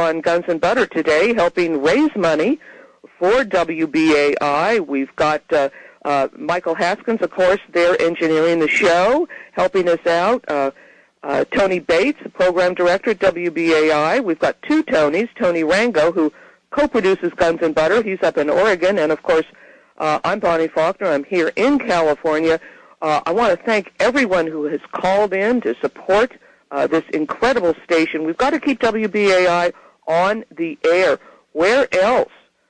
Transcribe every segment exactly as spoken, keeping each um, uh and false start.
on Guns and Butter today, helping raise money for W B A I. We've got uh, uh, Michael Haskins, of course, there engineering the show, helping us out. Uh, uh, Tony Bates, the program director at W B A I. We've got two Tonys, Tony Rango, who co-produces Guns and Butter. He's up in Oregon. And, of course, uh, I'm Bonnie Faulkner. I'm here in California. Uh, I want to thank everyone who has called in to support uh, this incredible station. We've got to keep W B A I on the air. Where else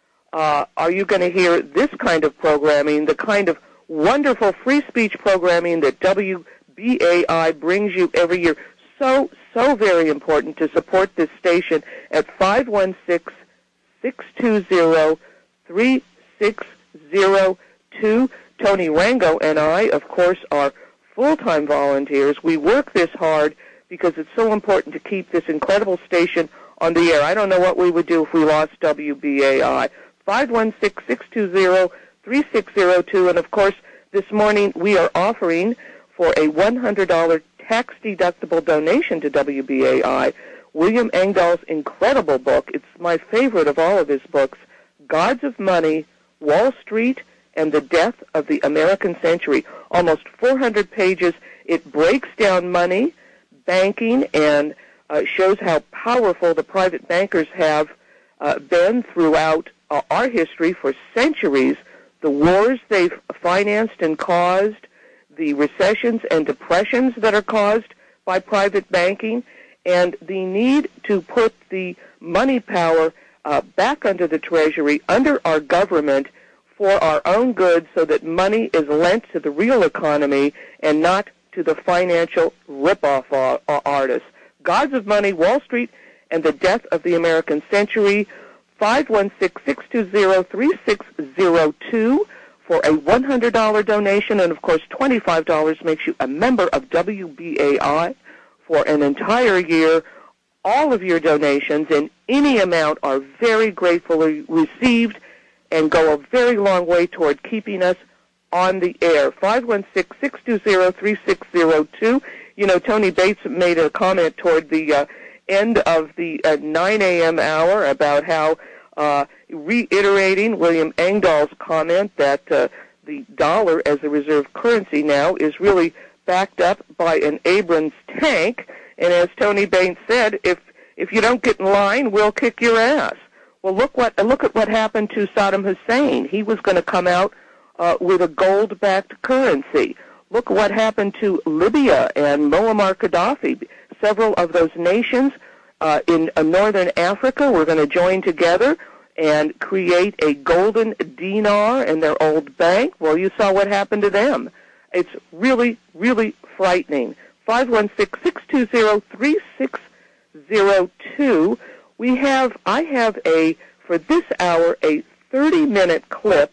uh, are you going to hear this kind of programming, the kind of wonderful free speech programming that W B A I brings you every year? So, so very important to support this station at five one six, six two zero, three six zero two. Tony Rango and I, of course, are full-time volunteers. We work this hard because it's so important to keep this incredible station on the air. I don't know what we would do if we lost W B A I. five one six, six two zero, three six zero two. And, of course, this morning we are offering for a one hundred dollars tax-deductible donation to W B A I William Engdahl's incredible book. It's my favorite of all of his books, Gods of Money, Wall Street, and the Death of the American Century. Almost four hundred pages. It breaks down money, banking, and uh, shows how powerful the private bankers have uh, been throughout uh, our history for centuries, the wars they've financed and caused, the recessions and depressions that are caused by private banking, and the need to put the money power uh, back under the Treasury, under our government, for our own good, so that money is lent to the real economy and not to the financial rip-off artists. Gods of Money, Wall Street, and the Death of the American Century, five one six, six two zero, three six zero two for a one hundred dollars donation, and, of course, twenty-five dollars makes you a member of W B A I for an entire year. All of your donations in any amount are very gratefully received and go a very long way toward keeping us on the air. five one six, six two zero, three six zero two. You know, Tony Bates made a comment toward the uh, end of the uh, nine a.m. hour about how, uh, reiterating William Engdahl's comment that uh, the dollar as a reserve currency now is really backed up by an Abrams tank. And as Tony Bates said, if if you don't get in line, we'll kick your ass. Well, look what look at what happened to Saddam Hussein. He was going to come out uh, with a gold-backed currency. Look what happened to Libya and Muammar Gaddafi. Several of those nations uh, in uh, northern Africa were going to join together and create a golden dinar in their old bank. Well, you saw what happened to them. It's really, really frightening. five one six, six two zero, three six zero two. We have, I have a, for this hour, a thirty-minute clip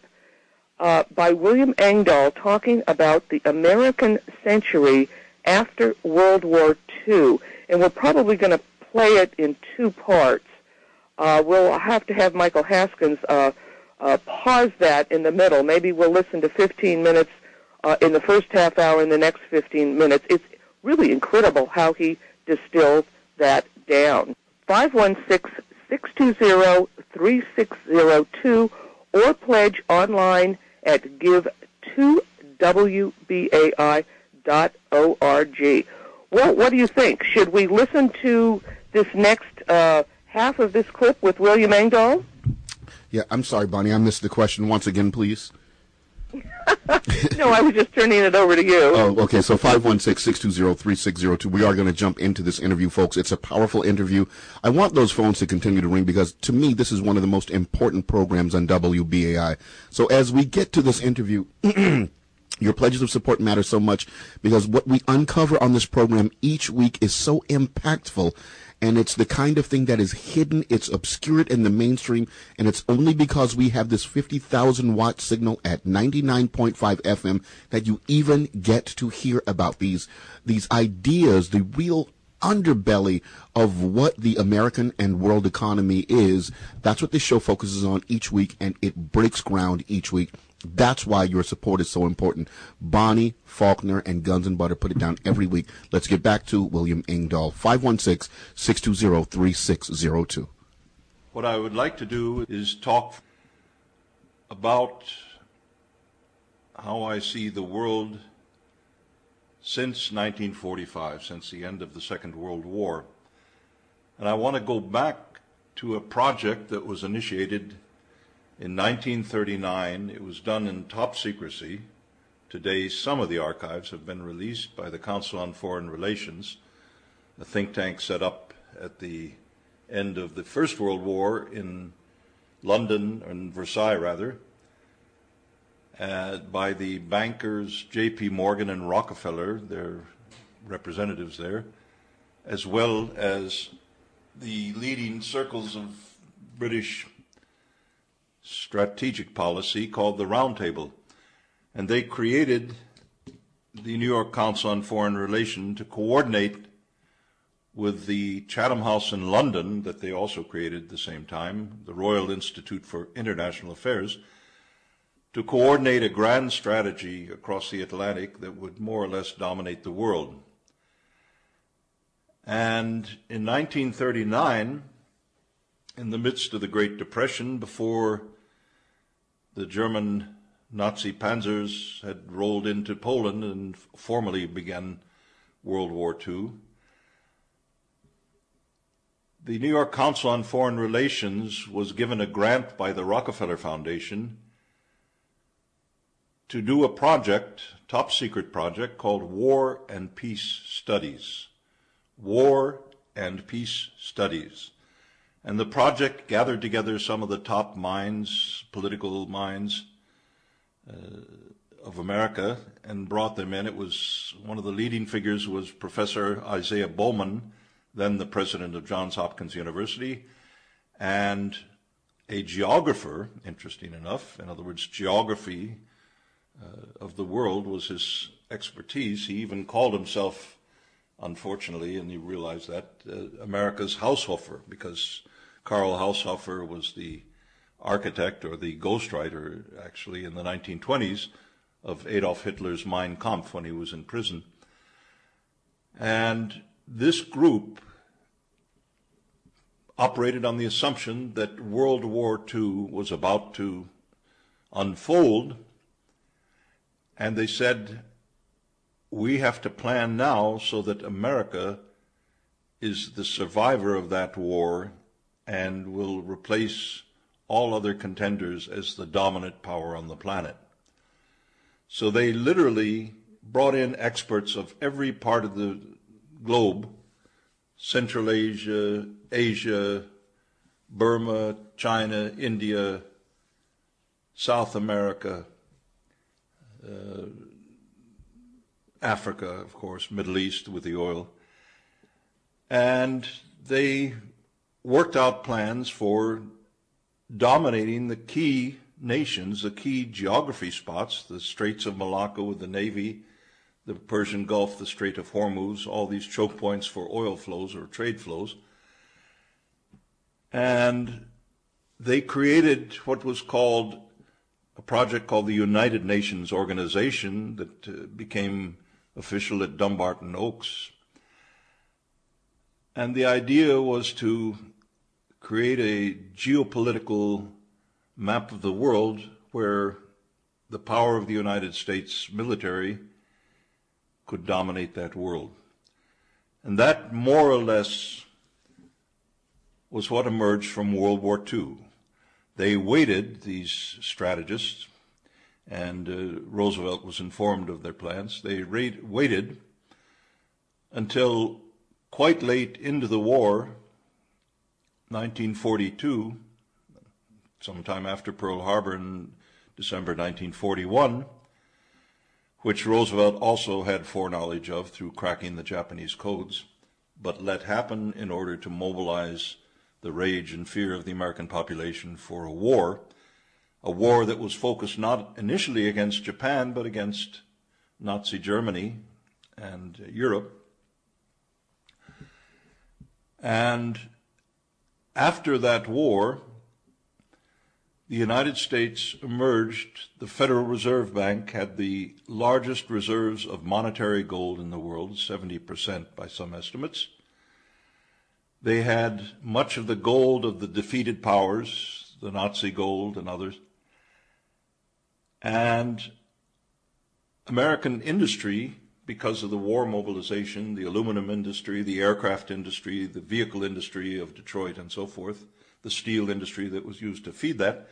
uh, by William Engdahl talking about the American century after World War Two. And we're probably going to play it in two parts. Uh, we'll have to have Michael Haskins uh, uh, pause that in the middle. Maybe we'll listen to fifteen minutes uh, in the first half hour and the next fifteen minutes. It's really incredible how he distilled that down. five one six, six two zero, three six zero two or pledge online at give to W B A I dot org. Well, what do you think? Should we listen to this next uh, half of this clip with William Engdahl? Yeah, I'm sorry, Bonnie. I missed the question once again, please. No, I was just turning it over to you. Oh, okay. So five one six, six two zero, three six zero two. We are going to jump into this interview, folks. It's a powerful interview. I want those phones to continue to ring because, to me, this is one of the most important programs on W B A I. So as we get to this interview, your pledges of support matter so much because what we uncover on this program each week is so impactful. And it's the kind of thing that is hidden, it's obscured in the mainstream, and it's only because we have this fifty thousand watt signal at ninety-nine point five F M that you even get to hear about these these ideas, the real underbelly of what the American and world economy is. That's what this show focuses on each week, and it breaks ground each week. That's why your support is so important. Bonnie Faulkner and Guns and Butter put it down every week. Let's get back to William Engdahl. five one six, six two zero, three six zero two. What I would like to do is talk about how I see the world since nineteen forty-five, since the end of the Second World War. And I want to go back to a project that was initiated in nineteen thirty-nine. It was done in top secrecy. Today, some of the archives have been released by the Council on Foreign Relations, a think tank set up at the end of the First World War in London, in Versailles rather, uh, by the bankers J P Morgan and Rockefeller, their representatives there, as well as the leading circles of British strategic policy called the Round Table. And they created the New York Council on Foreign Relations to coordinate with the Chatham House in London, that they also created at the same time, the Royal Institute for International Affairs, to coordinate a grand strategy across the Atlantic that would more or less dominate the world. And in nineteen thirty-nine, in the midst of the Great Depression, before the German Nazi panzers had rolled into Poland and formally began World War Two, the New York Council on Foreign Relations was given a grant by the Rockefeller Foundation to do a project, top secret project, called War and Peace Studies. War and Peace Studies. And the project gathered together some of the top minds, political minds uh, of America, and brought them in. It was, one of the leading figures was Professor Isaiah Bowman, then the president of Johns Hopkins University, and a geographer, interesting enough, in other words, geography uh, of the world was his expertise. He even called himself, unfortunately, and you realize that, uh, America's Haushofer, because Karl Haushofer was the architect or the ghostwriter, actually, in the nineteen twenties of Adolf Hitler's Mein Kampf when he was in prison. And this group operated on the assumption that World War Two was about to unfold, and they said, we have to plan now so that America is the survivor of that war and will replace all other contenders as the dominant power on the planet. So they literally brought in experts of every part of the globe, Central Asia, Asia, Burma, China, India, South America, uh, Africa, of course, Middle East with the oil. And they worked out plans for dominating the key nations, the key geography spots, the Straits of Malacca with the Navy, the Persian Gulf, the Strait of Hormuz, all these choke points for oil flows or trade flows. And they created what was called a project called the United Nations Organization that uh, became official at Dumbarton Oaks. And the idea was to create a geopolitical map of the world where the power of the United States military could dominate that world. And that more or less was what emerged from World War Two. They waited, these strategists, and uh, Roosevelt was informed of their plans. They ra- waited until quite late into the war, nineteen forty-two, sometime after Pearl Harbor in December nineteen forty-one, which Roosevelt also had foreknowledge of through cracking the Japanese codes, but let happen in order to mobilize the rage and fear of the American population for a war, a war that was focused not initially against Japan, but against Nazi Germany and Europe. And after that war, the United States emerged, the Federal Reserve Bank had the largest reserves of monetary gold in the world, seventy percent by some estimates. They had much of the gold of the defeated powers, the Nazi gold and others. And American industry, because of the war mobilization, the aluminum industry, the aircraft industry, the vehicle industry of Detroit and so forth, the steel industry that was used to feed that,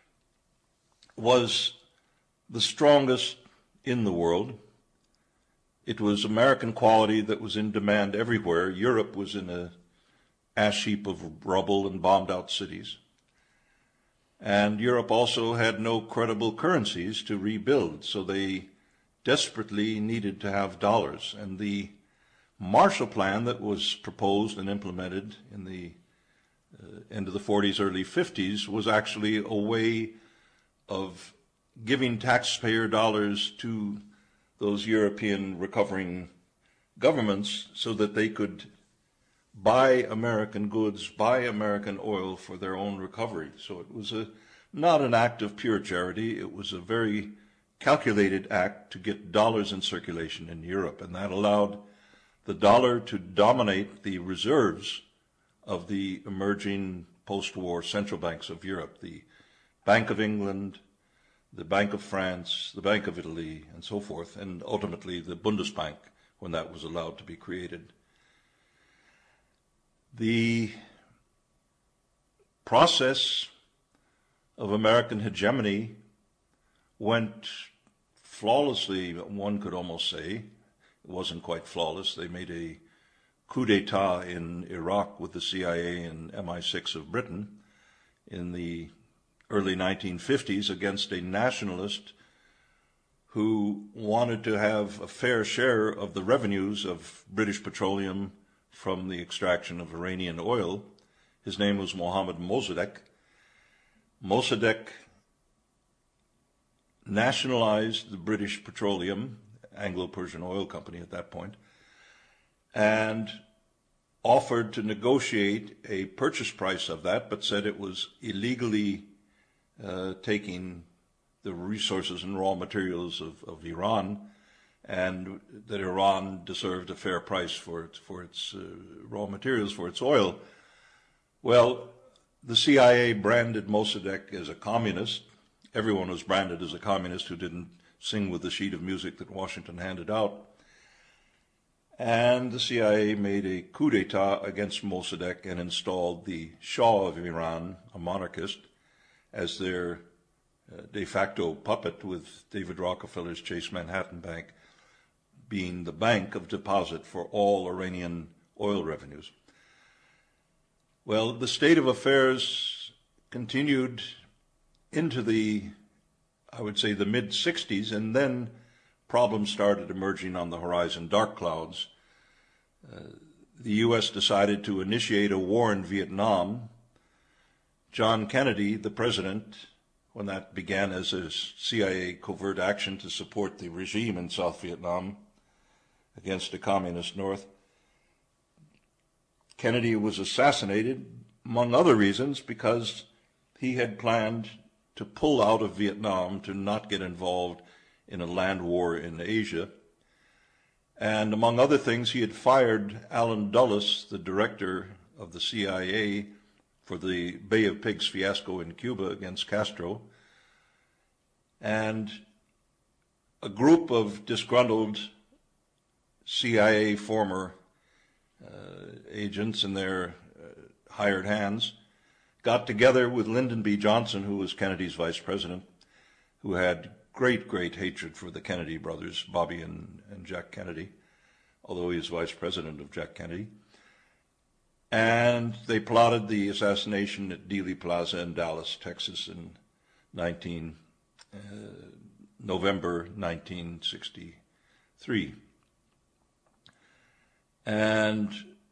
was the strongest in the world. It was American quality that was in demand everywhere. Europe was in a ash heap of rubble and bombed out cities. And Europe also had no credible currencies to rebuild, so they desperately needed to have dollars. And the Marshall Plan that was proposed and implemented in the uh, end of the forties, early fifties, was actually a way of giving taxpayer dollars to those European recovering governments so that they could buy American goods, buy American oil for their own recovery. So it was a not an act of pure charity. It was a very calculated act to get dollars in circulation in Europe, and that allowed the dollar to dominate the reserves of the emerging post-war central banks of Europe, the Bank of England, the Bank of France, the Bank of Italy, and so forth, and ultimately the Bundesbank when that was allowed to be created. The process of American hegemony went flawlessly, one could almost say. It wasn't quite flawless. They made a coup d'etat in Iraq with the C I A and M I six of Britain in the early nineteen fifties against a nationalist who wanted to have a fair share of the revenues of British petroleum from the extraction of Iranian oil. His name was Mohammad Mossadegh. Mossadegh nationalized the British Petroleum, Anglo-Persian Oil Company at that point, and offered to negotiate a purchase price of that, but said it was illegally uh, taking the resources and raw materials of, of Iran, and that Iran deserved a fair price for its, for its uh, raw materials, for its oil. Well, the C I A branded Mossadegh as a communist. Everyone was branded as a communist who didn't sing with the sheet of music that Washington handed out. And the C I A made a coup d'etat against Mossadegh and installed the Shah of Iran, a monarchist, as their uh, de facto puppet, with David Rockefeller's Chase Manhattan Bank being the bank of deposit for all Iranian oil revenues. Well, the state of affairs continued into the, I would say, the mid-sixties, and then problems started emerging on the horizon, dark clouds. Uh, the U S decided to initiate a war in Vietnam. John Kennedy, the president, when that began as a C I A covert action to support the regime in South Vietnam against the communist North, Kennedy was assassinated, among other reasons, because he had planned to pull out of Vietnam, to not get involved in a land war in Asia. And among other things, he had fired Allen Dulles, the director of the C I A, for the Bay of Pigs fiasco in Cuba against Castro. And a group of disgruntled C I A former uh, agents and their uh, hired hands got together with Lyndon B. Johnson, who was Kennedy's vice president, who had great, great hatred for the Kennedy brothers, Bobby and, and Jack Kennedy, although he was vice president of Jack Kennedy. And they plotted the assassination at Dealey Plaza in Dallas, Texas in nineteen, uh, November nineteen sixty-three. And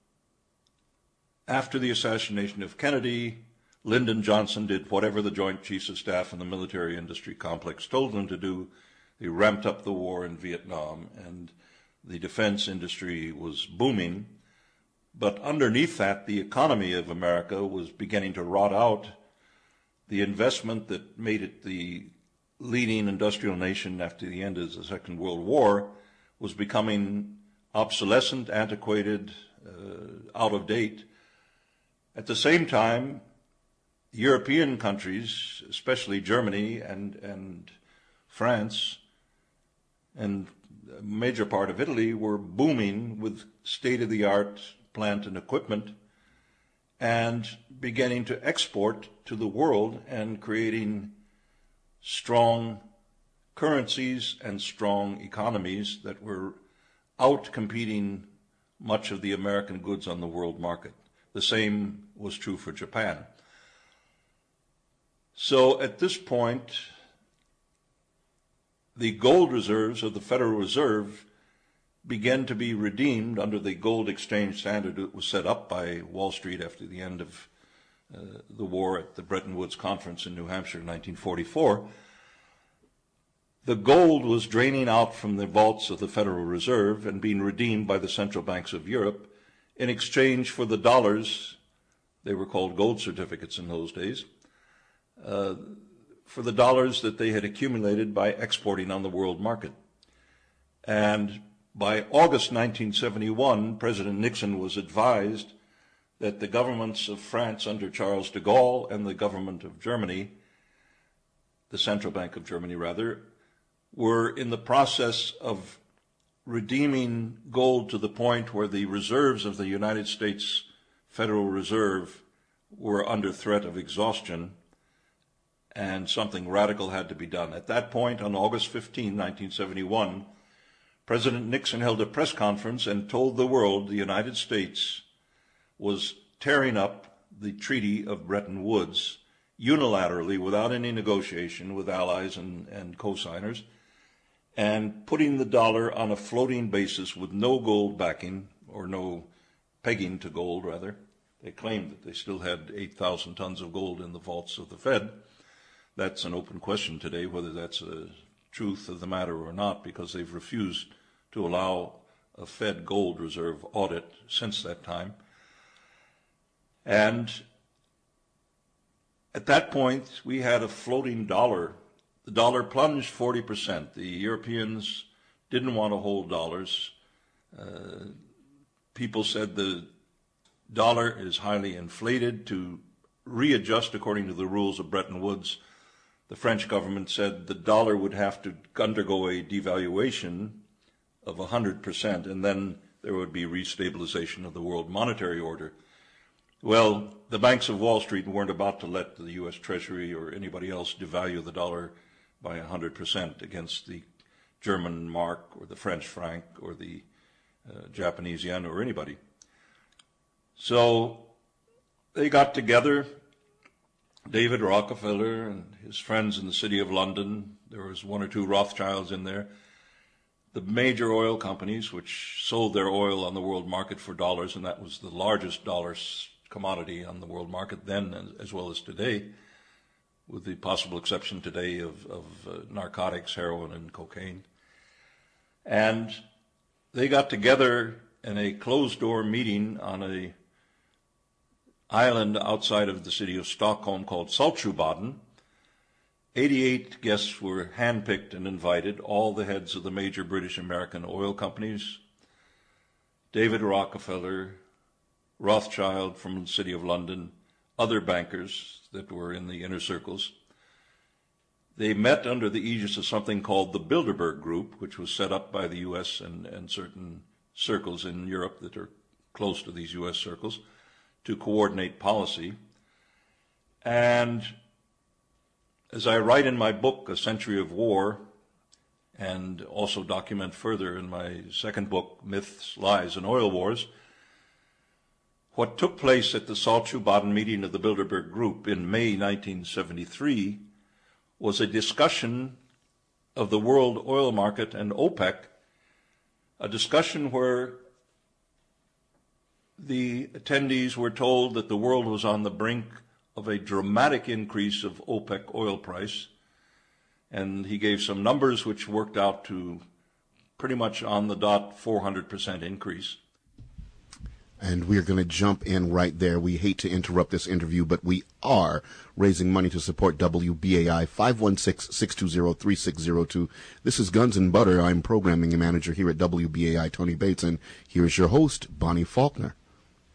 after the assassination of Kennedy, Lyndon Johnson did whatever the Joint Chiefs of Staff and the military industry complex told them to do. They ramped up the war in Vietnam, and the defense industry was booming. But underneath that, the economy of America was beginning to rot out. The investment that made it the leading industrial nation after the end of the Second World War was becoming obsolescent, antiquated, uh, out of date. At the same time, European countries, especially Germany and, and France, and a major part of Italy, were booming with state-of-the-art plant and equipment and beginning to export to the world and creating strong currencies and strong economies that were out-competing much of the American goods on the world market. The same was true for Japan. So at this point, the gold reserves of the Federal Reserve began to be redeemed under the gold exchange standard that was set up by Wall Street after the end of uh, the war at the Bretton Woods Conference in New Hampshire in nineteen forty-four. The gold was draining out from the vaults of the Federal Reserve and being redeemed by the central banks of Europe in exchange for the dollars. They were called gold certificates in those days, uh, for the dollars that they had accumulated by exporting on the world market. And by August nineteen seventy-one, President Nixon was advised that the governments of France under Charles de Gaulle and the government of Germany, the Central Bank of Germany rather, were in the process of redeeming gold to the point where the reserves of the United States Federal Reserve were under threat of exhaustion, and something radical had to be done. At that point, on August fifteenth, nineteen seventy-one, President Nixon held a press conference and told the world the United States was tearing up the Treaty of Bretton Woods unilaterally, without any negotiation with allies and, and co-signers, and putting the dollar on a floating basis with no gold backing, or no pegging to gold, rather. They claimed that they still had eight thousand tons of gold in the vaults of the Fed. That's an open question today, whether that's a truth of the matter or not, because they've refused to allow a Fed gold reserve audit since that time. And at that point, we had a floating dollar. The dollar plunged forty percent. The Europeans didn't want to hold dollars. Uh, people said the dollar is highly inflated. To readjust according to the rules of Bretton Woods, the French government said the dollar would have to undergo a devaluation of one hundred percent, and then there would be restabilization of the world monetary order. Well, the banks of Wall Street weren't about to let the U S Treasury or anybody else devalue the dollar by one hundred percent against the German mark or the French franc or the uh, Japanese yen or anybody. So they got together, David Rockefeller and his friends in the City of London. There was one or two Rothschilds in there. The major oil companies, which sold their oil on the world market for dollars, and that was the largest dollar commodity on the world market then as well as today, with the possible exception today of, of uh, narcotics, heroin, and cocaine. And they got together in a closed-door meeting on a island outside of the city of Stockholm called Saltsjöbaden. eighty-eight guests were handpicked and invited, all the heads of the major British American oil companies, David Rockefeller, Rothschild from the City of London, other bankers that were in the inner circles. They met under the aegis of something called the Bilderberg Group, which was set up by the U S and, and certain circles in Europe that are close to these U S circles, to coordinate policy. And as I write in my book, A Century of War, and also document further in my second book, Myths, Lies, and Oil Wars, what took place at the Saltsjöbaden meeting of the Bilderberg Group in May nineteen seventy-three was a discussion of the world oil market and OPEC, a discussion where the attendees were told that the world was on the brink of a dramatic increase of OPEC oil price, and he gave some numbers which worked out to pretty much on the dot four hundred percent increase. And we're going to jump in right there. We hate to interrupt this interview, but we are raising money to support W B A I. five one six, six two zero, three six zero two. This is Guns and Butter. I'm programming manager here at W B A I, Tony Bates, and here's your host, Bonnie Faulkner.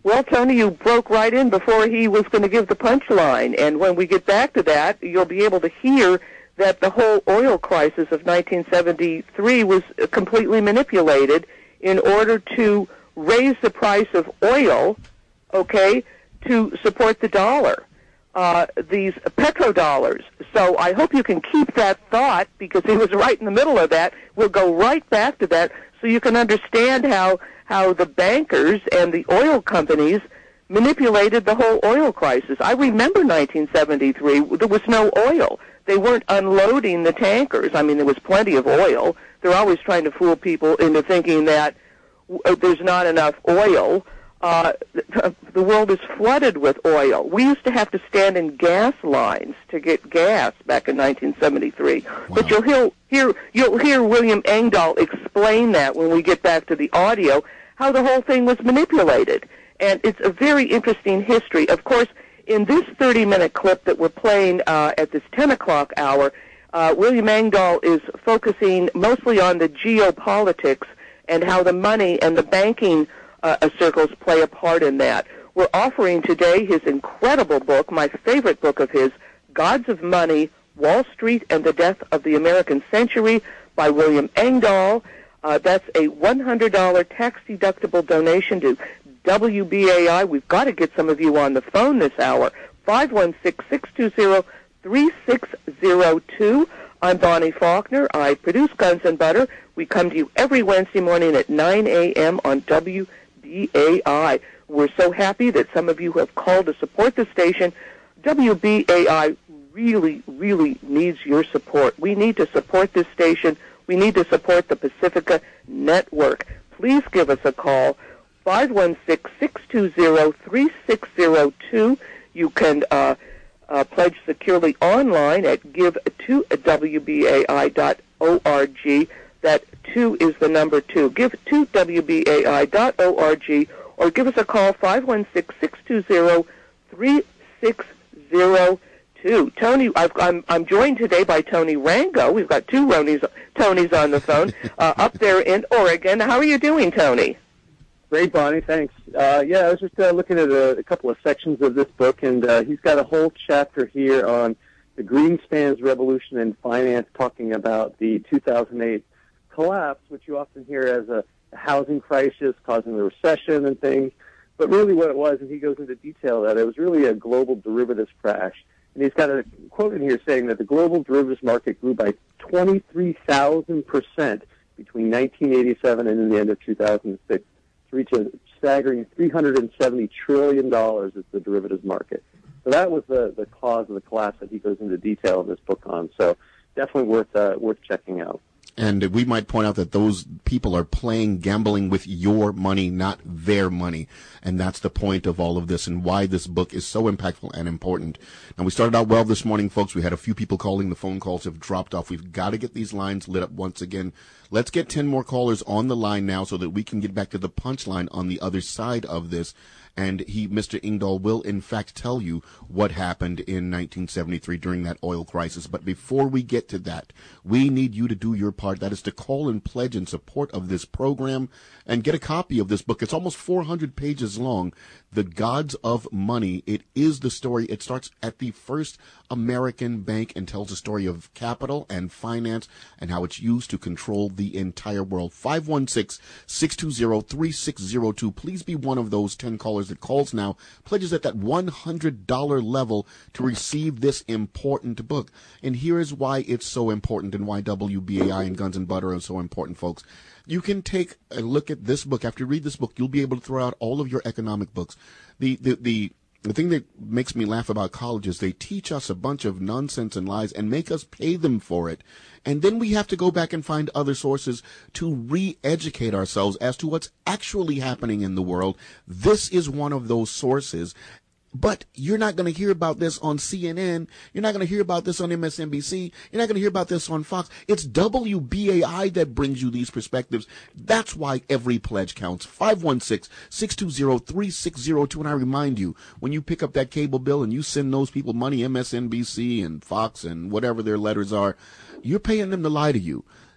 Well, Tony, you broke right in before he was going to give the punchline. And when we get back to that, you'll be able to hear that the whole oil crisis of nineteen seventy-three was completely manipulated in order to raise the price of oil, okay, to support the dollar, uh, these petrodollars. So I hope you can keep that thought, because he was right in the middle of that. We'll go right back to that so you can understand how how the bankers and the oil companies manipulated the whole oil crisis. I remember nineteen seventy-three. There was no oil. They weren't unloading the tankers. I mean, there was plenty of oil. They're always trying to fool people into thinking that uh, there's not enough oil. Uh, the, the world is flooded with oil. We used to have to stand in gas lines to get gas back in nineteen seventy-three. Wow. But you'll hear, hear you'll hear William Engdahl explain that when we get back to the audio, how the whole thing was manipulated. And it's a very interesting history. Of course, in this thirty-minute clip that we're playing uh, at this ten o'clock hour, uh, William Engdahl is focusing mostly on the geopolitics and how the money and the banking uh, circles play a part in that. We're offering today his incredible book, my favorite book of his, Gods of Money, Wall Street and the Death of the American Century by William Engdahl. Uh, that's a one hundred dollars tax-deductible donation to W B A I. We've got to get some of you on the phone this hour. five one six, six two zero, three six zero two. I'm Bonnie Faulkner. I produce Guns and Butter. We come to you every Wednesday morning at nine a.m. on W B A I. We're so happy that some of you have called to support the station. W B A I really, really needs your support. We need to support this station. We need to support the Pacifica Network. Please give us a call, five one six, six two zero, three six zero two. You can uh, uh, pledge securely online at give to w b a i dot org. That two is the number two. give to w b a i dot org, or give us a call, five one six, six two zero, three six zero two. Tony, I've, I'm, I'm joined today by Tony Rango. We've got two Ronys, Tonys on the phone uh, up there in Oregon. How are you doing, Tony? Great, Bonnie. Thanks. Uh, yeah, I was just uh, looking at a, a couple of sections of this book, and uh, he's got a whole chapter here on the Greenspan's revolution in finance, talking about the two thousand eight collapse, which you often hear as a, a housing crisis causing the recession and things. But really what it was, and he goes into detail that it was really a global derivatives crash. And he's got a quote in here saying that the global derivatives market grew by twenty-three thousand percent between nineteen eighty-seven and the end of two thousand six to reach a staggering three hundred seventy trillion dollars as the derivatives market. So that was the, the cause of the collapse that he goes into detail in this book on. So definitely worth uh, worth checking out. And we might point out that those people are playing, gambling with your money, not their money. And that's the point of all of this and why this book is so impactful and important. Now, we started out well this morning, folks. We had a few people calling. The phone calls have dropped off. We've got to get these lines lit up once again. Let's get ten more callers on the line now so that we can get back to the punchline on the other side of this. And he, Mister Engdahl, will in fact tell you what happened in nineteen seventy-three during that oil crisis. But before we get to that, we need you to do your part. That is to call and pledge in support of this program and get a copy of this book. It's almost four hundred pages long. The Gods of Money. It is the story. It starts at the first American bank and tells the story of capital and finance and how it's used to control the entire world. five one six, six two zero, three six zero two. Please be one of those ten callers that calls now, pledges at that one hundred dollars level to receive this important book. And here is why it's so important and why W B A I and Guns and Butter are so important, folks. You can take a look at this book. After you read this book, you'll be able to throw out all of your economic books. The, the, the, the thing that makes me laugh about college is they teach us a bunch of nonsense and lies and make us pay them for it. And then we have to go back and find other sources to re-educate ourselves as to what's actually happening in the world. This is one of those sources. But you're not going to hear about this on C N N. You're not going to hear about this on M S N B C. You're not going to hear about this on Fox. It's W B A I that brings you these perspectives. That's why every pledge counts. five one six, six two zero, three six zero two. And I remind you, when you pick up that cable bill and you send those people money, M S N B C and Fox and whatever their letters are, you're paying them to lie to you.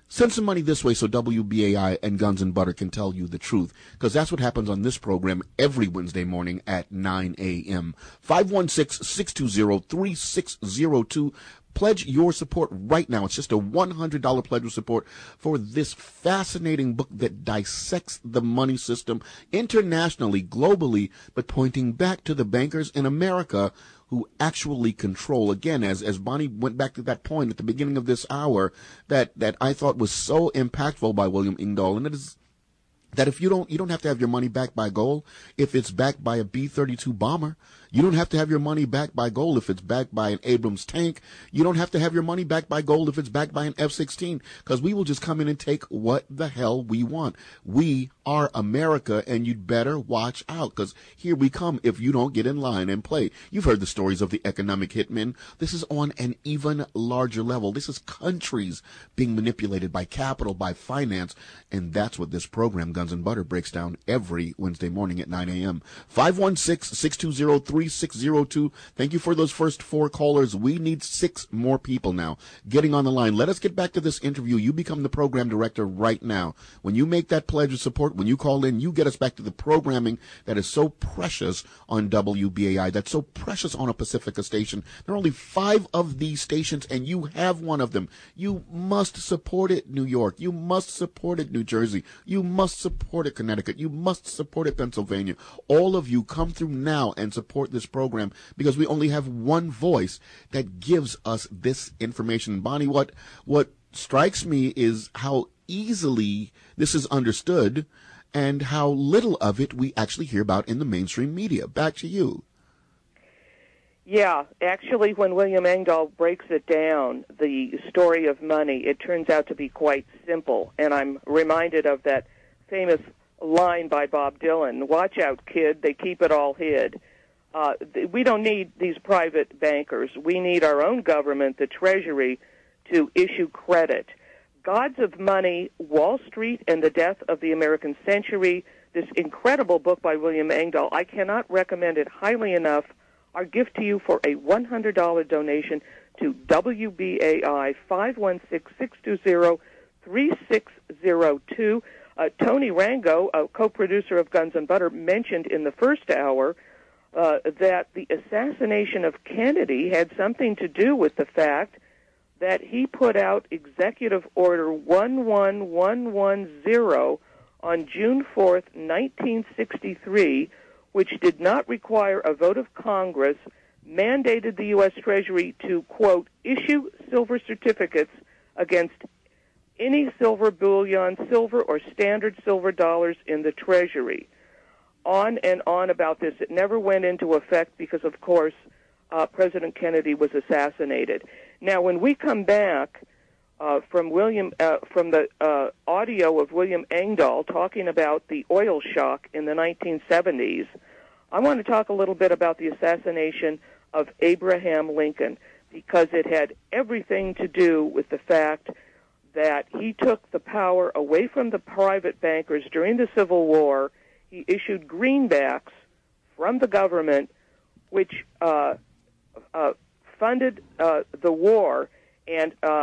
Send some money this way so W B A I and Guns and Butter can tell you the truth, because that's what happens on this program every Wednesday morning at nine a.m. five one six, six two zero, three six zero two. Pledge your support right now. It's just a one hundred dollars pledge of support for this fascinating book that dissects the money system internationally, globally, but pointing back to the bankers in America who actually control. Again, as as Bonnie went back to that point at the beginning of this hour that, that I thought was so impactful by William Engdahl, and it is that if you don't you don't have to have your money backed by gold if it's backed by a B thirty-two bomber. You don't have to have your money backed by gold if it's backed by an Abrams tank. You don't have to have your money backed by gold if it's backed by an F sixteen, because we will just come in and take what the hell we want. We are America, and you'd better watch out, because here we come if you don't get in line and play. You've heard the stories of the economic hitmen. This is on an even larger level. This is countries being manipulated by capital, by finance, and that's what this program, Guns and Butter, breaks down every Wednesday morning at nine a.m. five one six, six two zero, three six zero two. Thank you for those first four callers. We need six more people now getting on the line. Let us get back to this interview. You become the program director right now. When you make that pledge of support, when you call in, you get us back to the programming that is so precious on W B A I, that's so precious on a Pacifica station. There are only five of these stations, and you have one of them. You must support it, New York. You must support it, New Jersey. You must support it, Connecticut. You must support it, Pennsylvania. All of you come through now and support this program, because we only have one voice that gives us this information. Bonnie, what what strikes me is how easily this is understood and how little of it we actually hear about in the mainstream media. Back to you. Yeah, actually, when William Engdahl breaks it down, the story of money, it turns out to be quite simple. And I'm reminded of that famous line by Bob Dylan, "Watch out, kid, they keep it all hid." Uh, th- we don't need these private bankers. We need our own government, the Treasury, to issue credit. Gods of Money, Wall Street, and the Death of the American Century, this incredible book by William Engdahl. I cannot recommend it highly enough. Our gift to you for a one hundred dollars donation to W B A I, five one six, six two zero, three six zero two. Uh, Tony Rango, a co-producer of Guns and Butter, mentioned in the first hour uh, that the assassination of Kennedy had something to do with the fact that he put out Executive Order one one one one zero on June fourth, nineteen sixty-three, which did not require a vote of Congress, mandated the U S Treasury to, quote, issue silver certificates against any silver bullion, silver or standard silver dollars in the Treasury. On and on about this. It never went into effect because, of course, uh, President Kennedy was assassinated. Now, when we come back uh, from William, uh, from the uh, audio of William Engdahl talking about the oil shock in the nineteen seventies, I want to talk a little bit about the assassination of Abraham Lincoln, because it had everything to do with the fact that he took the power away from the private bankers during the Civil War. He issued greenbacks from the government, which uh, uh, funded uh, the war, and uh,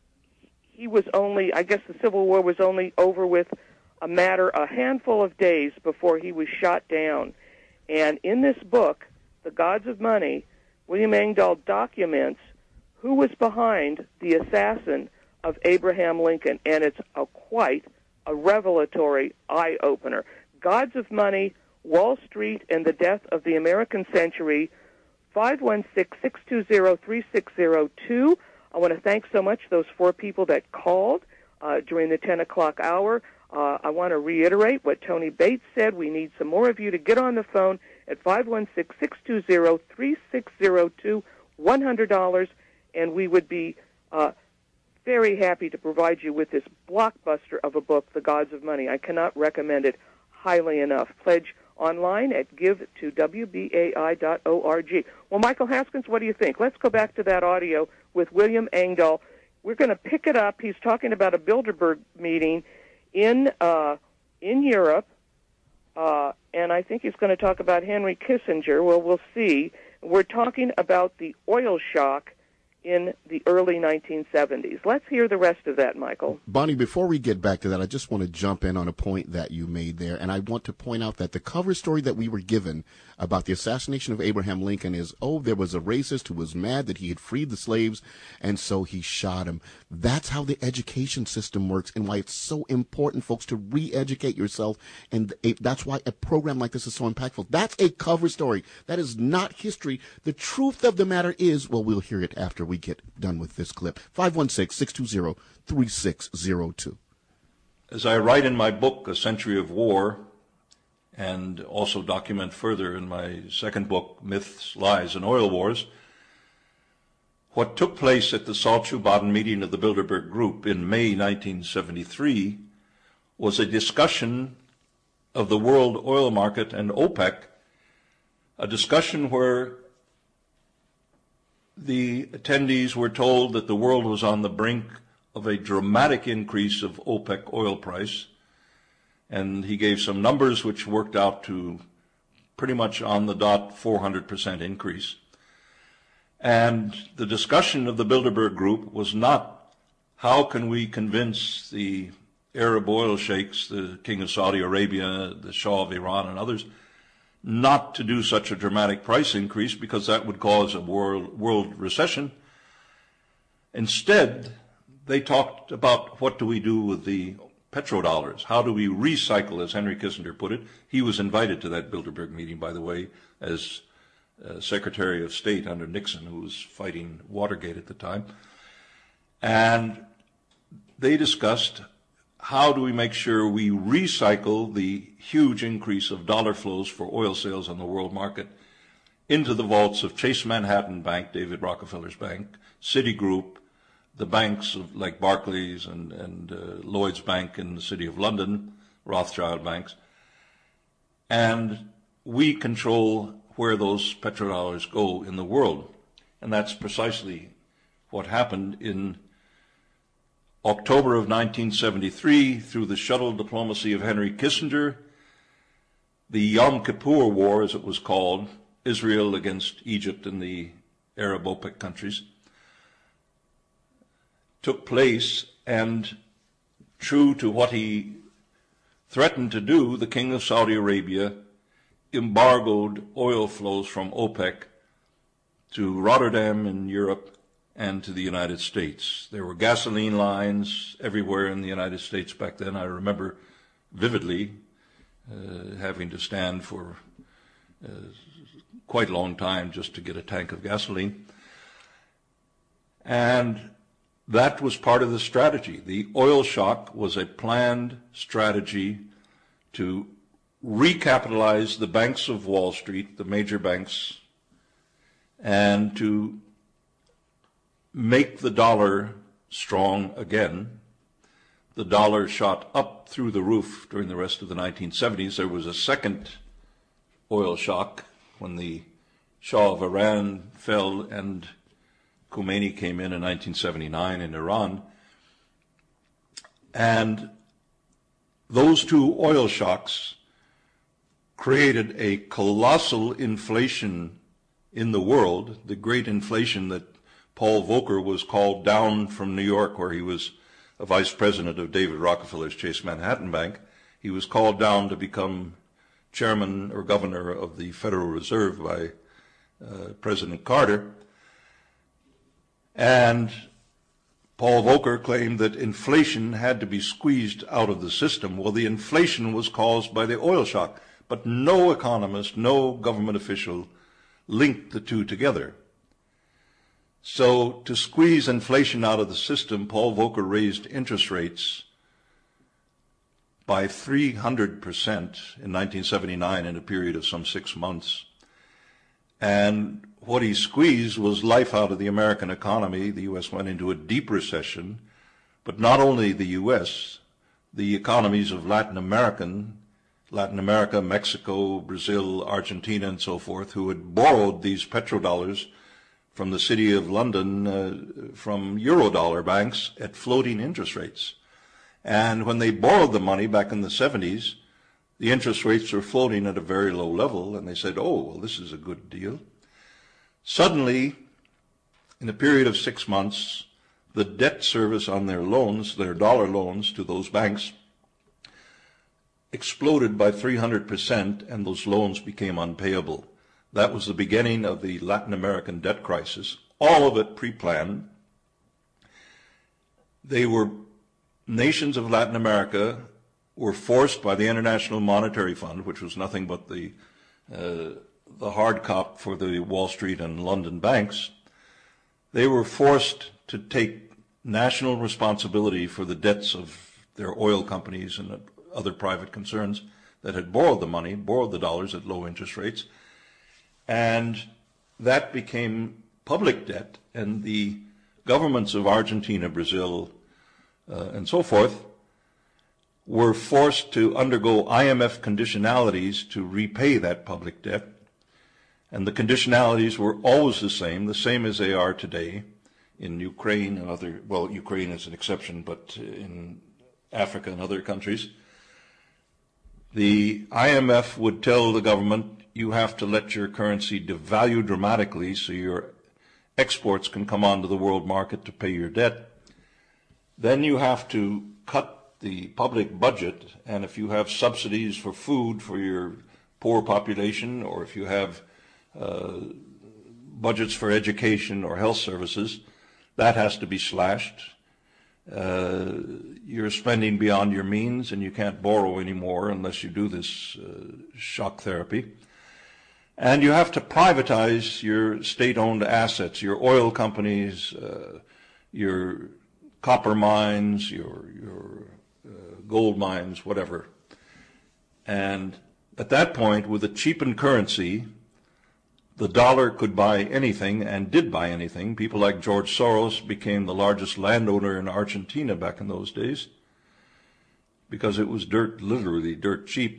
he was only, I guess the Civil War was only over with a matter, a handful of days before he was shot down. And in this book, The Gods of Money, William Engdahl documents who was behind the assassin of Abraham Lincoln, and it's a quite a revelatory eye-opener. Gods of Money, Wall Street, and the Death of the American Century, five one six, six two zero, three six zero two. I want to thank so much those four people that called uh, during the ten o'clock hour. Uh, I want to reiterate what Tony Bates said. We need some more of you to get on the phone at five one six, six two zero, three six zero two, one hundred dollars, and we would be uh, very happy to provide you with this blockbuster of a book, The Gods of Money. I cannot recommend it highly enough. Pledge online at give to W B A I dot org. Well, Michael Haskins, what do you think? Let's go back to that audio with William Engdahl. We're going to pick it up. He's talking about a Bilderberg meeting in uh, in Europe, uh, and I think he's going to talk about Henry Kissinger. Well, we'll see. We're talking about the oil shock in the early nineteen seventies. Let's hear the rest of that, Michael. Bonnie, before we get back to that, I just want to jump in on a point that you made there, and I want to point out that the cover story that we were given about the assassination of Abraham Lincoln is, oh, there was a racist who was mad that he had freed the slaves, and so he shot him. That's how the education system works, and why it's so important, folks, to re-educate yourself, and that's why a program like this is so impactful. That's a cover story. That is not history. The truth of the matter is, well, we'll hear it after we get done with this clip. five one six, six two zero, three six zero two. As I write in my book, A Century of War, and also document further in my second book, Myths, Lies, and Oil Wars, what took place at the Saltsjöbaden meeting of the Bilderberg Group in May nineteen seventy-three was a discussion of the world oil market and OPEC, a discussion where the attendees were told that the world was on the brink of a dramatic increase of OPEC oil price, and he gave some numbers which worked out to pretty much on the dot four hundred percent increase. And the discussion of the Bilderberg Group was not how can we convince the Arab oil sheikhs, the King of Saudi Arabia, the Shah of Iran, and others, not to do such a dramatic price increase because that would cause a world, world recession. Instead, they talked about what do we do with the petrodollars? How do we recycle, as Henry Kissinger put it? He was invited to that Bilderberg meeting, by the way, as uh, Secretary of State under Nixon, who was fighting Watergate at the time. And they discussed how do we make sure we recycle the huge increase of dollar flows for oil sales on the world market into the vaults of Chase Manhattan Bank, David Rockefeller's bank, Citigroup, the banks of, like Barclays and, and uh, Lloyd's Bank in the City of London, Rothschild banks, and we control where those petrodollars go in the world. And that's precisely what happened in October of nineteen seventy-three, through the shuttle diplomacy of Henry Kissinger. The Yom Kippur War, as it was called, Israel against Egypt and the Arab OPEC countries, took place, and true to what he threatened to do, the King of Saudi Arabia embargoed oil flows from OPEC to Rotterdam in Europe and to the United States. There were gasoline lines everywhere in the United States back then. I remember vividly uh, having to stand for uh, quite a long time just to get a tank of gasoline. And that was part of the strategy. The oil shock was a planned strategy to recapitalize the banks of Wall Street, the major banks, and to make the dollar strong again. The dollar shot up through the roof during the rest of the nineteen seventies. There was a second oil shock when the Shah of Iran fell and Khomeini came in in nineteen seventy-nine in Iran. And those two oil shocks created a colossal inflation in the world, the great inflation that Paul Volcker was called down from New York, where he was a vice president of David Rockefeller's Chase Manhattan Bank. He was called down to become chairman or governor of the Federal Reserve by uh, President Carter. And Paul Volcker claimed that inflation had to be squeezed out of the system. Well, the inflation was caused by the oil shock, but no economist, no government official linked the two together. So to squeeze inflation out of the system, Paul Volcker raised interest rates by three hundred percent in nineteen seventy-nine in a period of some six months. And what he squeezed was life out of the American economy. The U S went into a deep recession, but not only the U S, the economies of Latin American, Latin America, Mexico, Brazil, Argentina, and so forth, who had borrowed these petrodollars from the City of London, uh, from Eurodollar banks at floating interest rates. And when they borrowed the money back in the seventies, the interest rates were floating at a very low level, and they said, oh, well, this is a good deal. Suddenly, in a period of six months, the debt service on their loans, their dollar loans to those banks, exploded by three hundred percent, and those loans became unpayable. That was the beginning of the Latin American debt crisis, all of it pre-planned. They were, nations of Latin America were forced by the International Monetary Fund, which was nothing but the, uh, the hard cop for the Wall Street and London banks. They were forced to take national responsibility for the debts of their oil companies and other private concerns that had borrowed the money, borrowed the dollars at low interest rates, and that became public debt, and the governments of Argentina, Brazil, uh, and so forth were forced to undergo I M F conditionalities to repay that public debt. And the conditionalities were always the same, the same as they are today in Ukraine and other, well, Ukraine is an exception, but in Africa and other countries. The I M F would tell the government, you have to let your currency devalue dramatically so your exports can come onto the world market to pay your debt. Then you have to cut the public budget, and if you have subsidies for food for your poor population, or if you have uh, budgets for education or health services, that has to be slashed. Uh, you're spending beyond your means, and you can't borrow anymore unless you do this uh, shock therapy. And you have to privatize your state-owned assets, your oil companies, uh, your copper mines, your, your uh, gold mines, whatever. And at that point, with a cheapened currency, the dollar could buy anything and did buy anything. People like George Soros became the largest landowner in Argentina back in those days because it was dirt, literally dirt cheap.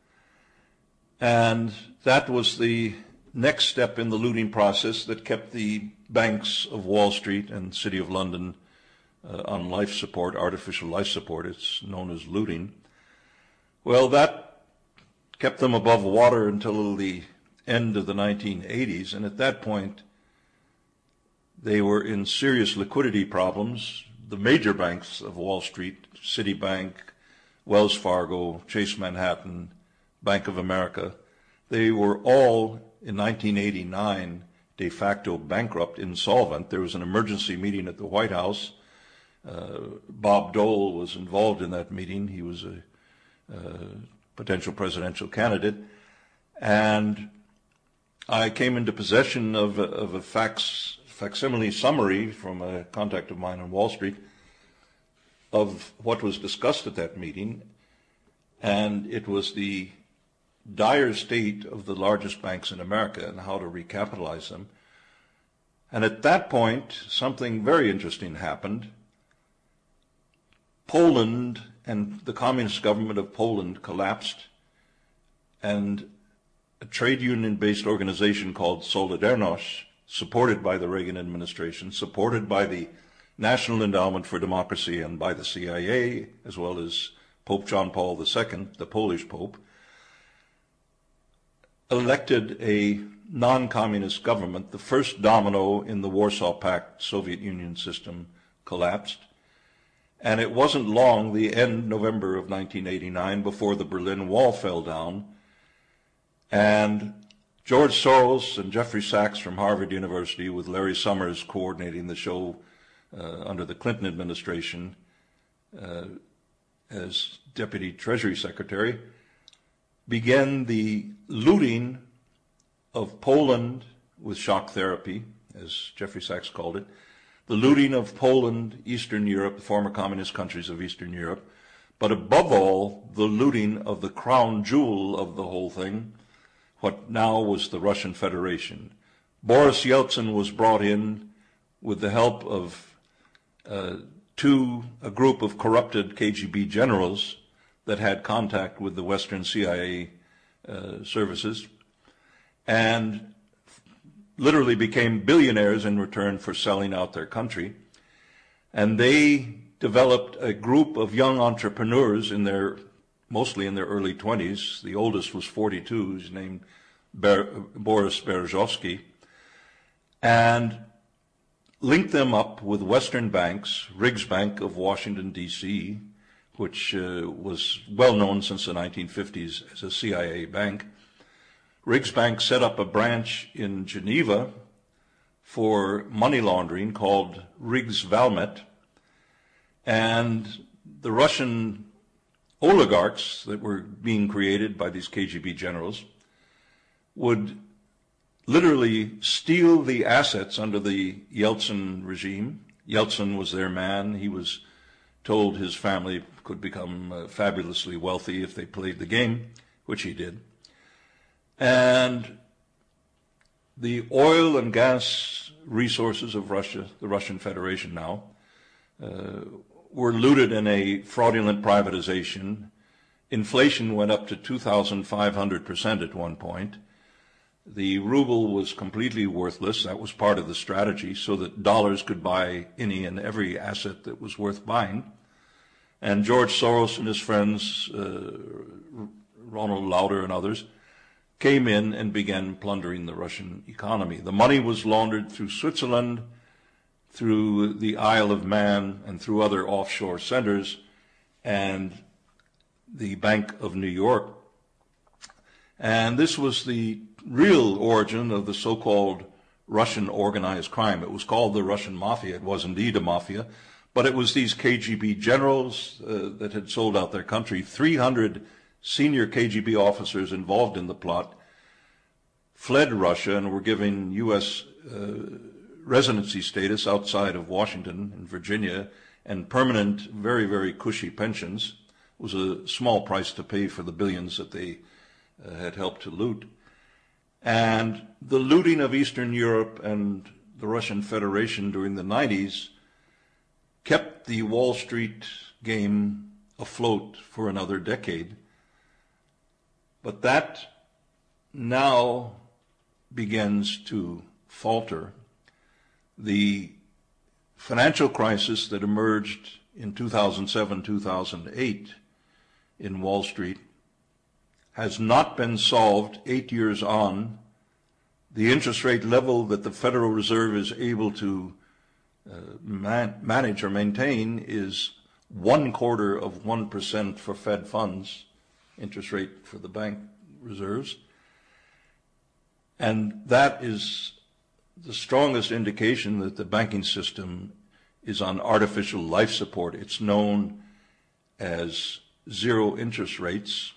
And that was the next step in the looting process that kept the banks of Wall Street and City of London uh, on life support, artificial life support. It's known as looting. Well, that kept them above water until the end of the nineteen eighties, and at that point they were in serious liquidity problems. The major banks of Wall Street, Citibank, Wells Fargo, Chase Manhattan, Bank of America, they were all in nineteen eighty-nine de facto bankrupt, insolvent. There was an emergency meeting at the White House. Uh, Bob Dole was involved in that meeting. He was a uh, potential presidential candidate. And I came into possession of a, of a fax, facsimile summary from a contact of mine on Wall Street of what was discussed at that meeting, and it was the dire state of the largest banks in America and how to recapitalize them. And at that point, something very interesting happened. Poland and the communist government of Poland collapsed, and a trade union-based organization called Solidarność, supported by the Reagan administration, supported by the National Endowment for Democracy and by the C I A, as well as Pope John Paul the Second, the Polish Pope, elected a non-communist government. The first domino in the Warsaw Pact Soviet Union system collapsed. And it wasn't long, the end, November of nineteen eighty-nine, before the Berlin Wall fell down. And George Soros and Jeffrey Sachs from Harvard University, with Larry Summers coordinating the show uh, under the Clinton administration uh, as Deputy Treasury Secretary, began the looting of Poland with shock therapy, as Jeffrey Sachs called it, the looting of Poland, Eastern Europe, the former communist countries of Eastern Europe, but above all, the looting of the crown jewel of the whole thing, what now was the Russian Federation. Boris Yeltsin was brought in with the help of uh, two, a group of corrupted K G B generals that had contact with the Western C I A uh, services, and literally became billionaires in return for selling out their country. And they developed a group of young entrepreneurs in their, mostly in their early twenties. The oldest was forty-two, he's named Ber- Boris Berezovsky. And linked them up with Western banks, Riggs Bank of Washington, D C, which uh, was well known since the nineteen fifties as a C I A bank. Riggs Bank set up a branch in Geneva for money laundering called Riggs Valmet, and the Russian oligarchs that were being created by these K G B generals would literally steal the assets under the Yeltsin regime. Yeltsin was their man. He was told his family could become uh, fabulously wealthy if they played the game, which he did. And the oil and gas resources of Russia, the Russian Federation now, uh, were looted in a fraudulent privatization. Inflation went up to two thousand five hundred percent at one point. The ruble was completely worthless. That was part of the strategy, so that dollars could buy any and every asset that was worth buying. And George Soros and his friends, uh, Ronald Lauder and others, came in and began plundering the Russian economy. The money was laundered through Switzerland, through the Isle of Man, and through other offshore centers, and the Bank of New York. And this was the real origin of the so-called Russian organized crime. It was called the Russian Mafia. It was indeed a mafia, but it was these K G B generals uh, that had sold out their country. three hundred senior K G B officers involved in the plot fled Russia and were given U S uh, residency status outside of Washington and Virginia, and permanent, very, very cushy pensions. It was a small price to pay for the billions that they uh, had helped to loot. And the looting of Eastern Europe and the Russian Federation during the nineties kept the Wall Street game afloat for another decade. But that now begins to falter. The financial crisis that emerged in two thousand seven, two thousand eight in Wall Street has not been solved eight years on. The interest rate level that the Federal Reserve is able to uh, man- manage or maintain is one quarter of one percent for Fed funds, interest rate for the bank reserves. And that is the strongest indication that the banking system is on artificial life support. It's known as zero interest rates.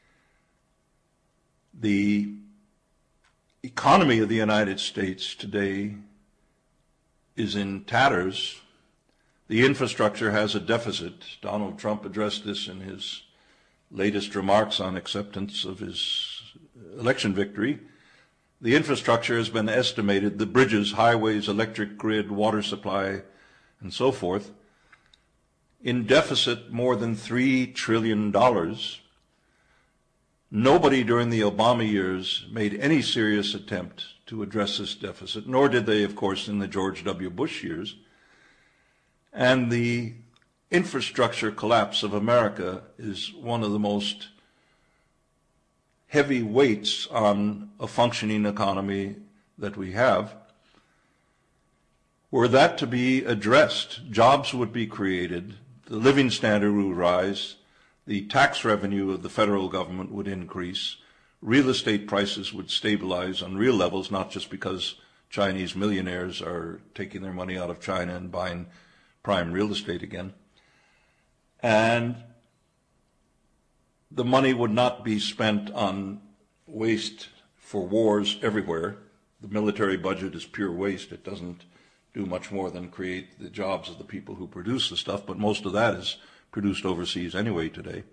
The economy of the United States today is in tatters. The infrastructure has a deficit. Donald Trump addressed this in his latest remarks on acceptance of his election victory. The infrastructure has been estimated, the bridges, highways, electric grid, water supply, and so forth, in deficit more than three trillion dollars. Nobody during the Obama years made any serious attempt to address this deficit, nor did they, of course, in the George W. Bush years. And the infrastructure collapse of America is one of the most heavy weights on a functioning economy that we have. Were that to be addressed, jobs would be created, the living standard would rise, the tax revenue of the federal government would increase, real estate prices would stabilize on real levels, not just because Chinese millionaires are taking their money out of China and buying prime real estate again. And the money would not be spent on waste for wars everywhere. The military budget is pure waste. It doesn't do much more than create the jobs of the people who produce the stuff, but most of that is produced overseas anyway today.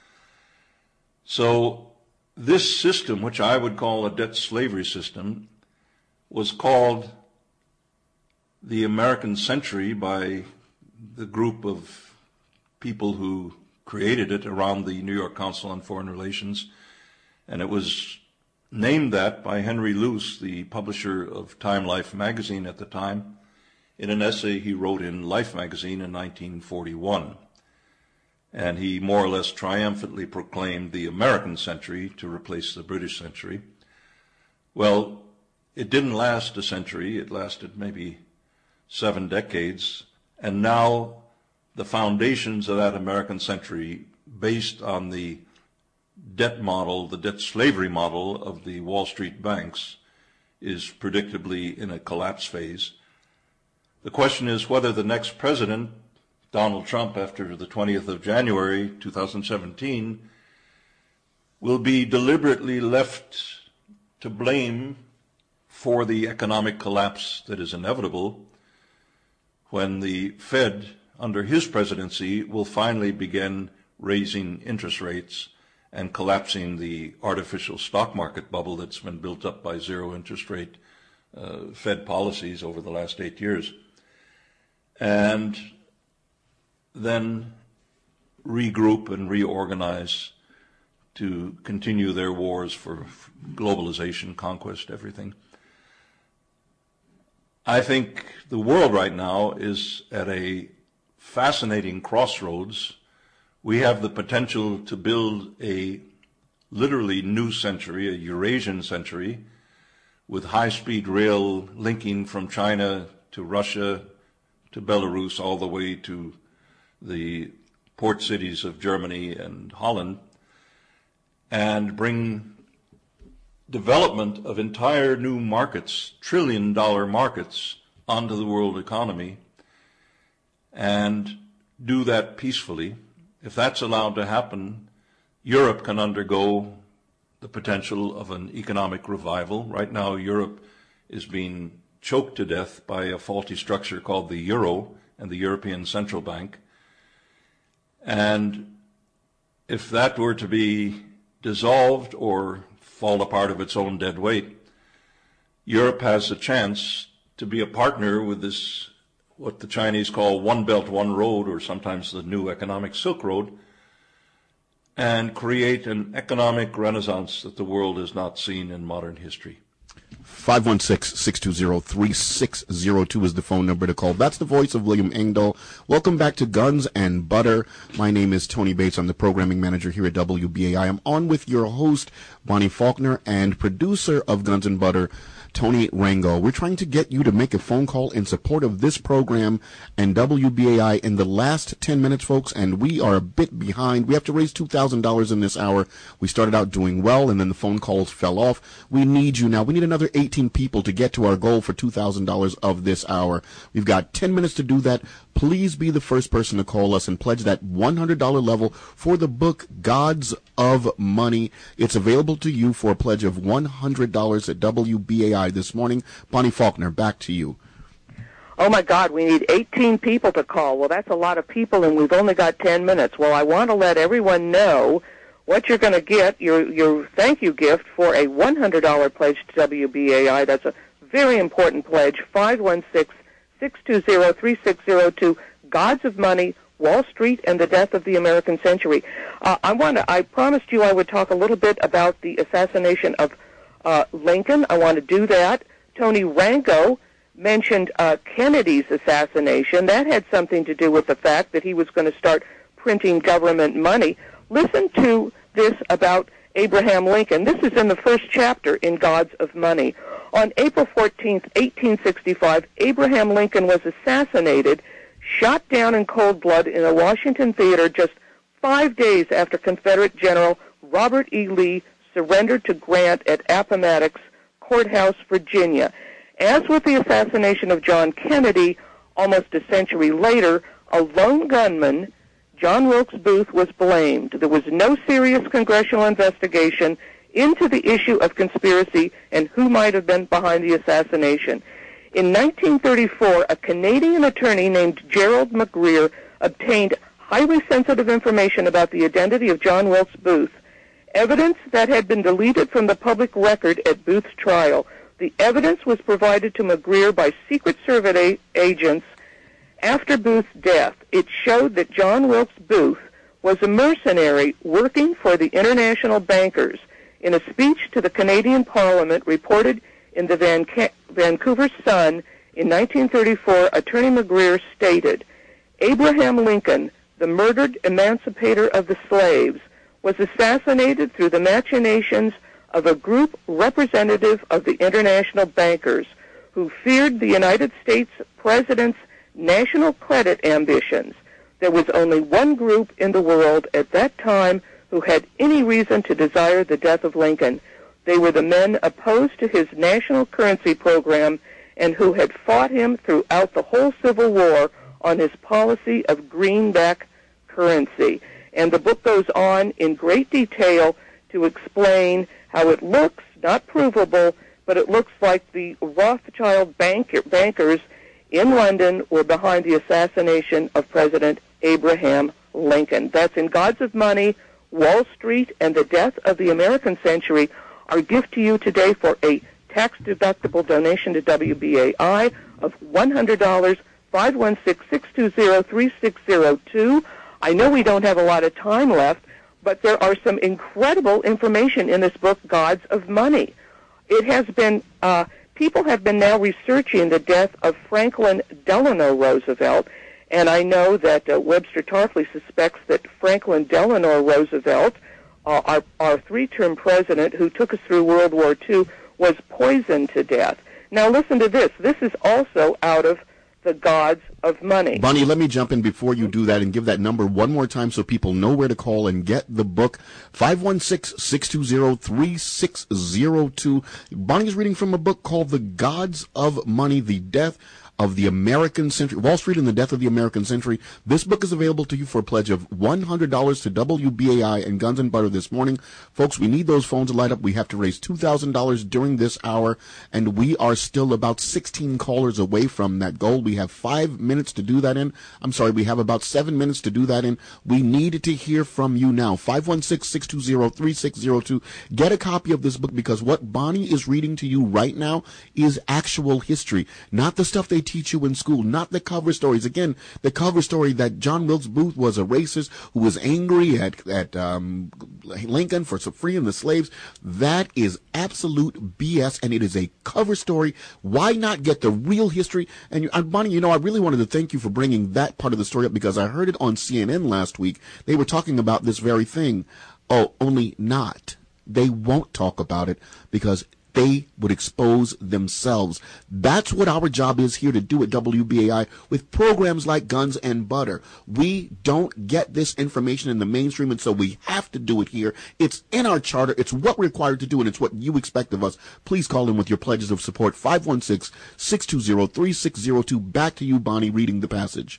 So this system, which I would call a debt slavery system, was called the American Century by the group of people who created it around the New York Council on Foreign Relations, and it was named that by Henry Luce, the publisher of Time Life magazine at the time, in an essay he wrote in Life magazine in nineteen forty-one. And he more or less triumphantly proclaimed the American century to replace the British century. Well, it didn't last a century. It lasted maybe seven decades, and now the foundations of that American century, based on the debt model, the debt slavery model of the Wall Street banks, is predictably in a collapse phase. The question is whether the next president, Donald Trump, after the twentieth of January two thousand seventeen, will be deliberately left to blame for the economic collapse that is inevitable when the Fed, under his presidency, will finally begin raising interest rates and collapsing the artificial stock market bubble that's been built up by zero interest rate uh, Fed policies over the last eight years. And then regroup and reorganize to continue their wars for globalization, conquest, everything. I think the world right now is at a fascinating crossroads. We have the potential to build a literally new century, a Eurasian century, with high-speed rail linking from China to Russia to Belarus all the way to the port cities of Germany and Holland, and bring development of entire new markets, trillion-dollar markets, onto the world economy, and do that peacefully. If that's allowed to happen, Europe can undergo the potential of an economic revival. Right now, Europe is being choked to death by a faulty structure called the euro and the European Central Bank. And if that were to be dissolved or fall apart of its own dead weight, Europe has a chance to be a partner with this, what the Chinese call one belt, one road, or sometimes the new economic Silk Road, and create an economic renaissance that the world has not seen in modern history. five one six, six two zero, three six zero two is the phone number to call. That's the voice of William Engdahl. Welcome back to Guns and Butter. My name is Tony Bates. I'm the programming manager here at W B A I. I'm on with your host, Bonnie Faulkner, and producer of Guns and Butter, Tony Rango. We're trying to get you to make a phone call in support of this program and W B A I in the last ten minutes, folks, and we are a bit behind. We have to raise two thousand dollars in this hour. We started out doing well, and then the phone calls fell off. We need you now. We need another eighteen people to get to our goal for two thousand dollars of this hour. We've got ten minutes to do that. Please be the first person to call us and pledge that one hundred dollars level for the book Gods of Money. It's available to you for a pledge of one hundred dollars at W B A I this morning. Bonnie Faulkner, back to you. Oh, my God, we need eighteen people to call. Well, that's a lot of people, and we've only got ten minutes. Well, I want to let everyone know what you're going to get, your your thank you gift for a one hundred dollars pledge to W B A I. That's a very important pledge, five one six, six two zero, three six zero two, Gods of Money, Wall Street, and the Death of the American Century. Uh, I want to, I promised you I would talk a little bit about the assassination of uh, Lincoln. I want to do that. Tony Rango mentioned uh, Kennedy's assassination. That had something to do with the fact that he was going to start printing government money. Listen to this about Abraham Lincoln. This is in the first chapter in Gods of Money. On April fourteenth, eighteen sixty-five, Abraham Lincoln was assassinated, shot down in cold blood in a Washington theater just five days after Confederate General Robert E. Lee surrendered to Grant at Appomattox Courthouse, Virginia. As with the assassination of John Kennedy, almost a century later, a lone gunman, John Wilkes Booth, was blamed. There was no serious congressional investigation into the issue of conspiracy and who might have been behind the assassination. In nineteen thirty-four, a Canadian attorney named Gerald McGreer obtained highly sensitive information about the identity of John Wilkes Booth, evidence that had been deleted from the public record at Booth's trial. The evidence was provided to McGreer by Secret Service agents after Booth's death. It showed that John Wilkes Booth was a mercenary working for the international bankers. In a speech to the Canadian Parliament reported in the Van Ca- Vancouver Sun in nineteen thirty-four, Attorney McGreer stated, Abraham Lincoln, the murdered emancipator of the slaves, was assassinated through the machinations of a group representative of the international bankers who feared the United States president's national credit ambitions. There was only one group in the world at that time who had any reason to desire the death of Lincoln. They were the men opposed to his national currency program and who had fought him throughout the whole Civil War on his policy of greenback currency. And the book goes on in great detail to explain how it looks, not provable, but it looks like the Rothschild banker, bankers in London were behind the assassination of President Abraham Lincoln. That's in Gods of Money, Wall Street, and the Death of the American Century. Our gift to you today for a tax-deductible donation to W B A I of one hundred dollars, five one six, six two zero, three six zero two. I know we don't have a lot of time left, but there are some incredible information in this book, Gods of Money. It has been, uh, people have been now researching the death of Franklin Delano Roosevelt, and I know that uh, Webster Tarpley suspects that Franklin Delano Roosevelt, uh, our, our three-term president who took us through World War Two, was poisoned to death. Now listen to this. This is also out of the Gods of Money. Bonnie, let me jump in before you do that and give that number one more time so people know where to call and get the book. five one six, six two zero, three six zero two. Bonnie is reading from a book called The Gods of Money, The Death of the American Century, Wall Street and the Death of the American Century. This book is available to you for a pledge of one hundred dollars to W B A I and Guns and Butter this morning. Folks, we need those phones to light up. We have to raise two thousand dollars during this hour, and we are still about sixteen callers away from that goal. We have five minutes to do that in. I'm sorry, we have about seven minutes to do that in. We need to hear from you now. five one six, six two zero, three six zero two. Get a copy of this book because what Bonnie is reading to you right now is actual history, not the stuff they teach you in school, not the cover stories. Again, the cover story that John Wilkes Booth was a racist who was angry at at um, Lincoln for freeing the slaves. That is absolute B S, and it is a cover story. Why not get the real history? And you, uh, Bonnie, you know, I really wanted to thank you for bringing that part of the story up because I heard it on C N N last week. They were talking about this very thing. Oh, only not. They won't talk about it because they would expose themselves. That's what our job is here to do at W B A I with programs like Guns and Butter. We don't get this information in the mainstream, and so we have to do it here. It's in our charter. It's what we're required to do, and it's what you expect of us. Please call in with your pledges of support. five one six, six two zero, three six zero two. Back to you, Bonnie, reading the passage.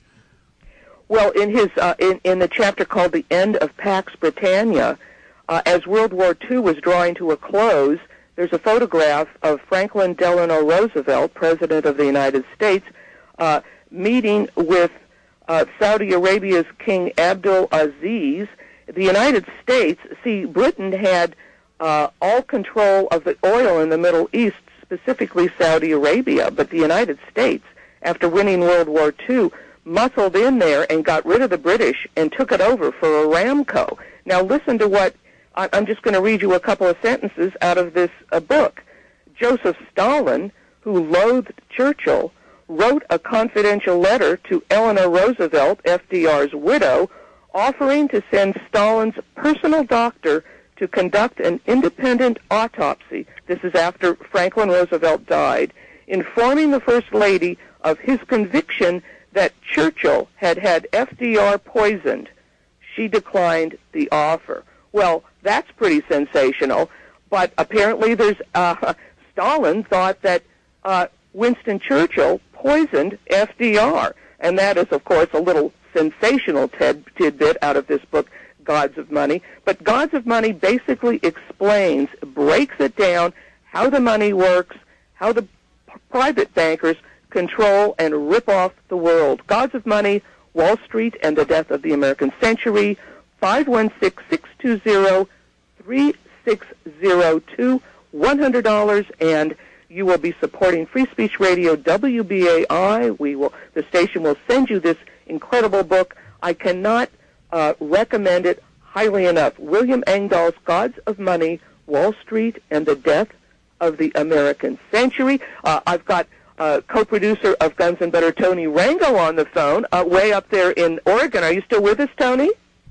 Well, in his uh, in, in the chapter called The End of Pax Britannia, uh, as World War Two was drawing to a close, there's a photograph of Franklin Delano Roosevelt, President of the United States, uh, meeting with uh, Saudi Arabia's King Abdul Aziz. The United States, see, Britain had uh, all control of the oil in the Middle East, specifically Saudi Arabia, but the United States, after winning World War Two, muscled in there and got rid of the British and took it over for Aramco. Now listen to what I'm just going to read you a couple of sentences out of this uh, book. Joseph Stalin, who loathed Churchill, wrote a confidential letter to Eleanor Roosevelt, F D R's widow, offering to send Stalin's personal doctor to conduct an independent autopsy. This is after Franklin Roosevelt died, informing the First Lady of his conviction that Churchill had had F D R poisoned. She declined the offer. Well, that's pretty sensational, but apparently there's uh, Stalin thought that uh, Winston Churchill poisoned F D R, and that is, of course, a little sensational tid- tidbit out of this book, Gods of Money. But Gods of Money basically explains, breaks it down, how the money works, how the p- private bankers control and rip off the world. Gods of Money, Wall Street and the Death of the American Century, five one six, six two zero, three six zero two, one hundred dollars, and you will be supporting Free Speech Radio W B A I. We will, the station will send you this incredible book. I cannot uh, recommend it highly enough. William Engdahl's Gods of Money, Wall Street, and the Death of the American Century. Uh, I've got uh, co-producer of Guns and Butter, Tony Rango, on the phone, uh, way up there in Oregon. Are you still with us, Tony?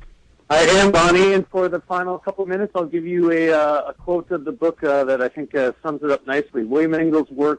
I am, Bonnie, and for the final couple of minutes, I'll give you a, uh, a quote of the book uh, that I think uh, sums it up nicely. William Engdahl's work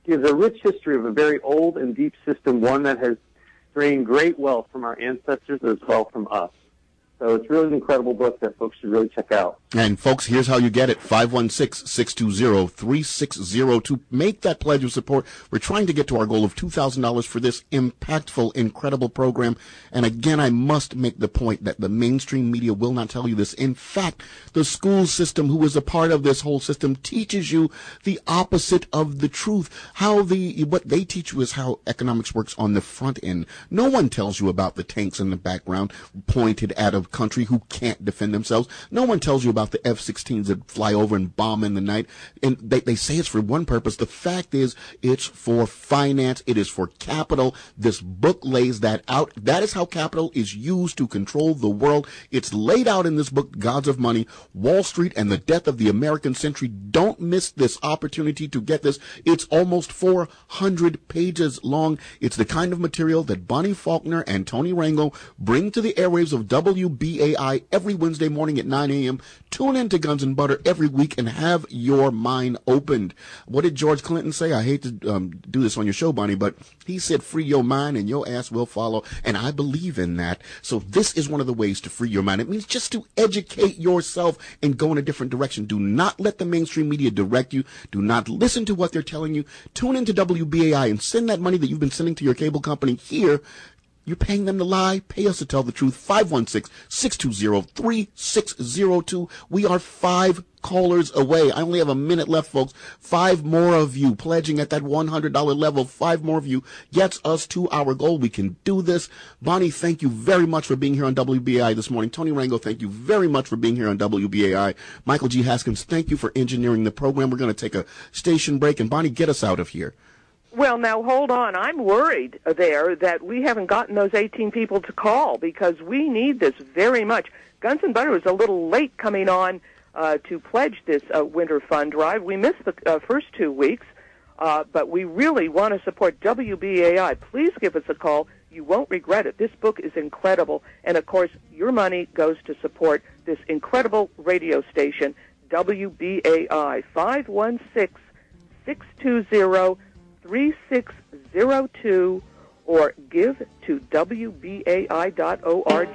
gives a rich history of a very old and deep system, one that has drained great wealth from our ancestors as well from us. So it's really an incredible book that folks should really check out. And folks, here's how you get it. five one six, six two zero, three six zero two. Make that pledge of support. We're trying to get to our goal of two thousand dollars for this impactful, incredible program. And again, I must make the point that the mainstream media will not tell you this. In fact, the school system, who is a part of this whole system, teaches you the opposite of the truth. How the, what they teach you is how economics works on the front end. No one tells you about the tanks in the background pointed at a country who can't defend themselves. No one tells you about the F sixteens that fly over and bomb in the night. And they, they say it's for one purpose. The fact is, it's for finance. It is for capital. This book lays that out. That is how capital is used to control the world. It's laid out in this book, Gods of Money, Wall Street, and the Death of the American Century. Don't miss this opportunity to get this. It's almost four hundred pages long. It's the kind of material that Bonnie Faulkner and Tony Rango bring to the airwaves of W B A I every Wednesday morning at nine a.m. Tune in to Guns and Butter every week and have your mind opened. What did George Clinton say? I hate to um, do this on your show, Bonnie, but he said, free your mind and your ass will follow. And I believe in that. So this is one of the ways to free your mind. It means just to educate yourself and go in a different direction. Do not let the mainstream media direct you. Do not listen to what they're telling you. Tune into W B A I and send that money that you've been sending to your cable company here. You're paying them to lie. Pay us to tell the truth. five one six, six two zero, three six zero two. We are five callers away. I only have a minute left, folks. Five more of you pledging at that one hundred dollars level. Five more of you gets us to our goal. We can do this. Bonnie, thank you very much for being here on W B A I this morning. Tony Rango, thank you very much for being here on W B A I. Michael G. Haskins, thank you for engineering the program. We're going to take a station break, and Bonnie, get us out of here. Well, now, hold on. I'm worried there that we haven't gotten those eighteen people to call because we need this very much. Guns and Butter was a little late coming on uh, to pledge this uh, winter fund drive. We missed the uh, first two weeks, uh, but we really want to support W B A I. Please give us a call. You won't regret it. This book is incredible. And, of course, your money goes to support this incredible radio station, W B A I, five one six, six two zero, three six zero two, or give to W B A I dot org.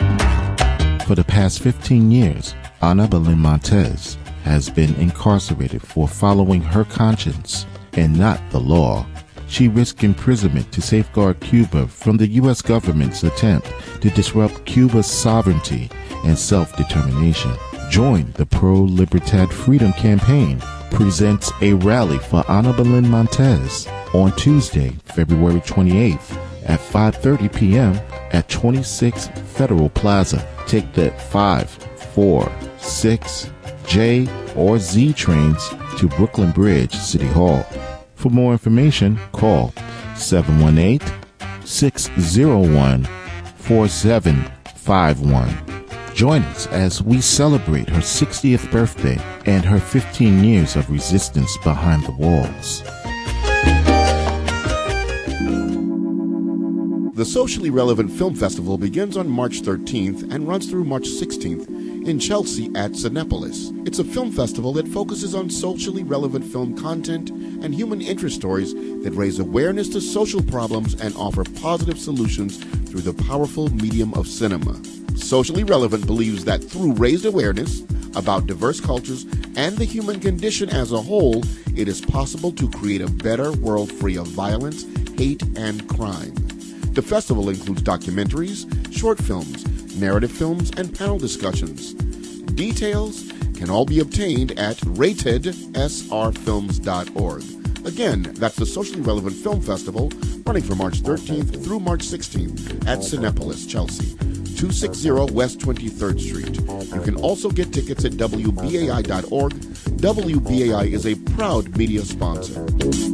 For the past fifteen years, Ana Belén Montez has been incarcerated for following her conscience and not the law. She risked imprisonment to safeguard Cuba from the U S government's attempt to disrupt Cuba's sovereignty and self-determination. Join the Pro-Libertad Freedom Campaign presents a rally for Ana Belén Montez on Tuesday, February twenty-eighth at five thirty p.m. at twenty-six Federal Plaza. Take the five, four, six, J, or Z trains to Brooklyn Bridge City Hall. For more information, call seven one eight, six zero one, four seven five one. Join us as we celebrate her sixtieth birthday and her fifteen years of resistance behind the walls. The Socially Relevant Film Festival begins on March thirteenth and runs through March sixteenth in Chelsea at Cinepolis. It's a film festival that focuses on socially relevant film content and human interest stories that raise awareness to social problems and offer positive solutions through the powerful medium of cinema. Socially Relevant believes that through raised awareness about diverse cultures and the human condition as a whole, it is possible to create a better world free of violence, hate, and crime. The festival includes documentaries, short films, narrative films, and panel discussions. Details can all be obtained at rated s r films dot org. Again, that's the Socially Relevant Film Festival running from March thirteenth through March sixteenth at Cinepolis, Chelsea, two sixty West twenty-third Street. You can also get tickets at W B A I dot org. W B A I is a proud media sponsor.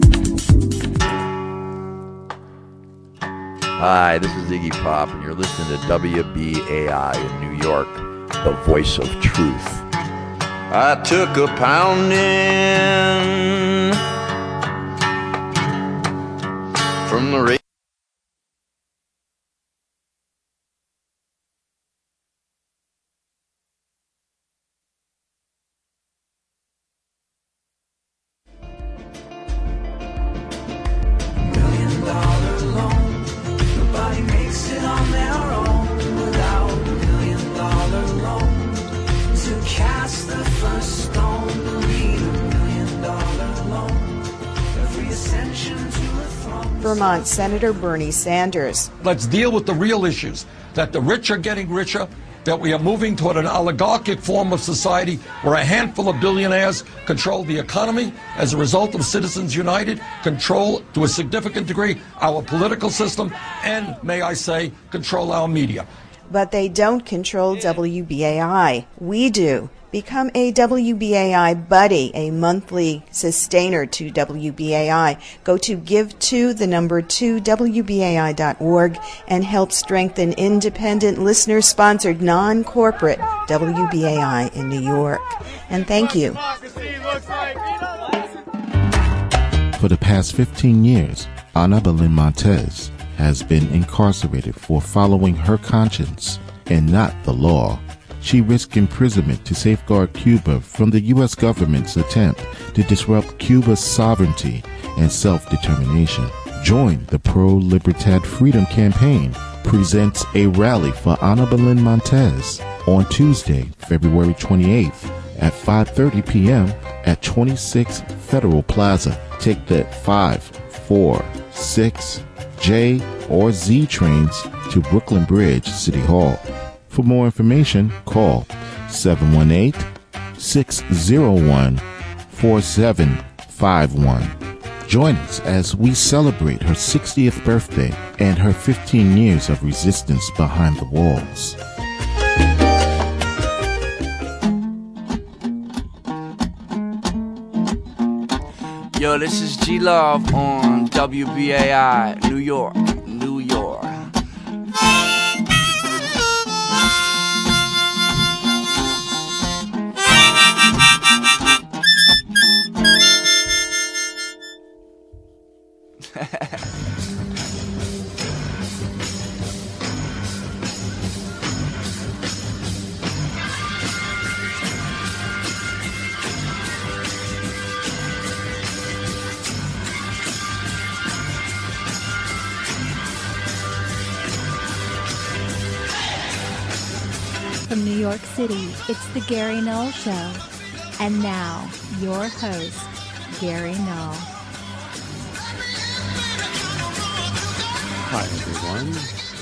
Hi, this is Iggy Pop, and you're listening to W B A I in New York, the voice of truth. I took a pounding from the radio. Vermont Senator Bernie Sanders. Let's deal with the real issues, that the rich are getting richer, that we are moving toward an oligarchic form of society where a handful of billionaires control the economy as a result of Citizens United, control to a significant degree our political system, and, may I say, control our media. But they don't control W B A I. We do. Become a W B A I buddy, a monthly sustainer to W B A I. Go to give to the number two W B A I dot org and help strengthen independent, listener-sponsored, non-corporate W B A I in New York. And thank you. For the past fifteen years, Ana Belén Montez has been incarcerated for following her conscience and not the law. She risked imprisonment to safeguard Cuba from the U S government's attempt to disrupt Cuba's sovereignty and self-determination. Join the Pro Libertad Freedom Campaign presents a rally for Ana Belén Montez on Tuesday, February twenty-eighth at five thirty p.m. at twenty-six Federal Plaza. Take the five, four, six, J, or Z trains to Brooklyn Bridge City Hall. For more information, call seven one eight, six zero one, four seven five one. Join us as we celebrate her sixtieth birthday and her fifteen years of resistance behind the walls. Yo, this is G-Love on W B A I, New York, New York. From New York City, it's the Gary Null Show. And now, your host, Gary Null. Hi, everyone.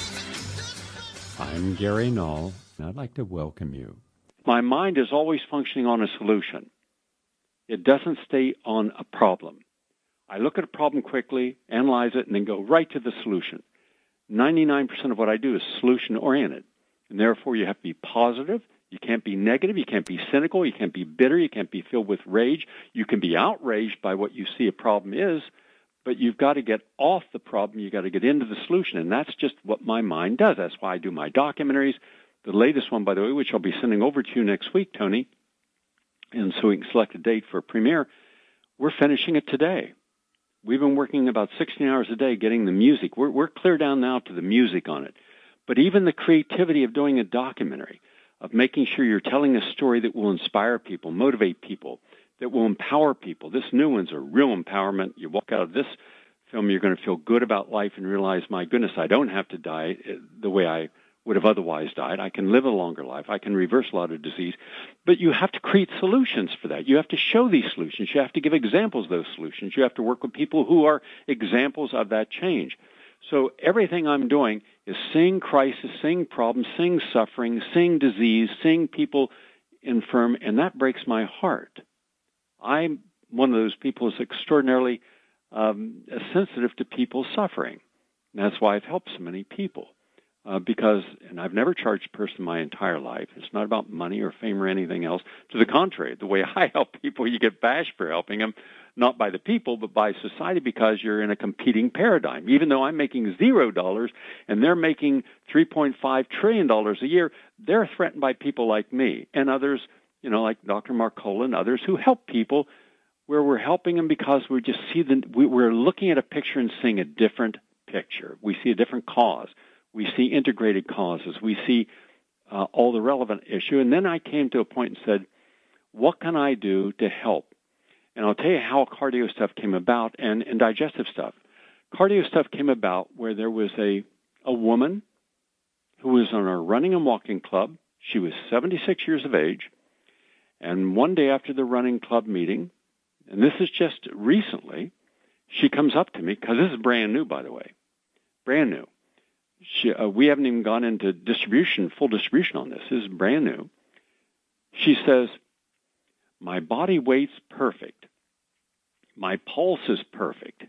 I'm Gary Null, and I'd like to welcome you. My mind is always functioning on a solution. It doesn't stay on a problem. I look at a problem quickly, analyze it, and then go right to the solution. ninety-nine percent of what I do is solution-oriented. And therefore, you have to be positive. You can't be negative. You can't be cynical. You can't be bitter. You can't be filled with rage. You can be outraged by what you see a problem is, but you've got to get off the problem. You've got to get into the solution, and that's just what my mind does. That's why I do my documentaries. The latest one, by the way, which I'll be sending over to you next week, Tony, and so we can select a date for a premiere, we're finishing it today. We've been working about sixteen hours a day getting the music. We're, we're clear down now to the music on it. But even the creativity of doing a documentary, of making sure you're telling a story that will inspire people, motivate people, that will empower people. This new one's a real empowerment. You walk out of this film, you're going to feel good about life and realize, my goodness, I don't have to die the way I would have otherwise died. I can live a longer life. I can reverse a lot of disease. But you have to create solutions for that. You have to show these solutions. You have to give examples of those solutions. You have to work with people who are examples of that change. So everything I'm doing is seeing crisis, seeing problems, seeing suffering, seeing disease, seeing people infirm, and that breaks my heart. I'm one of those people who's extraordinarily um, sensitive to people's suffering. And that's why I've helped so many people. Uh, because, and I've never charged a person my entire life. It's not about money or fame or anything else. To the contrary, the way I help people, you get bashed for helping them, not by the people, but by society, because you're in a competing paradigm. Even though I'm making zero dollars and they're making three point five trillion dollars a year, they're threatened by people like me and others, you know, like Doctor Marcola and others who help people, where we're helping them because we just see the, we're looking at a picture and seeing a different picture. We see a different cause. We see integrated causes. We see uh, all the relevant issue. And then I came to a point and said, what can I do to help? And I'll tell you how cardio stuff came about and, and digestive stuff. Cardio stuff came about where there was a, a woman who was on a running and walking club. She was seventy-six years of age. And one day after the running club meeting, and this is just recently, she comes up to me, because this is brand new, by the way, brand new. She, uh, we haven't even gone into distribution, full distribution on this. This is brand new. She says, my body weight's perfect. My pulse is perfect.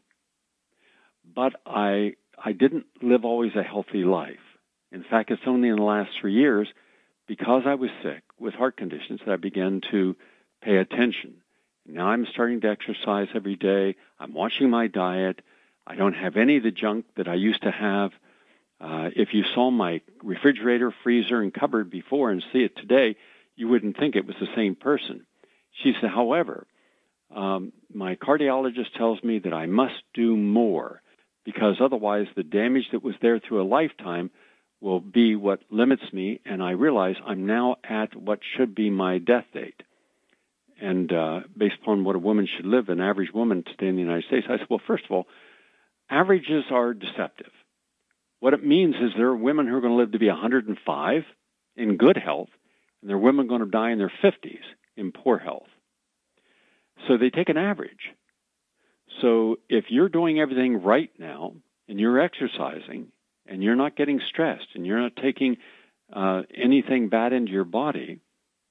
But I I didn't live always a healthy life. In fact, it's only in the last three years, because I was sick with heart conditions, that I began to pay attention. Now I'm starting to exercise every day. I'm watching my diet. I don't have any of the junk that I used to have. Uh, if you saw my refrigerator, freezer, and cupboard before and see it today, you wouldn't think it was the same person. She said, however, um, my cardiologist tells me that I must do more, because otherwise the damage that was there through a lifetime will be what limits me, and I realize I'm now at what should be my death date. And uh, based upon what a woman should live, an average woman today in the United States, I said, well, first of all, averages are deceptive. What it means is there are women who are going to live to be one hundred five in good health, and there are women going to die in their fifties in poor health. So they take an average. So if you're doing everything right now, and you're exercising, and you're not getting stressed, and you're not taking uh, anything bad into your body,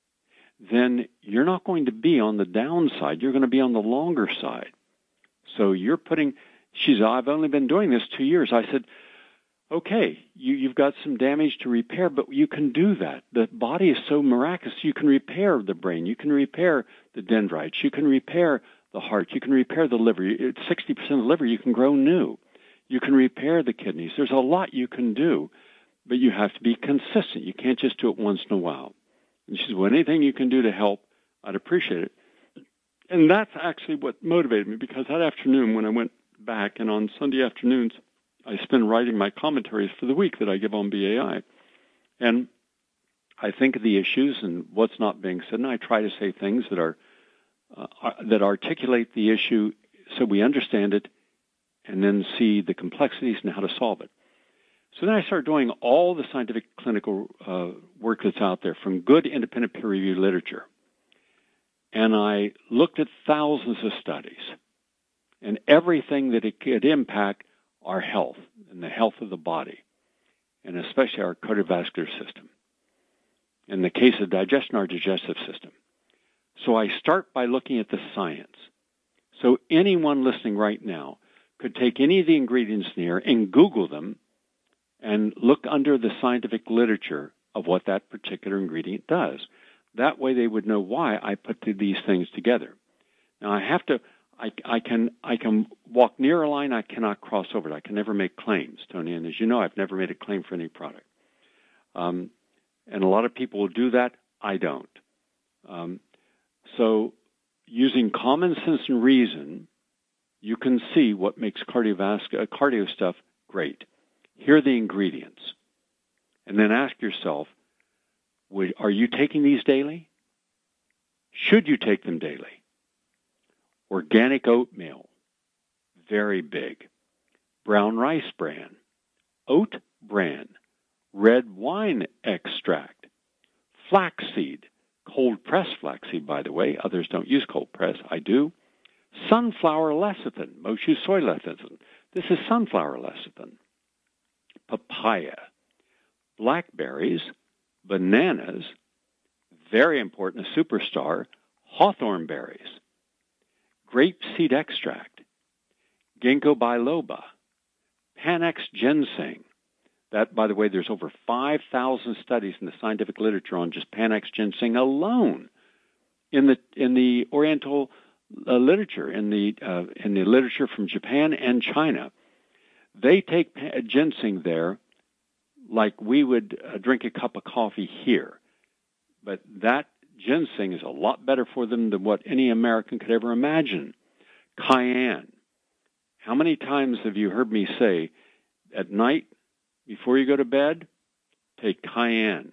then you're not going to be on the downside. You're going to be on the longer side. So you're putting, she said, I've only been doing this two years. I said, okay, you, you've got some damage to repair, but you can do that. The body is so miraculous. You can repair the brain. You can repair the dendrites. You can repair the heart. You can repair the liver. It's sixty percent of the liver you can grow new. You can repair the kidneys. There's a lot you can do, but you have to be consistent. You can't just do it once in a while. And she said, well, anything you can do to help, I'd appreciate it. And that's actually what motivated me, because that afternoon when I went back, and on Sunday afternoons, I spend writing my commentaries for the week that I give on B A I. And I think of the issues and what's not being said, and I try to say things that are uh, that articulate the issue so we understand it and then see the complexities and how to solve it. So then I started doing all the scientific clinical uh, work that's out there from good independent peer-reviewed literature. And I looked at thousands of studies and everything that it could impact our health and the health of the body, and especially our cardiovascular system. In the case of digestion, our digestive system. So I start by looking at the science. So anyone listening right now could take any of the ingredients in here and Google them and look under the scientific literature of what that particular ingredient does. That way they would know why I put these things together. Now I have to, I, I can I can walk near a line, I cannot cross over it. I can never make claims, Tony, and as you know, I've never made a claim for any product. Um, and a lot of people will do that. I don't. Um, so using common sense and reason, you can see what makes cardiovascular, cardio stuff great. Here are the ingredients. And then ask yourself, are you taking these daily? Should you take them daily? Organic oatmeal, very big. Brown rice bran, oat bran, red wine extract, flaxseed, cold pressed flaxseed, by the way. Others don't use cold press. I do. Sunflower lecithin. Most use soy lecithin. This is sunflower lecithin. Papaya, blackberries, bananas, very important, a superstar, hawthorn berries, grape seed extract, ginkgo biloba, Panax ginseng. That, by the way, there's over five thousand studies in the scientific literature on just Panax ginseng alone. In the in the Oriental uh, literature, in the uh, in the literature from Japan and China, they take ginseng there like we would uh, drink a cup of coffee here. But that ginseng is a lot better for them than what any American could ever imagine. Cayenne. How many times have you heard me say, at night, before you go to bed, take cayenne.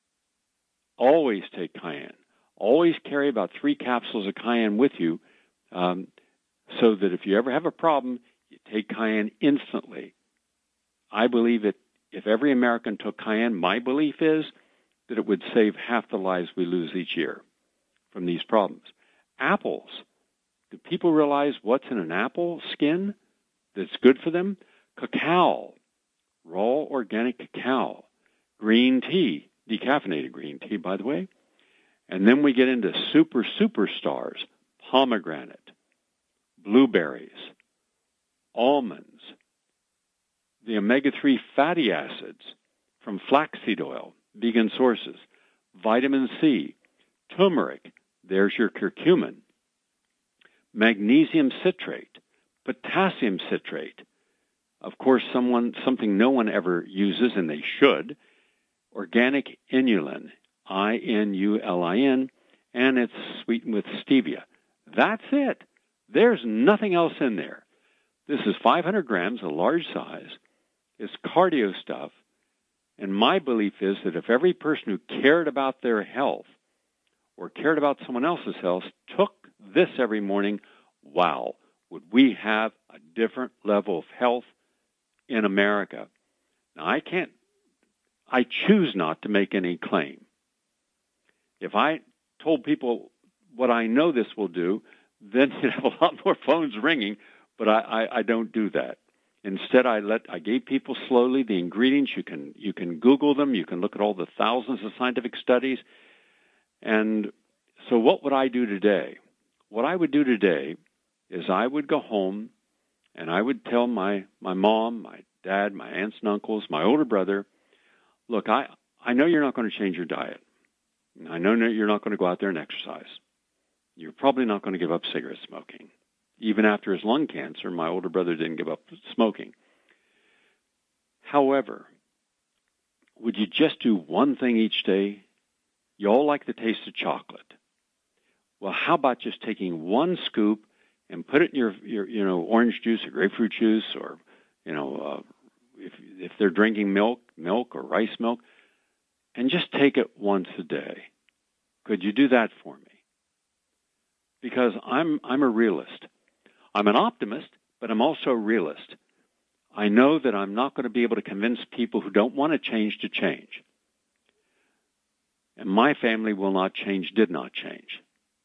Always take cayenne. Always carry about three capsules of cayenne with you um, so that if you ever have a problem, you take cayenne instantly. I believe that if every American took cayenne, my belief is that it would save half the lives we lose each year from these problems. Apples, Do people realize what's in an apple skin that's good for them? Cacao, raw organic cacao, green tea, decaffeinated green tea, by the way. And then we get into super, superstars, pomegranate, blueberries, almonds, the omega three fatty acids from flaxseed oil, vegan sources, vitamin C, turmeric, there's your curcumin, magnesium citrate, potassium citrate, of course, someone something no one ever uses, and they should, organic inulin, I N U L I N, and it's sweetened with stevia. That's it. There's nothing else in there. This is five hundred grams, a large size. It's cardio stuff. And my belief is that if every person who cared about their health or cared about someone else's health took this every morning, wow, would we have a different level of health in America. Now, I can't, I choose not to make any claim. If I told people what I know this will do, then you'd have a lot more phones ringing, but I, I, I don't do that. Instead, I let I gave people slowly the ingredients. You can you can Google them. You can look at all the thousands of scientific studies. And so what would I do today? What I would do today is I would go home and I would tell my, my mom, my dad, my aunts and uncles, my older brother, look, I, I know you're not going to change your diet. I know you're not going to go out there and exercise. You're probably not going to give up cigarette smoking. Even after his lung cancer, my older brother didn't give up smoking. However, would you just do one thing each day? You all like the taste of chocolate. Well, how about just taking one scoop and put it in your, your you know, orange juice or grapefruit juice, or, you know, uh, if if they're drinking milk, milk or rice milk, and just take it once a day. Could you do that for me? Because I'm I'm a realist. I'm an optimist, but I'm also a realist. I know that I'm not going to be able to convince people who don't want to change to change. And my family will not change, did not change.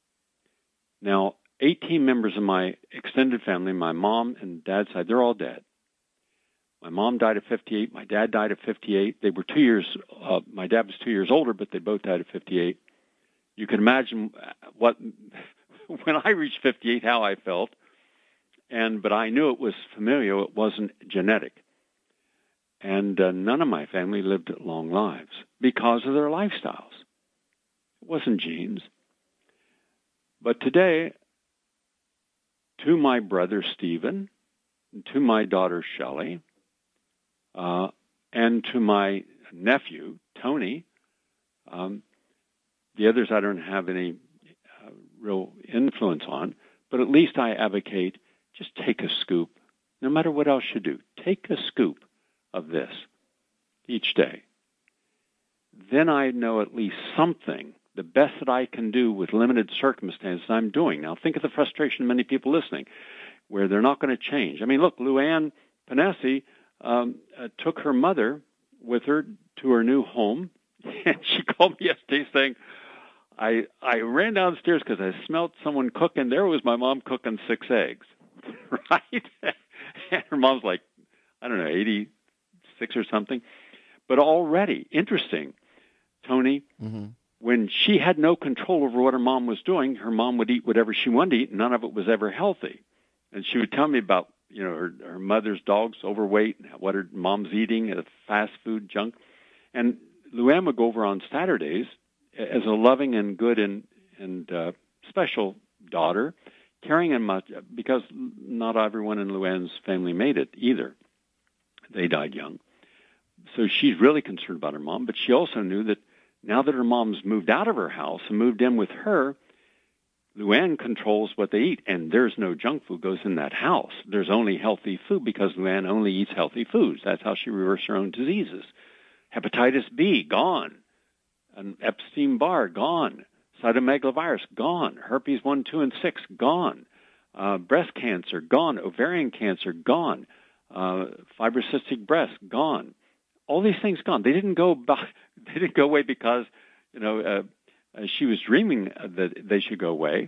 Now, eighteen members of my extended family, my mom and dad's side, they're all dead. My mom died at fifty-eight. My dad died at fifty-eight. They were two years, uh, my dad was two years older, but they both died at fifty-eight. You can imagine what, when I reached fifty-eight, how I felt. And, but I knew it was familial. It wasn't genetic. And uh, none of my family lived long lives because of their lifestyles. It wasn't genes. But today, to my brother Stephen, to my daughter Shelley, uh, and to my nephew Tony, um, the others I don't have any uh, real influence on, but at least I advocate just take a scoop, no matter what else you do. Take a scoop of this each day. Then I know at least something, the best that I can do with limited circumstances I'm doing. Now, think of the frustration of many people listening, where they're not going to change. I mean, look, Luann Panesi um, uh, took her mother with her to her new home, and she called me yesterday saying, I, I ran downstairs because I smelled someone cooking. There was my mom cooking six eggs, right? And her mom's like, I don't know, eighty-six or something. But already, interesting, Tony, mm-hmm. when she had no control over what her mom was doing, her mom would eat whatever she wanted to eat, and none of it was ever healthy. And she would tell me about, you know, her, her mother's dog's overweight, and what her mom's eating, uh, fast food junk. And Luann would go over on Saturdays as a loving and good and, and uh, special daughter, caring and much, because not everyone in Luann's family made it either. They died young. So she's really concerned about her mom, but she also knew that now that her mom's moved out of her house and moved in with her, Luann controls what they eat, and there's no junk food goes in that house. There's only healthy food because Luann only eats healthy foods. That's how she reversed her own diseases. Hepatitis B, gone. An Epstein-Barr, gone. Cytomegalovirus, gone. Herpes one, two, and six, gone. Uh, breast cancer, gone. Ovarian cancer, gone. Uh, fibrocystic breast, gone. All these things gone. They didn't go. By, they didn't go away because, you know, uh, uh, she was dreaming that they should go away.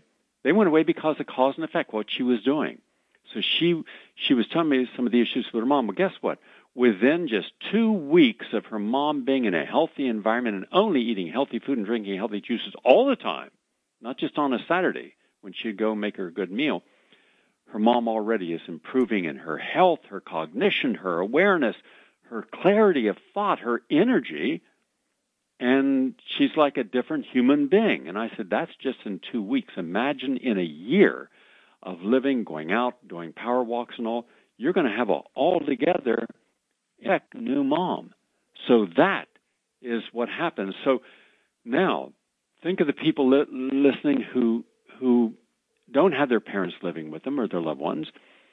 They went away because of cause and effect, what she was doing. So she she was telling me some of the issues with her mom. Well, guess what? Within just two weeks of her mom being in a healthy environment and only eating healthy food and drinking healthy juices all the time, not just on a Saturday when she'd go make her a good meal, her mom already is improving in her health, her cognition, her awareness, her clarity of thought, her energy, and she's like a different human being. And I said, that's just in two weeks. Imagine in a year of living, going out, doing power walks and all, you're going to have an altogether heck new mom. So that is what happens. So now think of the people li- listening who who don't have their parents living with them or their loved ones,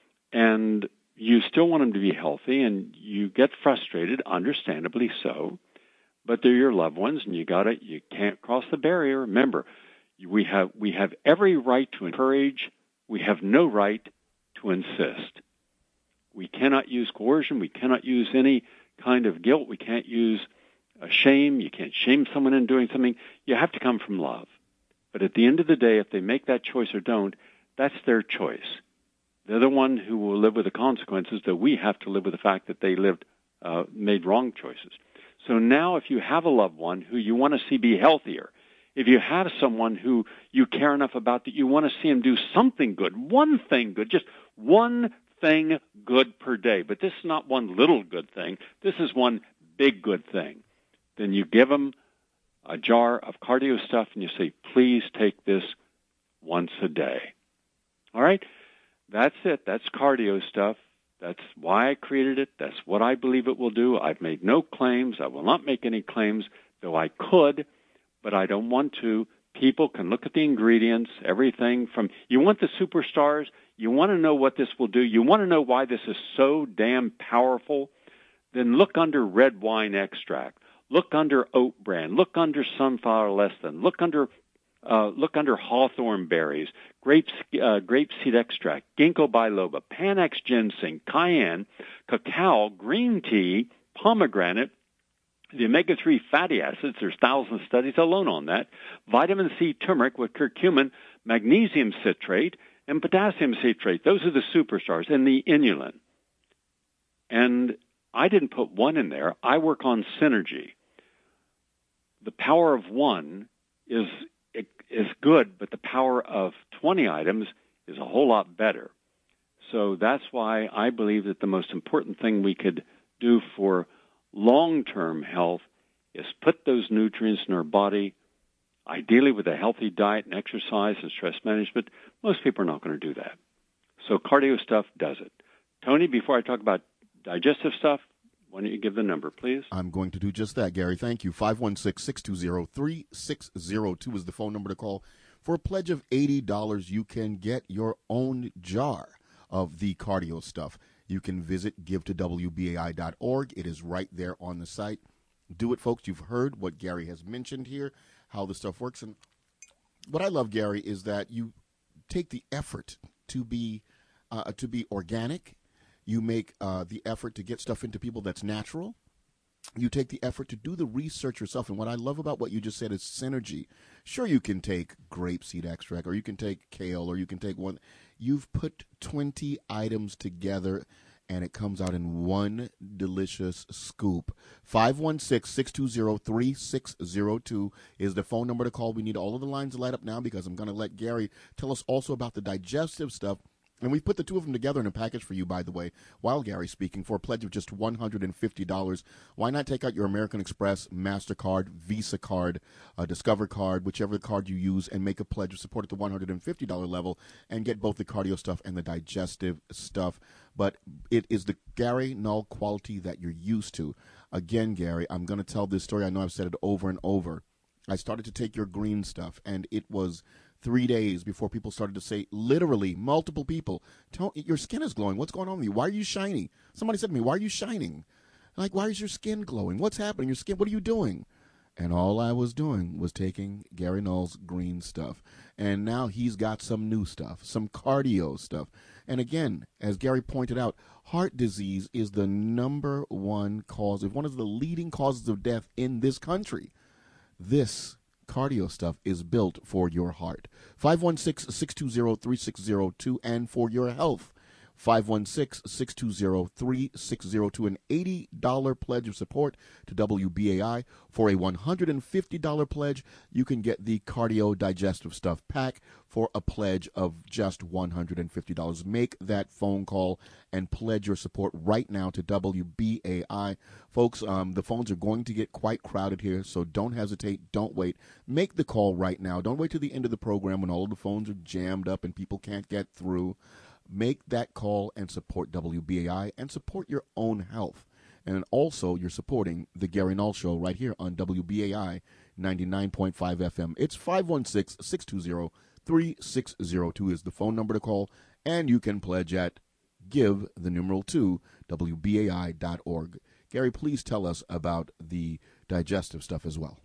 and you still want them to be healthy, and you get frustrated, understandably so, but they're your loved ones, and you got it. You can't cross the barrier. Remember, we have we have every right to encourage. We have no right to insist. We cannot use coercion. We cannot use any kind of guilt. We can't use a shame. You can't shame someone in doing something. You have to come from love. But at the end of the day, if they make that choice or don't, that's their choice. They're the one who will live with the consequences, that we have to live with the fact that they lived, uh, made wrong choices. So now if you have a loved one who you want to see be healthier, if you have someone who you care enough about that you want to see him do something good, one thing good, just one thing good per day, but this is not one little good thing, this is one big good thing, then you give him a jar of cardio stuff and you say, please take this once a day. All right? That's it. That's cardio stuff. That's why I created it. That's what I believe it will do. I've made no claims. I will not make any claims, though I could, but I don't want to. People can look at the ingredients, everything from, you want the superstars, you want to know what this will do, you want to know why this is so damn powerful, then look under red wine extract, look under oat bran, look under sunflower lecithin, look under uh, look under hawthorn berries, grape, uh, grapeseed extract, ginkgo biloba, Panax ginseng, cayenne, cacao, green tea, pomegranate, the omega three fatty acids, there's thousands of studies alone on that, vitamin C turmeric with curcumin, magnesium citrate, and potassium citrate. Those are the superstars, and the inulin. And I didn't put one in there. I work on synergy. The power of one is is good, but the power of twenty items is a whole lot better. So that's why I believe that the most important thing we could do for long-term health is put those nutrients in our body, ideally with a healthy diet and exercise and stress management. Most people are not going to do that. So cardio stuff does it. Tony, before I talk about digestive stuff, why don't you give the number, please? I'm going to do just that, Gary. Thank you. five one six, six two zero, three six zero two is the phone number to call. For a pledge of eighty dollars, you can get your own jar of the cardio stuff. You can visit give to W B A I dot org. It is right there on the site. Do it, folks. You've heard what Gary has mentioned here, how the stuff works. And what I love, Gary, is that you take the effort to be uh, to be organic. You make uh, the effort to get stuff into people that's natural. You take the effort to do the research yourself. And what I love about what you just said is synergy. Sure, you can take grapeseed extract, or you can take kale, or you can take one. You've put twenty items together, and it comes out in one delicious scoop. five one six, six two zero, three six zero two is the phone number to call. We need all of the lines to light up now because I'm going to let Gary tell us also about the digestive stuff. And we put the two of them together in a package for you, by the way, while Gary's speaking, for a pledge of just one hundred fifty dollars. Why not take out your American Express, MasterCard, Visa card, uh, Discover card, whichever card you use, and make a pledge of support at the one hundred fifty dollars level and get both the cardio stuff and the digestive stuff. But it is the Gary Null quality that you're used to. Again, Gary, I'm going to tell this story. I know I've said it over and over. I started to take your green stuff, and it was three days before people started to say, literally, multiple people, tell, your skin is glowing. What's going on with you? Why are you shiny? Somebody said to me, why are you shining? Like, why is your skin glowing? What's happening? Your skin, what are you doing? And all I was doing was taking Gary Null's green stuff. And now he's got some new stuff, some cardio stuff. And again, as Gary pointed out, heart disease is the number one cause, one of the leading causes of death in this country. This cardio stuff is built for your heart. five one six, six two zero, three six zero two, and for your health. five one six, six two zero, three six zero two, an eighty dollars pledge of support to W B A I. For a one hundred fifty dollars pledge, you can get the Cardio Digestive Stuff pack for a pledge of just one hundred fifty dollars. Make that phone call and pledge your support right now to W B A I. Folks, um, the phones are going to get quite crowded here, so don't hesitate, don't wait. Make the call right now. Don't wait till the end of the program when all of the phones are jammed up and people can't get through. Make that call and support W B A I and support your own health. And also, you're supporting the Gary Null Show right here on W B A I ninety-nine point five F M. It's five one six, six two zero, three six zero two is the phone number to call, and you can pledge at give the numeral two W B A I dot org. Gary, please tell us about the digestive stuff as well.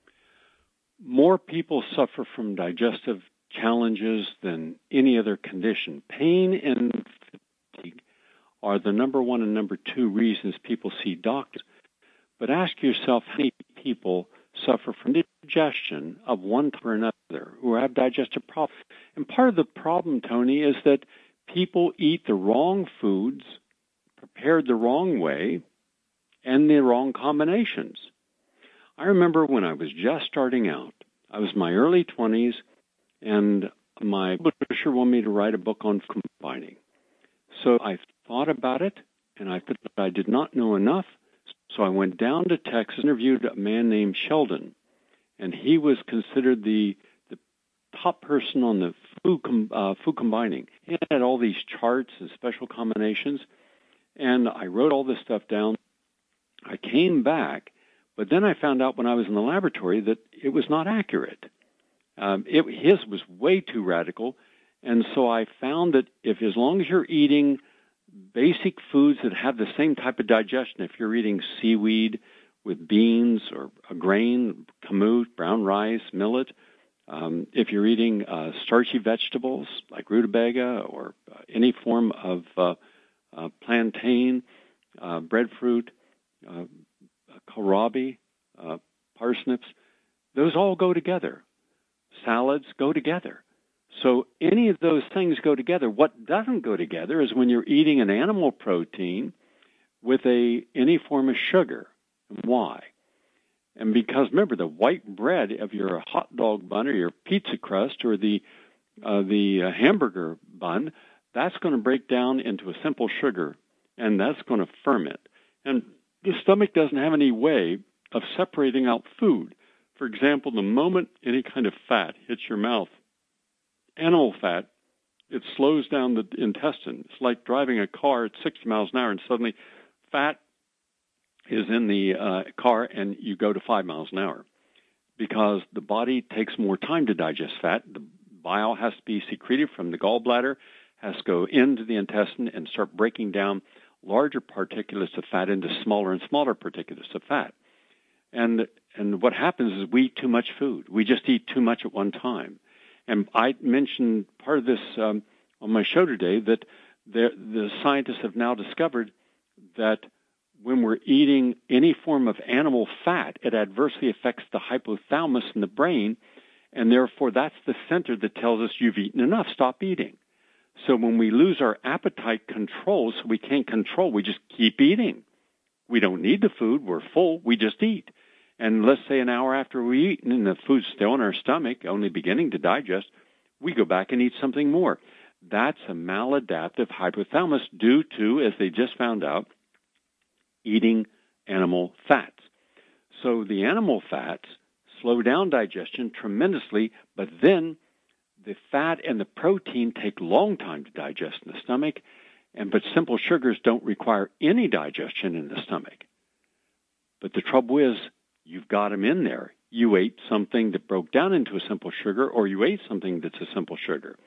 More people suffer from digestive challenges than any other condition. Pain and fatigue are the number one and number two reasons people see doctors. But ask yourself how many people suffer from indigestion of one type or another, who have digestive problems. And part of the problem, Tony, is that people eat the wrong foods, prepared the wrong way, and the wrong combinations. I remember when I was just starting out, I was in my early twenties, and my publisher wanted me to write a book on combining. So I thought about it, and I thought I did not know enough. So I went down to Texas, interviewed a man named Sheldon, and he was considered the the top person on the food com, uh, food combining. He had all these charts and special combinations, and I wrote all this stuff down. I came back, but then I found out when I was in the laboratory that it was not accurate. Um, it, his was way too radical, and so I found that if, as long as you're eating basic foods that have the same type of digestion, if you're eating seaweed with beans or a grain, kamut, brown rice, millet, um, if you're eating uh, starchy vegetables like rutabaga or uh, any form of uh, uh, plantain, uh, breadfruit, uh, kohlrabi, uh, parsnips, those all go together. Salads go together. So any of those things go together. What doesn't go together is when you're eating an animal protein with a any form of sugar. Why? And because, remember, the white bread of your hot dog bun or your pizza crust or the uh, the uh, hamburger bun, that's going to break down into a simple sugar, and that's going to ferment. And the stomach doesn't have any way of separating out food. For example, the moment any kind of fat hits your mouth, animal fat, it slows down the intestine. It's like driving a car at sixty miles an hour, and suddenly fat is in the uh, car, and you go to five miles an hour because the body takes more time to digest fat. The bile has to be secreted from the gallbladder, has to go into the intestine and start breaking down larger particulates of fat into smaller and smaller particulates of fat. And and what happens is we eat too much food. We just eat too much at one time. And I mentioned part of this um, on my show today, that the, the scientists have now discovered that when we're eating any form of animal fat, it adversely affects the hypothalamus in the brain, and therefore that's the center that tells us you've eaten enough, stop eating. So when we lose our appetite control, so we can't control, we just keep eating. We don't need the food, we're full, we just eat. And let's say an hour after we eat, and the food's still in our stomach, only beginning to digest, we go back and eat something more. That's a maladaptive hypothalamus due to, as they just found out, eating animal fats. So the animal fats slow down digestion tremendously, but then the fat and the protein take a long time to digest in the stomach, and but simple sugars don't require any digestion in the stomach. But the trouble is, you've got them in there. You ate something that broke down into a simple sugar, or you ate something that's a simple sugar.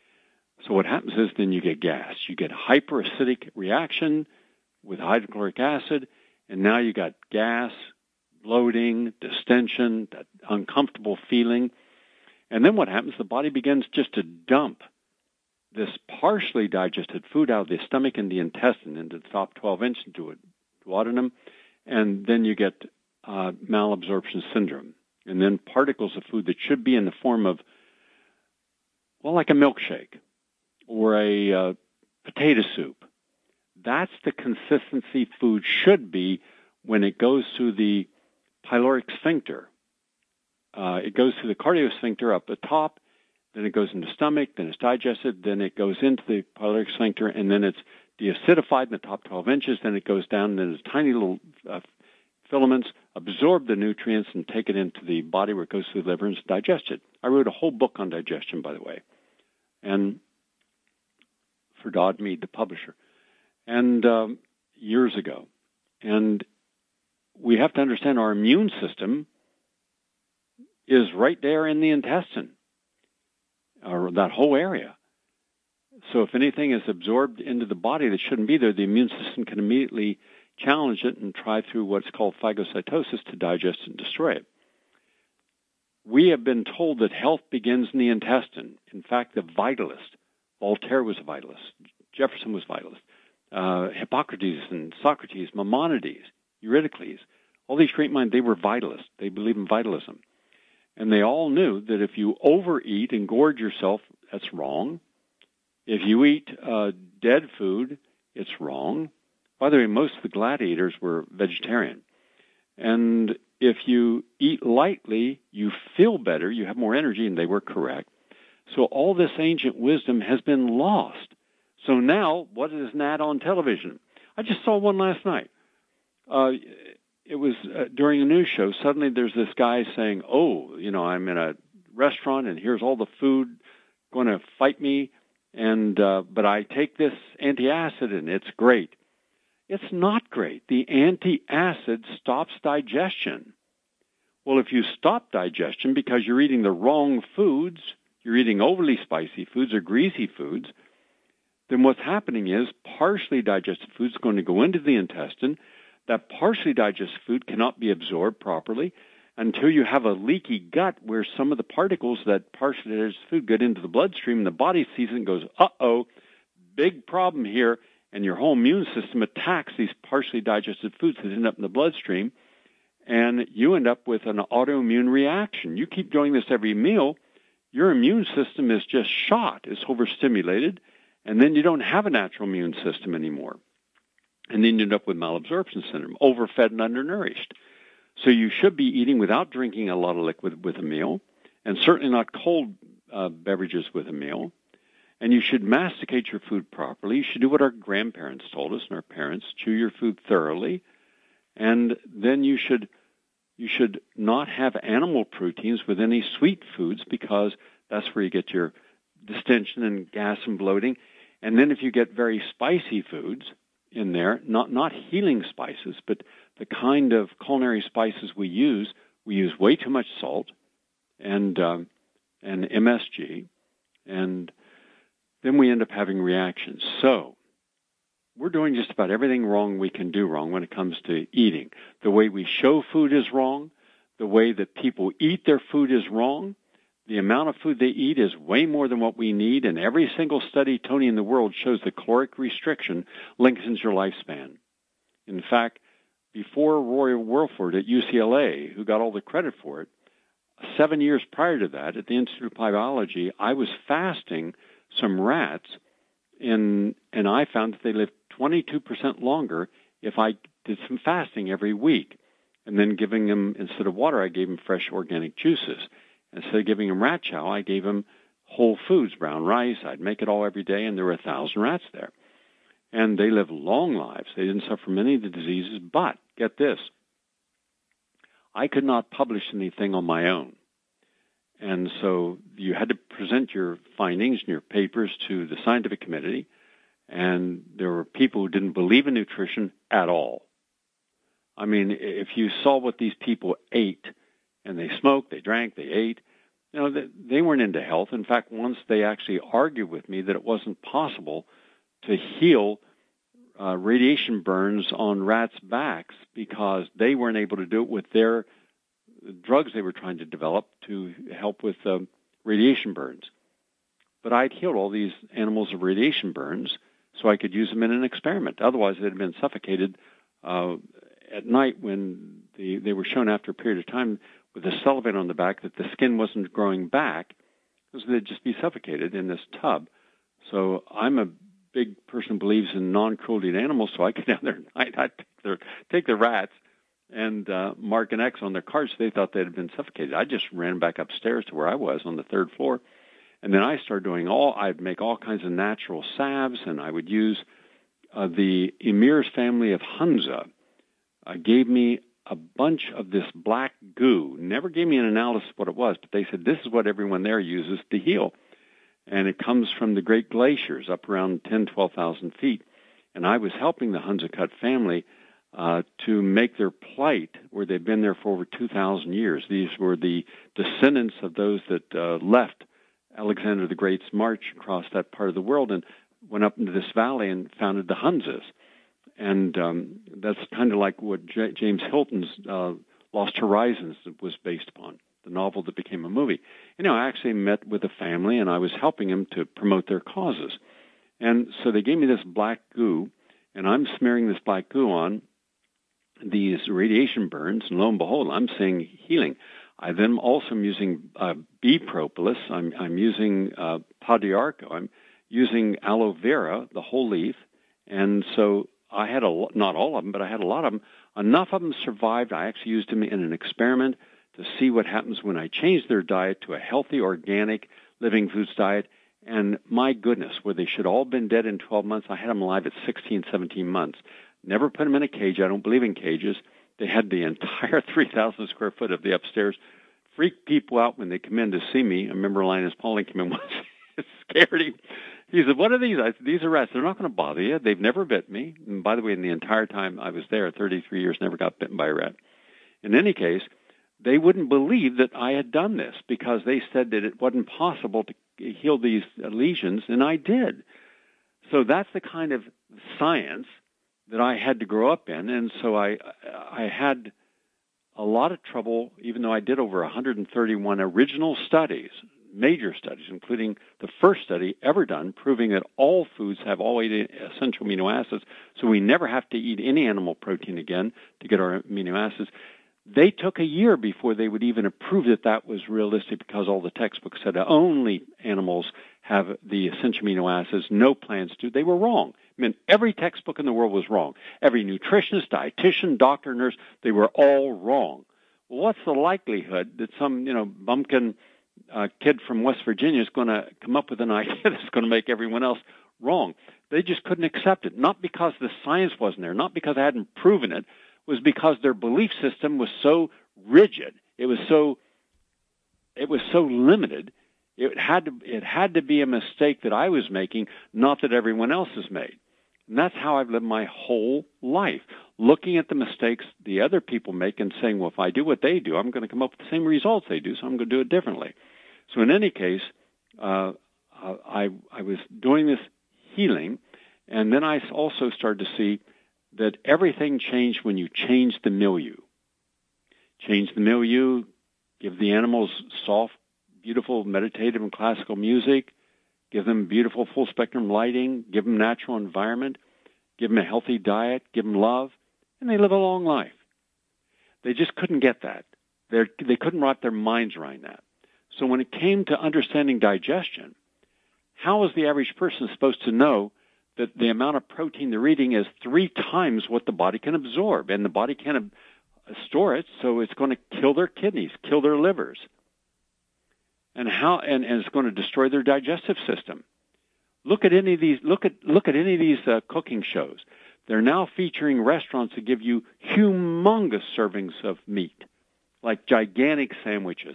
So what happens is then you get gas. You get hyperacidic reaction with hydrochloric acid, and now you got gas, bloating, distension, that uncomfortable feeling. And then what happens, the body begins just to dump this partially digested food out of the stomach and the intestine into the top twelve inch into a duodenum, and then you get uh, malabsorption syndrome. and then particles of food that should be in the form of, well, like a milkshake or a uh, potato soup. That's the consistency food should be when it goes through the pyloric sphincter. Uh, it goes through the cardiosphincter up the top, then it goes into the stomach, then it's digested, then it goes into the pyloric sphincter, and then it's deacidified in the top twelve inches, then it goes down, and then there's tiny little uh, filaments absorb the nutrients and take it into the body where it goes through the liver and is digested. I wrote a whole book on digestion, by the way, and for Dodd Mead, the publisher, and um, years ago. And we have to understand our immune system is right there in the intestine, or that whole area. So if anything is absorbed into the body that shouldn't be there, the immune system can immediately challenge it and try through what's called phagocytosis to digest and destroy it. We have been told that health begins in the intestine. In fact, the vitalist, Voltaire was a vitalist, Jefferson was a vitalist, uh, Hippocrates and Socrates, Maimonides, Eurydice, all these great minds, they were vitalists. They believed in vitalism. And they all knew that if you overeat and gorge yourself, that's wrong. If you eat uh, dead food, it's wrong. By the way, most of the gladiators were vegetarian. And if you eat lightly, you feel better, you have more energy, and they were correct. So all this ancient wisdom has been lost. So now, what is an ad on television? I just saw one last night. Uh, it was uh, during a news show. Suddenly there's this guy saying, oh, you know, I'm in a restaurant, and here's all the food going to fight me, and uh, but I take this antacid, and it's great. It's not great. The antacid stops digestion. Well, if you stop digestion because you're eating the wrong foods, you're eating overly spicy foods or greasy foods, then what's happening is partially digested food is going to go into the intestine. That partially digested food cannot be absorbed properly until you have a leaky gut where some of the particles that partially digested food get into the bloodstream, and the body sees it and goes, uh-oh, big problem here. And your whole immune system attacks these partially digested foods that end up in the bloodstream, and you end up with an autoimmune reaction. You keep doing this every meal, your immune system is just shot. It's overstimulated, and then you don't have a natural immune system anymore. And then you end up with malabsorption syndrome, overfed and undernourished. So you should be eating without drinking a lot of liquid with a meal, and certainly not cold uh, beverages with a meal. And you should masticate your food properly. You should do what our grandparents told us and our parents, chew your food thoroughly. And then you should you should not have animal proteins with any sweet foods, because that's where you get your distension and gas and bloating. And then if you get very spicy foods in there, not, not healing spices, but the kind of culinary spices we use, we use way too much salt and um, and M S G, and then we end up having reactions. So we're doing just about everything wrong we can do wrong when it comes to eating. The way we show food is wrong. The way that people eat their food is wrong. The amount of food they eat is way more than what we need, and every single study, Tony, in the world shows the caloric restriction lengthens your lifespan. In fact, before Roy Wilford at U C L A, who got all the credit for it, seven years prior to that, at the Institute of Biology, I was fasting some rats, and and I found that they lived twenty-two percent longer if I did some fasting every week. And then giving them, instead of water, I gave them fresh organic juices. Instead of giving them rat chow, I gave them whole foods, brown rice. I'd make it all every day, and there were a thousand rats there. And they lived long lives. They didn't suffer from any of the diseases, but get this, I could not publish anything on my own. And so you had to present your findings and your papers to the scientific committee, and there were people who didn't believe in nutrition at all. I mean, if you saw what these people ate, and they smoked, they drank, they ate, you know, they, they weren't into health. In fact, once they actually argued with me that it wasn't possible to heal uh, radiation burns on rats' backs because they weren't able to do it with their drugs they were trying to develop to help with um, radiation burns. But I'd healed all these animals of radiation burns so I could use them in an experiment. Otherwise, they'd have been suffocated uh, at night when the, they were shown after a period of time with a cellophane on the back that the skin wasn't growing back because they'd just be suffocated in this tub. So I'm a big person who believes in non-cruelty to animals, so I get down there at night, I take the, take the rats and uh, mark an X on their cards. They thought they had been suffocated. I just ran back upstairs to where I was on the third floor, and then I started doing all, I'd make all kinds of natural salves, and I would use uh, the Emir's family of Hunza uh, gave me a bunch of this black goo. Never gave me an analysis of what it was, but they said this is what everyone there uses to heal. And it comes from the great glaciers up around ten, twelve thousand feet. And I was helping the Hunzacut family uh, to make their plight where they've been there for over two thousand years. These were the descendants of those that uh, left Alexander the Great's march across that part of the world and went up into this valley and founded the Hunzas. And um, that's kind of like what J- James Hilton's uh, Lost Horizons was based upon, the novel that became a movie. You know, I actually met with a family, and I was helping them to promote their causes. And so they gave me this black goo, and I'm smearing this black goo on these radiation burns, and lo and behold, I'm seeing healing. I then also am using uh, bee propolis. I'm, I'm using uh, pau d'arco. I'm using aloe vera, the whole leaf. And so I had a not all of them, but I had a lot of them. Enough of them survived. I actually used them in an experiment to see what happens when I change their diet to a healthy, organic, living foods diet. And my goodness, where they should all have been dead in twelve months, I had them alive at sixteen, seventeen months. Never put them in a cage. I don't believe in cages. They had the entire three thousand square foot of the upstairs. Freak people out when they come in to see me. I remember Linus Pauling came in once. It scared him. He said, what are these? I said, these are rats. They're not going to bother you. They've never bit me. And by the way, in the entire time I was there, thirty-three years, never got bitten by a rat. In any case, they wouldn't believe that I had done this because they said that it wasn't possible to heal these lesions, and I did. So that's the kind of science that I had to grow up in, and so I I had a lot of trouble, even though I did over one hundred thirty-one original studies, major studies, including the first study ever done, proving that all foods have all eight essential amino acids, so we never have to eat any animal protein again to get our amino acids. They took a year before they would even approve that that was realistic because all the textbooks said only animals have the essential amino acids, no plants do. They were wrong. I mean, every textbook in the world was wrong. Every nutritionist, dietitian, doctor, nurse, they were all wrong. Well, what's the likelihood that some, you know, bumpkin uh, kid from West Virginia is going to come up with an idea that's going to make everyone else wrong? They just couldn't accept it, not because the science wasn't there, not because I hadn't proven it, was because their belief system was so rigid. It was so, it was so limited. It had to, it had to be a mistake that I was making, not that everyone else has made. And that's how I've lived my whole life, looking at the mistakes the other people make and saying, well, if I do what they do, I'm going to come up with the same results they do, so I'm going to do it differently. So in any case, uh, I, I was doing this healing, and then I also started to see that everything changed when you change the milieu. Change the milieu, give the animals soft, beautiful, meditative and classical music, give them beautiful full-spectrum lighting, give them natural environment, give them a healthy diet, give them love, and they live a long life. They just couldn't get that. They're, they couldn't wrap their minds around that. So when it came to understanding digestion, how is the average person supposed to know that the amount of protein they're eating is three times what the body can absorb, and the body can't store it, so it's going to kill their kidneys, kill their livers, and how and, and it's going to destroy their digestive system. Look at any of these. Look at look at any of these uh, cooking shows. They're now featuring restaurants that give you humongous servings of meat, like gigantic sandwiches.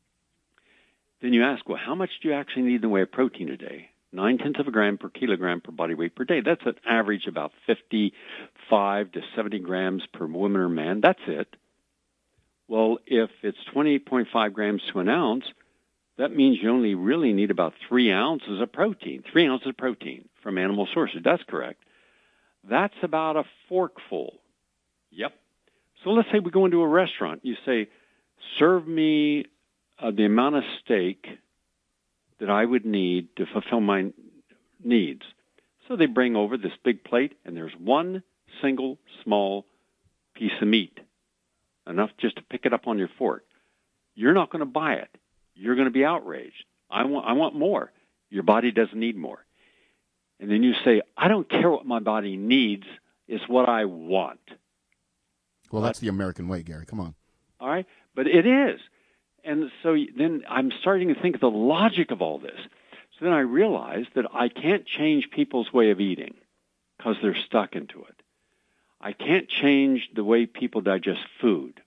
Then you ask, well, how much do you actually need in the way of protein a day? Nine-tenths of a gram per kilogram per body weight per day. That's an average about fifty-five to seventy grams per woman or man. That's it. Well, if it's twenty-eight point five grams to an ounce, that means you only really need about three ounces of protein. Three ounces of protein from animal sources. That's correct. That's about a forkful. Yep. So let's say we go into a restaurant. You say, serve me uh, the amount of steak that I would need to fulfill my needs. So they bring over this big plate, and there's one single small piece of meat, enough just to pick it up on your fork. You're not going to buy it. You're going to be outraged. I want, I want more. Your body doesn't need more. And then you say, I don't care what my body needs. It's what I want. Well, that's the American way, Gary. Come on. All right? But it is. And so then I'm starting to think of the logic of all this. So then I realized that I can't change people's way of eating because they're stuck into it. I can't change the way people digest food.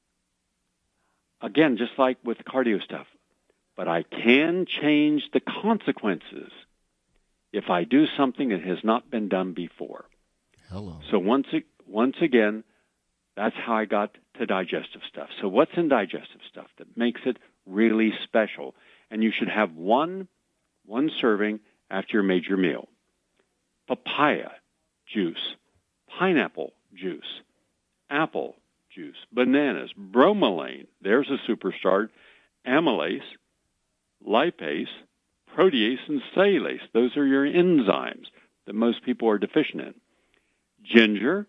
Again, just like with cardio stuff. But I can change the consequences if I do something that has not been done before. Hello. So once once again, that's how I got to digestive stuff. So what's in digestive stuff that makes it really special? And you should have one one serving after your major meal. Papaya juice, pineapple juice, apple juice, bananas, bromelain, there's a superstar, amylase, lipase, protease, and cellulase. Those are your enzymes that most people are deficient in. Ginger,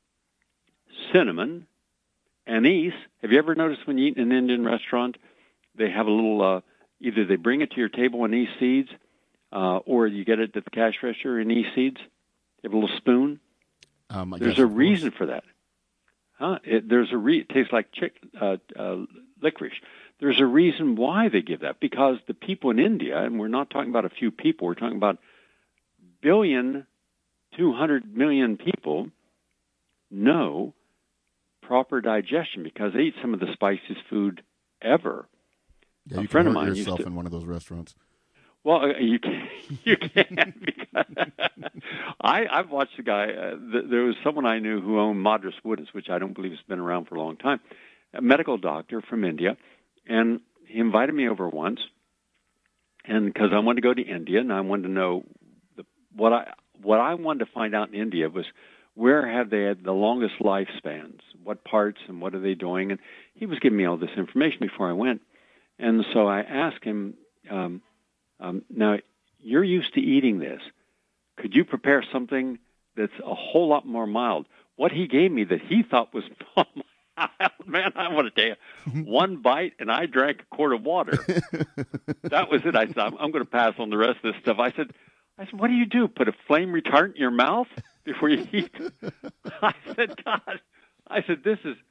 cinnamon, anise. Have you ever noticed when you eat in an Indian restaurant, they have a little, uh, either they bring it to your table anise seeds, uh, or you get it at the cash register anise seeds? You have a little spoon? Um, I there's guess, a reason for that. Huh? It, there's a re- it tastes like chick, uh, uh, licorice. There's a reason why they give that, because the people in India, and we're not talking about a few people, we're talking about billion, two hundred million people, know proper digestion because they eat some of the spiciest food ever. Yeah, a you friend can of hurt mine yourself used to, in one of those restaurants. Well, uh, you can. You can. Because I, I've watched a guy. Uh, th- there was someone I knew who owned Madras Woods, which I don't believe has been around for a long time. A medical doctor from India, and he invited me over once, and because I wanted to go to India, and I wanted to know the, what I what I wanted to find out in India was where have they had the longest lifespans, what parts, and what are they doing, and he was giving me all this information before I went, and so I asked him. Um, Um, now, you're used to eating this. Could you prepare something that's a whole lot more mild? What he gave me that he thought was mild, man, I want to tell you, one bite and I drank a quart of water. That was it. I said, I'm, I'm going to pass on the rest of this stuff. I said, I said, what do you do? Put a flame retardant in your mouth before you eat? I said, God, I said, this is...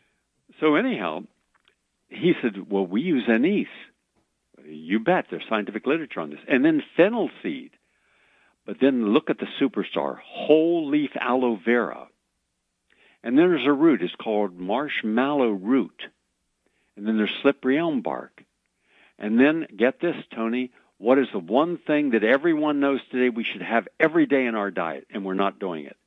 So anyhow, he said, well, we use anise. You bet. There's scientific literature on this. And then fennel seed. But then look at the superstar, whole leaf aloe vera. And then there's a root. It's called marshmallow root. And then there's slippery elm bark. And then, get this, Tony, what is the one thing that everyone knows today we should have every day in our diet, and we're not doing it?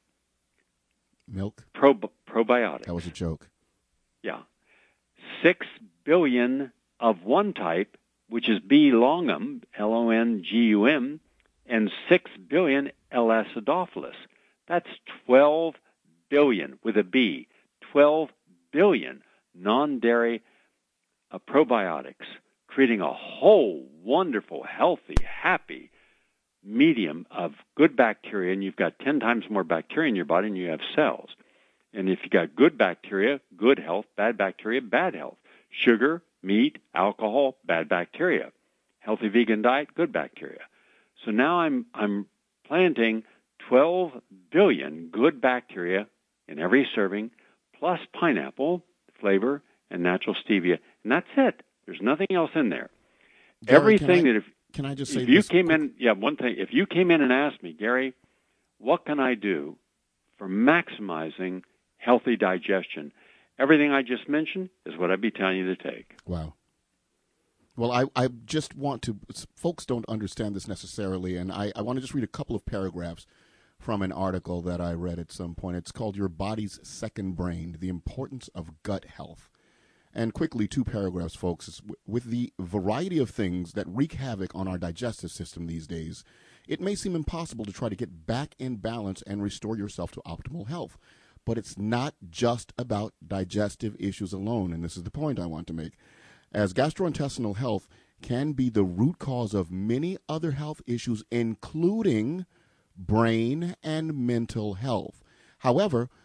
Milk? Pro- probiotics. That was a joke. Yeah. Six billion of one type, which is B. longum, L O N G U M, and six billion L. acidophilus. That's twelve billion with a B, twelve billion non-dairy uh, probiotics, creating a whole wonderful, healthy, happy medium of good bacteria, and you've got ten times more bacteria in your body than you have cells. And if you got good bacteria, good health, bad bacteria, bad health. Sugar, meat, alcohol, bad bacteria. Healthy vegan diet, good bacteria. So now I'm I'm planting twelve billion good bacteria in every serving, plus pineapple flavor and natural stevia, and that's it. There's nothing else in there. Gary, Everything I, that if can I just say if you this came quick? in, yeah, one thing. If you came in and asked me, Gary, what can I do for maximizing healthy digestion? Everything I just mentioned is what I'd be telling you to take. Wow. Well, I, I just want to, folks don't understand this necessarily, and I, I want to just read a couple of paragraphs from an article that I read at some point. It's called Your Body's Second Brain, The Importance of Gut Health. And quickly, two paragraphs, folks. It's, with the variety of things that wreak havoc on our digestive system these days, it may seem impossible to try to get back in balance and restore yourself to optimal health. But it's not just about digestive issues alone, and this is the point I want to make. As gastrointestinal health can be the root cause of many other health issues, including brain and mental health. However,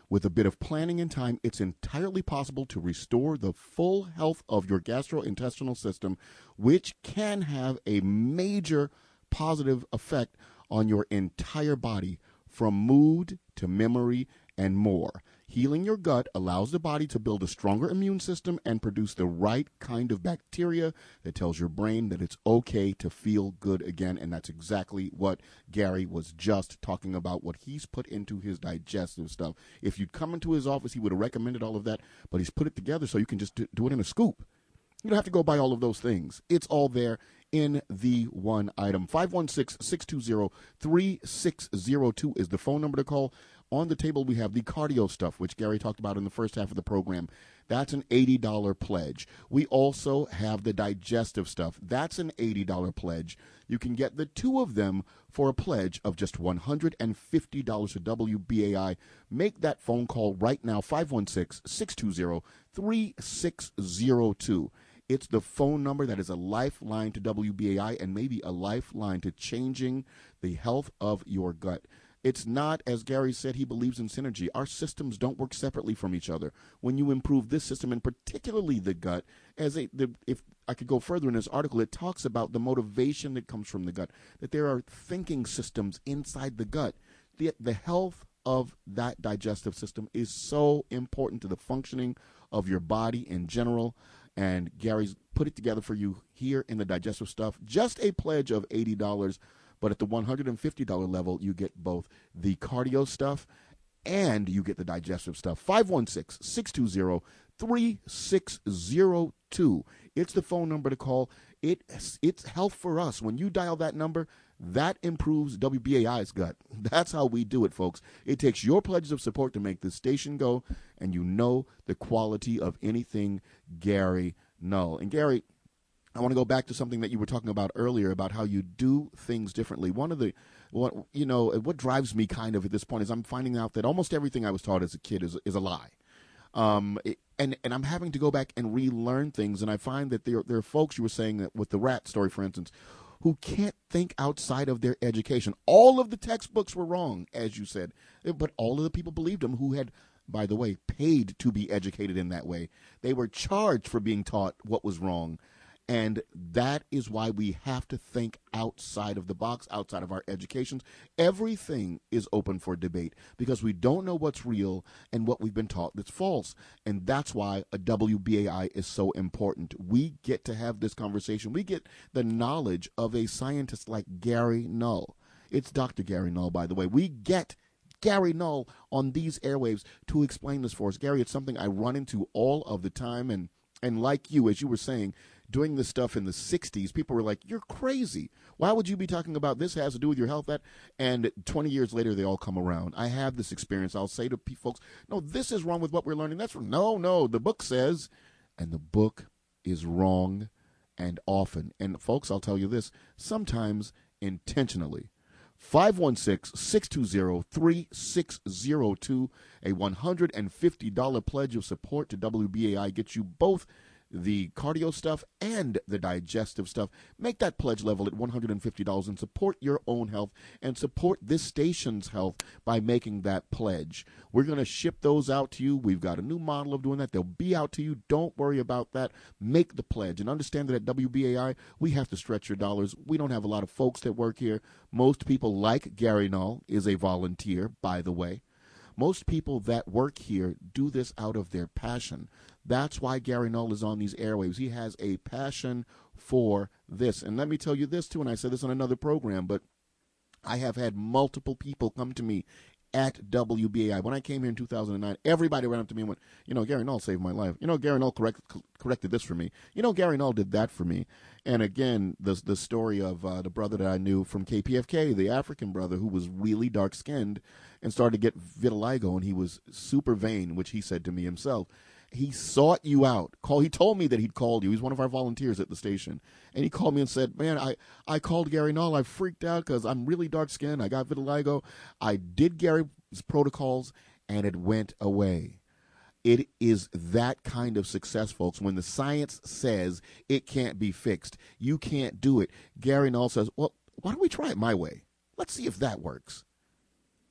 With a bit of planning and time, it's entirely possible to restore the full health of your gastrointestinal system, which can have a major positive effect on your entire body, from mood to memory and more. Healing your gut allows the body to build a stronger immune system and produce the right kind of bacteria that tells your brain that it's okay to feel good again. And that's exactly what Gary was just talking about, what he's put into his digestive stuff. If you'd come into his office, he would have recommended all of that, but he's put it together so you can just do it in a scoop. You don't have to go buy all of those things. It's all there in the one item. five one six, six two zero, three six zero two is the phone number to call. On the table, we have the cardio stuff, which Gary talked about in the first half of the program. That's an eighty dollars pledge. We also have the digestive stuff. That's an eighty dollars pledge. You can get the two of them for a pledge of just one hundred fifty dollars to W B A I. Make that phone call right now, five one six, six two zero, three six zero two. It's the phone number that is a lifeline to W B A I and maybe a lifeline to changing the health of your gut. It's not, as Gary said, he believes in synergy. Our systems don't work separately from each other. When you improve this system, and particularly the gut, as a, the, if I could go further in this article, it talks about the motivation that comes from the gut, that there are thinking systems inside the gut. The, the health of that digestive system is so important to the functioning of your body in general. And Gary's put it together for you here in the digestive stuff. Just a pledge of eighty dollars, but at the one hundred fifty dollars level, you get both the cardio stuff and you get the digestive stuff. five one six, six two zero, three six zero two. It's the phone number to call. It, it's health for us. When you dial that number, that improves W B A I's gut. That's how we do it, folks. It takes your pledges of support to make this station go, and you know the quality of anything Gary Null. And Gary, I want to go back to something that you were talking about earlier about how you do things differently. One of the, what you know, what drives me kind of at this point is I'm finding out that almost everything I was taught as a kid is is a lie. Um, it, and, and I'm having to go back and relearn things, and I find that there, there are folks, you were saying that with the rat story, for instance, who can't think outside of their education. All of the textbooks were wrong, as you said, but all of the people believed them who had, by the way, paid to be educated in that way. They were charged for being taught what was wrong. And that is why we have to think outside of the box, outside of our educations. Everything is open for debate because we don't know what's real and what we've been taught that's false. And that's why a W B A I is so important. We get to have this conversation. We get the knowledge of a scientist like Gary Null. It's Doctor Gary Null, by the way. We get Gary Null on these airwaves to explain this for us. Gary, it's something I run into all of the time. And, and like you, as you were saying, doing this stuff in the sixties, people were like, you're crazy. Why would you be talking about this? It has to do with your health. That, and twenty years later, they all come around. I have this experience. I'll say to folks, no, this is wrong with what we're learning. That's wrong. No, no, the book says, and the book is wrong and often. And folks, I'll tell you this, sometimes intentionally. five one six, six two zero, three six zero two, a one hundred fifty dollars pledge of support to W B A I gets you both the cardio stuff and the digestive stuff. Make that pledge level at one hundred fifty dollars and support your own health and support this station's health by making that pledge. We're going to ship those out to you. We've got a new model of doing that. They'll be out to you. Don't worry about that. Make the pledge and understand that at W B A I, we have to stretch your dollars. We don't have a lot of folks that work here. Most people, like Gary Null, is a volunteer, by the way. Most people that work here do this out of their passion. That's why Gary Null is on these airwaves. He has a passion for this. And let me tell you this, too, and I said this on another program, but I have had multiple people come to me at W B A I. When I came here in two thousand nine, everybody ran up to me and went, you know, Gary Null saved my life. You know, Gary Null correct, corrected this for me. You know, Gary Null did that for me. And again, the, the story of uh, the brother that I knew from K P F K, the African brother who was really dark-skinned and started to get vitiligo, and he was super vain, which he said to me himself. He sought you out. Call. He told me that he'd called you. He's one of our volunteers at the station. And he called me and said, man, I, I called Gary Null. I freaked out because I'm really dark-skinned. I got vitiligo. I did Gary's protocols, and it went away. It is that kind of success, folks. When the science says it can't be fixed, you can't do it. Gary Null says, well, why don't we try it my way? Let's see if that works.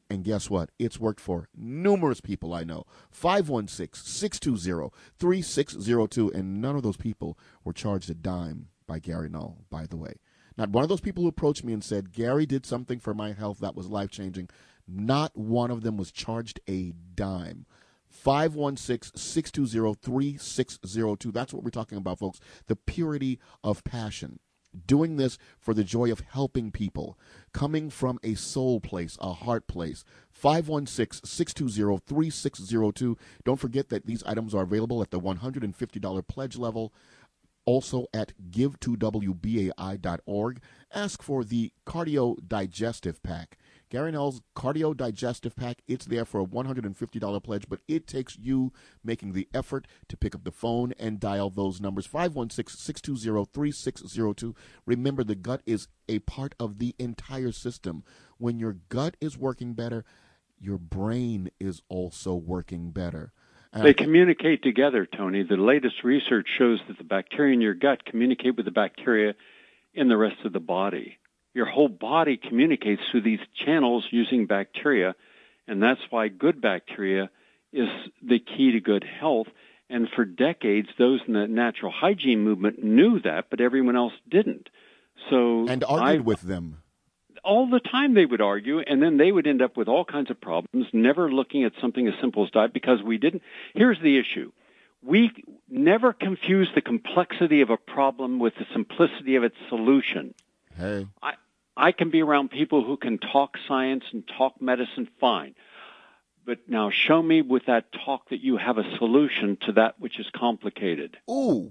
And guess what? It's worked for numerous people I know. five one six, six two zero, three six zero two. And none of those people were charged a dime by Gary Null, by the way. Not one of those people who approached me and said, Gary did something for my health that was life-changing. Not one of them was charged a dime. five one six, six two zero, three six zero two. That's what we're talking about, folks. The purity of passion. Doing this for the joy of helping people, coming from a soul place, a heart place. five one six, six two zero, three six zero two. Don't forget that these items are available at the one hundred fifty dollars pledge level, also at give to w b a i dot org. Ask for the Cardio Digestive Pack. Gary Null's Cardio Digestive Pack, it's there for a one hundred fifty dollars pledge, but it takes you making the effort to pick up the phone and dial those numbers, five one six, six two zero, three six zero two. Remember, the gut is a part of the entire system. When your gut is working better, your brain is also working better. They communicate together, Tony. The latest research shows that the bacteria in your gut communicate with the bacteria in the rest of the body. Your whole body communicates through these channels using bacteria, and that's why good bacteria is the key to good health. And for decades, those in the natural hygiene movement knew that, but everyone else didn't. So and argued I, with them. All the time they would argue, and then they would end up with all kinds of problems, never looking at something as simple as diet because we didn't. Here's the issue. We never confuse the complexity of a problem with the simplicity of its solution. Hey. I, I can be around people who can talk science and talk medicine, fine. But now show me with that talk that you have a solution to that which is complicated. Ooh.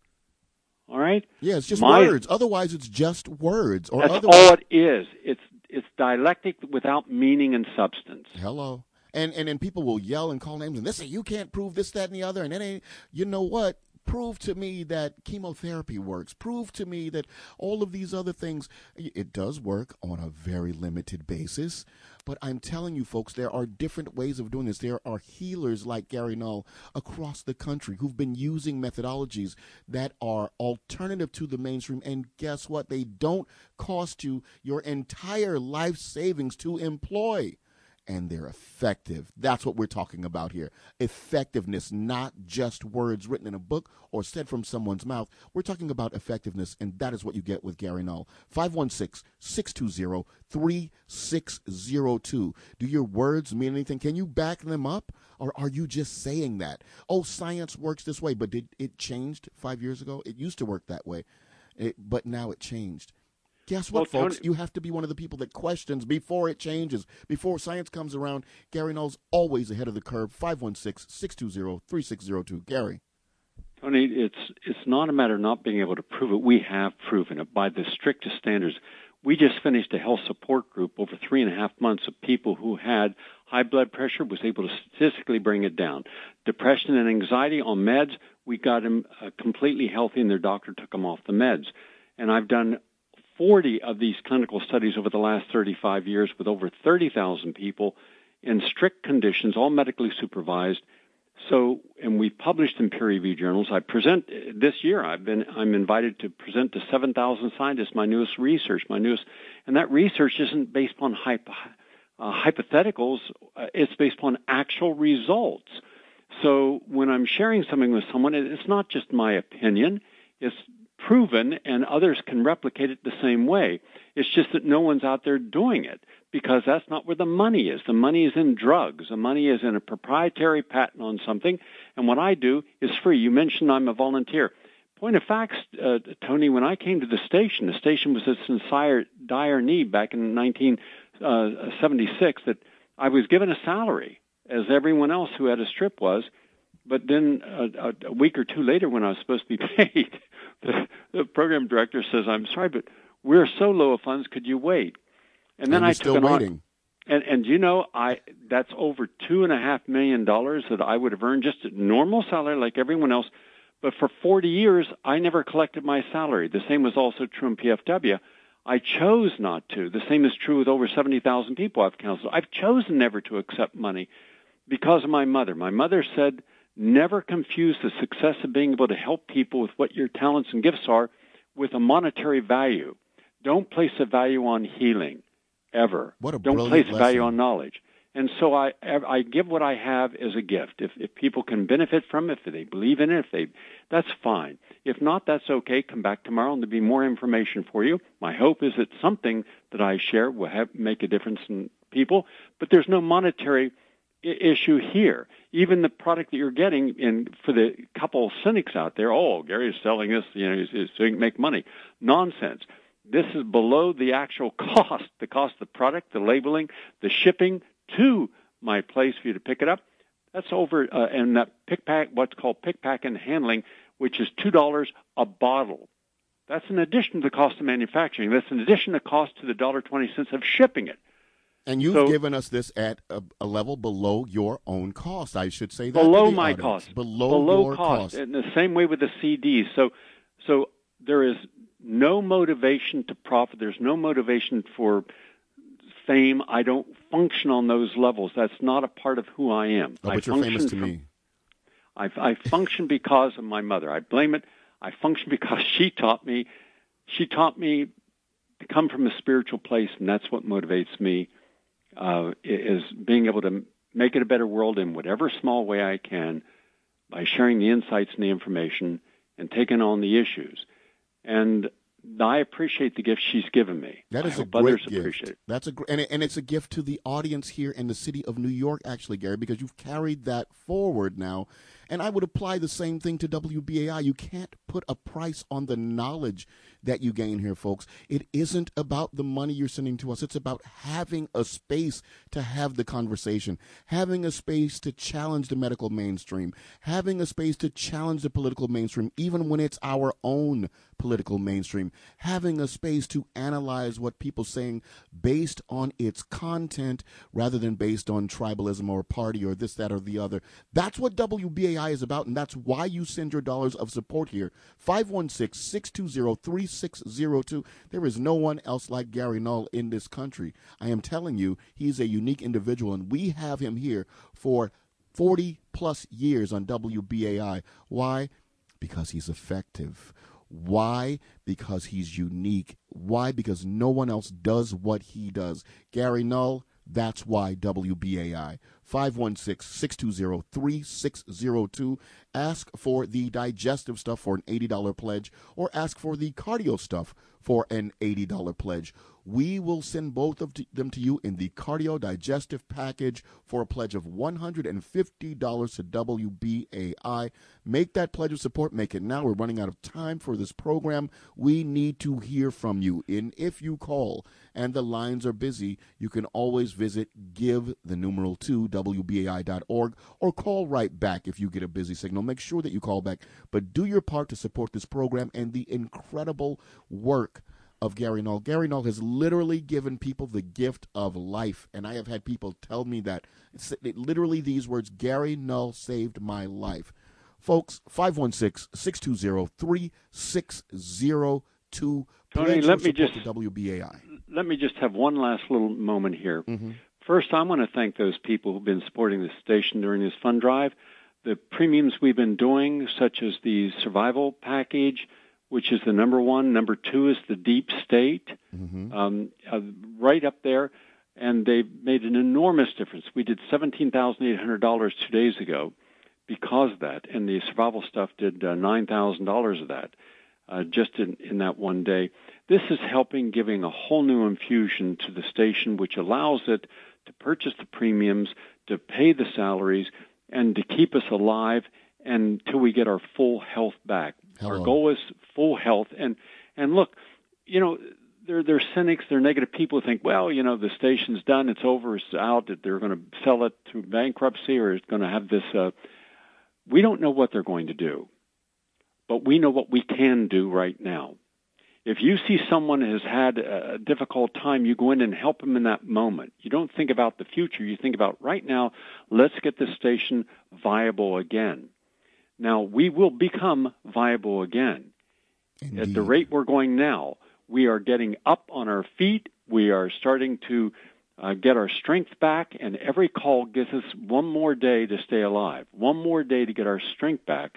All right? Yeah, it's just My, words. Otherwise, it's just words. Or that's otherwise... all it is. It's it's dialectic without meaning and substance. Hello. And and then people will yell and call names and they say, you can't prove this, that, and the other. And then, ain't, you know what? Prove to me that chemotherapy works. Prove to me that all of these other things, it does work on a very limited basis. But I'm telling you, folks, there are different ways of doing this. There are healers like Gary Null across the country who've been using methodologies that are alternative to the mainstream. And guess what? They don't cost you your entire life savings to employ. And they're effective. That's what we're talking about here. Effectiveness, not just words written in a book or said from someone's mouth. We're talking about effectiveness, and that is what you get with Gary Null. five one six, six two zero, three six zero two. Do your words mean anything? Can you back them up? Or are you just saying that? Oh, science works this way, but did it changed five years ago? It used to work that way, it, but now it changed. Guess what, well, folks? Tony, you have to be one of the people that questions before it changes. Before science comes around, Gary Null's always ahead of the curve. five one six, six two zero, three six zero two. Gary. Tony, it's it's not a matter of not being able to prove it. We have proven it by the strictest standards. We just finished a health support group over three and a half months of people who had high blood pressure, was able to statistically bring it down. Depression and anxiety on meds, we got them uh, completely healthy, and their doctor took them off the meds. And I've done forty of these clinical studies over the last thirty-five years with over thirty thousand people in strict conditions, all medically supervised. So, and we published in peer-reviewed journals. I present this year. I've been I'm invited to present to seven thousand scientists my newest research, my newest, and that research isn't based on hypo, uh, hypotheticals. Uh, it's based on actual results. So, when I'm sharing something with someone, it's not just my opinion. It's proven, and others can replicate it the same way. It's just that no one's out there doing it because that's not where the money is. The money is in drugs. The money is in a proprietary patent on something, and what I do is free. You mentioned I'm a volunteer. Point of fact, uh, Tony, when I came to the station, the station was in dire, dire need back in nineteen seventy-six that I was given a salary, as everyone else who had a strip was. But then uh, a week or two later, when I was supposed to be paid, the, the program director says, "I'm sorry, but we're so low of funds. Could you wait?" And then and I still took an waiting. On, and and you know, I that's over two and a half million dollars that I would have earned just a normal salary like everyone else. But for forty years, I never collected my salary. The same was also true in P F W. I chose not to. The same is true with over seventy thousand people I've counseled. I've chosen never to accept money because of my mother. My mother said, never confuse the success of being able to help people with what your talents and gifts are with a monetary value. Don't place a value on healing. ever. What a Don't brilliant place value lesson. on knowledge. And so I, I give what I have as a gift. If, if people can benefit from it, if they believe in it, if they, that's fine. If not, that's okay. Come back tomorrow and there'll be more information for you. My hope is that something that I share will have, make a difference in people. But there's no monetary I- issue here. Even the product that you're getting, in for the couple cynics out there, oh, Gary's selling this, you know, he's, he's, so he can make money. Nonsense. This is below the actual cost, the cost of the product, the labeling, the shipping to my place for you to pick it up. That's over, uh, and that pick pack, what's called pick, pack, and handling, which is two dollars a bottle. That's in addition to the cost of manufacturing. That's in addition to the cost to the one dollar and twenty cents of shipping it. And you've So, given us this at a, a level below your own cost. I should say that. below to the my audience. cost. Below, below your cost. cost. In the same way with the C Ds. So, so there is no motivation to profit. There's no motivation for fame. I don't function on those levels. That's not a part of who I am. Oh, I but you're famous to from, me. I, I function because of my mother. I blame it. I function because she taught me. She taught me to come from a spiritual place, and that's what motivates me, uh, is being able to make it a better world in whatever small way I can by sharing the insights and the information and taking on the issues. And I appreciate the gift she's given me. That is I a hope great others gift. appreciate it. That's a gr- and, it, and it's a gift to the audience here in the city of New York, actually, Gary, because you've carried that forward now. And I would apply the same thing to W B A I. You can't put a price on the knowledge that you gain here, folks. It isn't about the money you're sending to us. It's about having a space to have the conversation, having a space to challenge the medical mainstream, having a space to challenge the political mainstream, even when it's our own political mainstream, having a space to analyze what people are saying based on its content rather than based on tribalism or party or this, that, or the other. That's what W B A I is about, and that's why you send your dollars of support here. five one six, six two zero, three six zero two. There is no one else like Gary Null in this country. I am telling you, he's a unique individual, and we have him here for forty plus years on W B A I. Why? Because he's effective. Why? Because he's unique. Why? Because no one else does what he does. Gary Null, that's why W B A I. five one six, six two zero, three six zero two. Ask for the digestive stuff for an eighty dollars pledge, or ask for the cardio stuff for an eighty dollars pledge. We will send both of them to you in the cardio digestive package for a pledge of one hundred fifty dollars to W B A I. Make that pledge of support. Make it now. We're running out of time for this program. We need to hear from you. And if you call and the lines are busy, you can always visit give the numeral two W B A I dot org or call right back if you get a busy signal. Make sure that you call back, but do your part to support this program and the incredible work of Gary Null. Gary Null has literally given people the gift of life, and I have had people tell me that. It's it, literally these words, Gary Null saved my life. Folks, five one six, six two zero, three six zero two. Tony, let me just W B A I. Let me just have one last little moment here. Mm-hmm. First, I want to thank those people who've been supporting the station during this fund drive. The premiums we've been doing, such as the survival package, which is the number one. Number two is the deep state, mm-hmm. um, uh, right up there. And they've made an enormous difference. We did seventeen thousand eight hundred dollars two days ago because of that. And the survival stuff did uh, nine thousand dollars of that uh, just in, in that one day. This is helping, giving a whole new infusion to the station, which allows it to purchase the premiums, to pay the salaries, and to keep us alive until we get our full health back. Hello. Our goal is full health. And and look, you know, they're, they're cynics, they're negative people who think, well, you know, the station's done, it's over, it's out, that they're going to sell it to bankruptcy or it's going to have this. Uh, we don't know what they're going to do, but we know what we can do right now. If you see someone has had a difficult time, you go in and help them in that moment. You don't think about the future. You think about right now, let's get this station viable again. Now, we will become viable again. Indeed. At the rate we're going now, we are getting up on our feet. We are starting to uh, get our strength back, and every call gives us one more day to stay alive, one more day to get our strength back.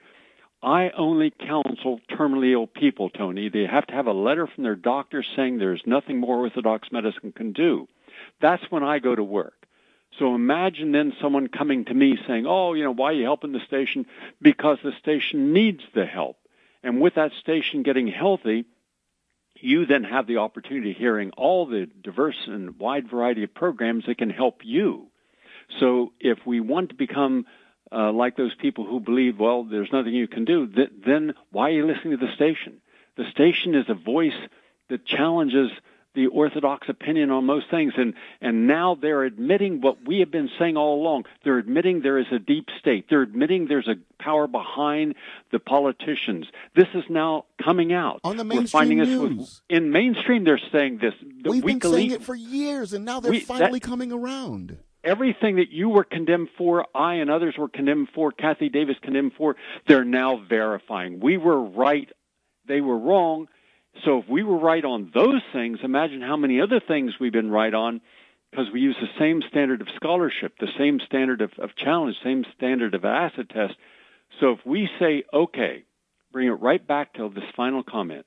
I only counsel terminally ill people, Tony. They have to have a letter from their doctor saying there's nothing more orthodox medicine can do. That's when I go to work. So imagine then someone coming to me saying, oh, you know, why are you helping the station? Because the station needs the help. And with that station getting healthy, you then have the opportunity of hearing all the diverse and wide variety of programs that can help you. So if we want to become uh, like those people who believe, well, there's nothing you can do, th- then why are you listening to the station? The station is a voice that challenges the orthodox opinion on most things, and, and now they're admitting what we have been saying all along. They're admitting there is a deep state. They're admitting there's a power behind the politicians. This is now coming out. On the We're mainstream finding news. This with, in mainstream, they're saying this. The We've been elite, saying it for years, and now they're we, finally that, coming around. Everything that you were condemned for, I and others were condemned for, Kathy Davis condemned for, they're now verifying. We were right. They were wrong. So if we were right on those things, imagine how many other things we've been right on, because we use the same standard of scholarship, the same standard of, of challenge, same standard of acid test. So if we say, okay, bring it right back to this final comment,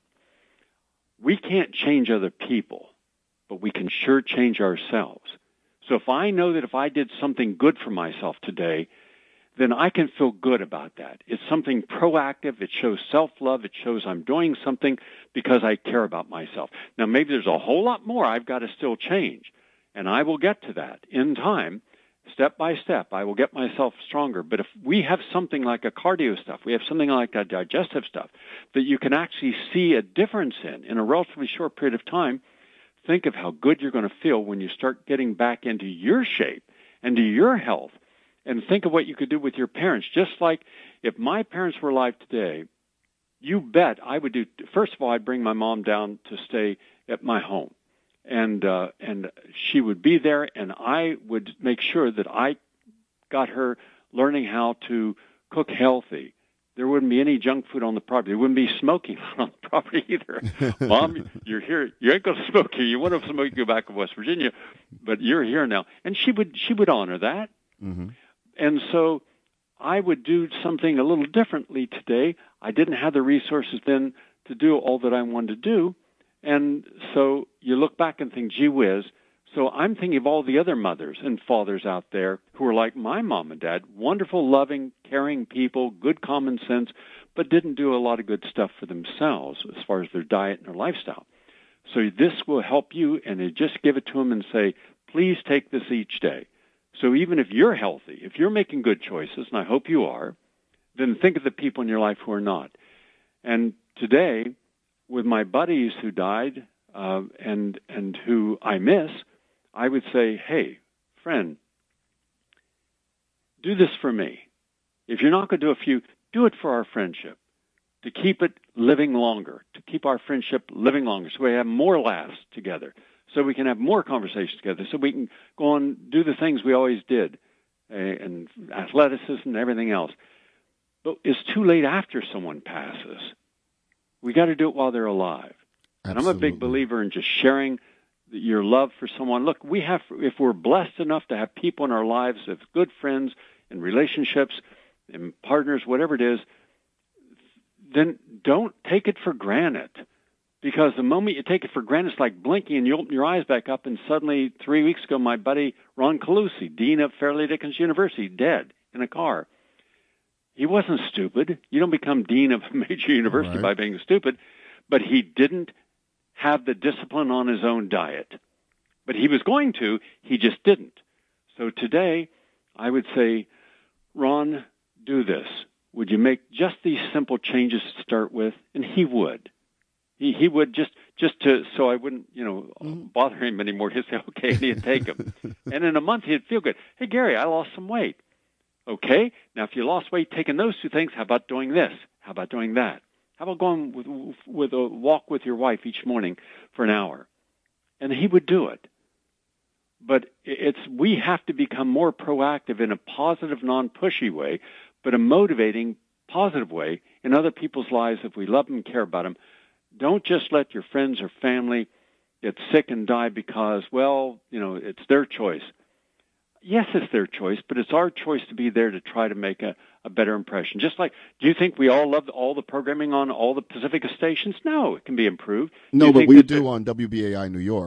we can't change other people, but we can sure change ourselves. So if I know that if I did something good for myself today, then I can feel good about that. It's something proactive. It shows self-love. It shows I'm doing something because I care about myself. Now, maybe there's a whole lot more I've got to still change, and I will get to that in time, step by step. I will get myself stronger. But if we have something like a cardio stuff, we have something like a digestive stuff that you can actually see a difference in in a relatively short period of time, think of how good you're going to feel when you start getting back into your shape and to your health. And think of what you could do with your parents. Just like if my parents were alive today, you bet I would do, first of all, I'd bring my mom down to stay at my home. And uh, and she would be there, and I would make sure that I got her learning how to cook healthy. There wouldn't be any junk food on the property. There wouldn't be smoking on the property either. Mom, you're here. You ain't going to smoke here. You want to smoke, you go back to West Virginia, but you're here now. And she would she would honor that. Mm-hmm. And so I would do something a little differently today. I didn't have the resources then to do all that I wanted to do. And so you look back and think, gee whiz. So I'm thinking of all the other mothers and fathers out there who are like my mom and dad, wonderful, loving, caring people, good common sense, but didn't do a lot of good stuff for themselves as far as their diet and their lifestyle. So this will help you, and you just give it to them and say, please take this each day. So even if you're healthy, if you're making good choices, and I hope you are, then think of the people in your life who are not. And today, with my buddies who died uh, and and who I miss, I would say, hey, friend, do this for me. If you're not going to do a few, do it for our friendship, to keep it living longer, to keep our friendship living longer, so we have more laughs together, so we can have more conversations together, so we can go on do the things we always did, uh, and athleticism and everything else. But it's too late after someone passes. We got to do it while they're alive. Absolutely. And I'm a big believer in just sharing your love for someone. Look, we have, if we're blessed enough to have people in our lives, of good friends and relationships and partners, whatever it is, then don't take it for granted. Because the moment you take it for granted, it's like blinking and you open your eyes back up, and suddenly, three weeks ago, my buddy Ron Calusi, dean of Fairleigh Dickinson University, dead in a car. He wasn't stupid. You don't become dean of a major university right. by being stupid. But he didn't have the discipline on his own diet. But he was going to, he just didn't. So today, I would say, Ron, do this. Would you make just these simple changes to start with? And he would. He he would just, just to, so I wouldn't, you know, mm-hmm. bother him anymore. He'd say, okay, and he'd take them. And in a month, he'd feel good. Hey, Gary, I lost some weight. Okay, now if you lost weight taking those two things, how about doing this? How about doing that? How about going with, with a walk with your wife each morning for an hour? And he would do it. But it's we have to become more proactive in a positive, non-pushy way, but a motivating, positive way in other people's lives if we love them and care about them. Don't just let your friends or family get sick and die because, well, you know, it's their choice. Yes, it's their choice, but it's our choice to be there to try to make a, a better impression. Just like, do you think we all love all the programming on all the Pacifica stations? No, it can be improved. No, do but think we that do on W B A I New York.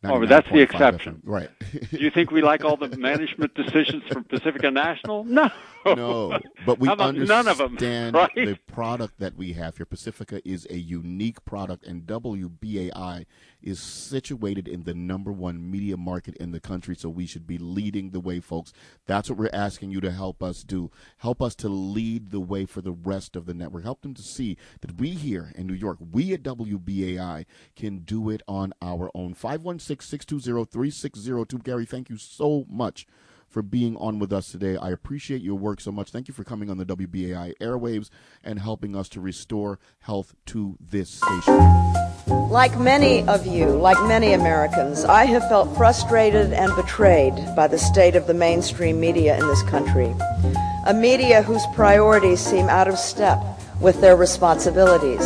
Oh, but that's the exception. Right. Do you think we like all the management decisions from Pacifica National? No. No, but we How about understand none of them, right? the product that we have here. Pacifica is a unique product, and W B A I is situated in the number one media market in the country, so we should be leading the way, folks. That's what we're asking you to help us do. Help us to lead the way for the rest of the network. Help them to see that we here in New York, we at W B A I can do it on our own. five one six, six two zero, three six zero two. Gary, thank you so much for being on with us today. I appreciate your work so much. Thank you for coming on the W B A I airwaves and helping us to restore health to this station. Like many of you, like many Americans, I have felt frustrated and betrayed by the state of the mainstream media in this country. A media whose priorities seem out of step with their responsibilities.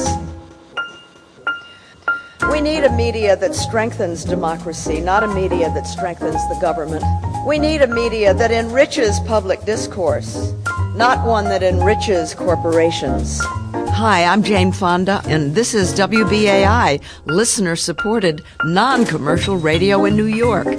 We need a media that strengthens democracy, not a media that strengthens the government. We need a media that enriches public discourse, not one that enriches corporations. Hi, I'm Jane Fonda, and this is W B A I, listener-supported, non-commercial radio in New York.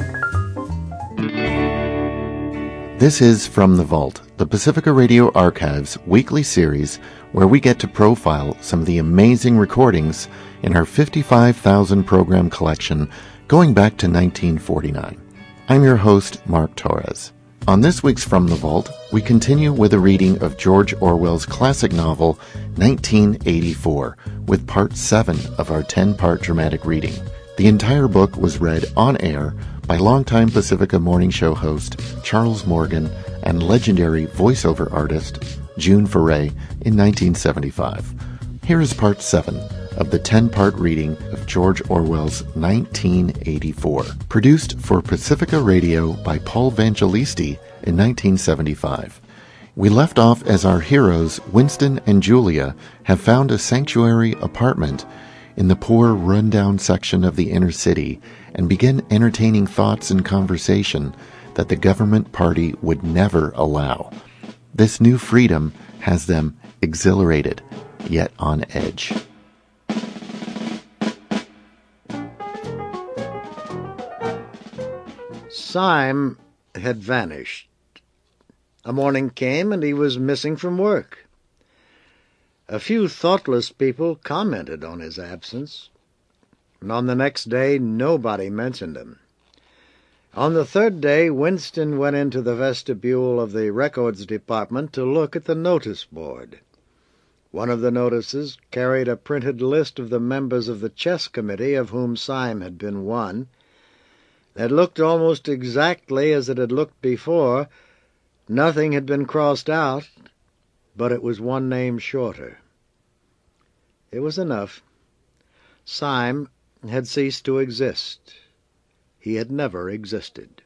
This is From the Vault, the Pacifica Radio Archives weekly series where we get to profile some of the amazing recordings in our fifty-five thousand program collection going back to nineteen forty-nine. I'm your host, Mark Torres. On this week's From the Vault, we continue with a reading of George Orwell's classic novel, nineteen eighty-four, with part seven of our ten-part dramatic reading. The entire book was read on air by longtime Pacifica Morning Show host Charles Morgan and legendary voiceover artist June Foray in nineteen seventy-five. Here is part seven of the ten-part reading of George Orwell's nineteen eighty-four, produced for Pacifica Radio by Paul Vangelisti in nineteen seventy-five. We left off as our heroes, Winston and Julia, have found a sanctuary apartment in the poor, run-down section of the inner city and begin entertaining thoughts and conversation that the government party would never allow. This new freedom has them exhilarated, yet on edge. Syme had vanished. A morning came and he was missing from work. A few thoughtless people commented on his absence, and on the next day nobody mentioned him. On the third day, Winston went into the vestibule of the records department to look at the notice board. One of the notices carried a printed list of the members of the chess committee, of whom Syme had been one. It looked almost exactly as it had looked before. Nothing had been crossed out, but it was one name shorter. It was enough. Syme had ceased to exist. He had never existed.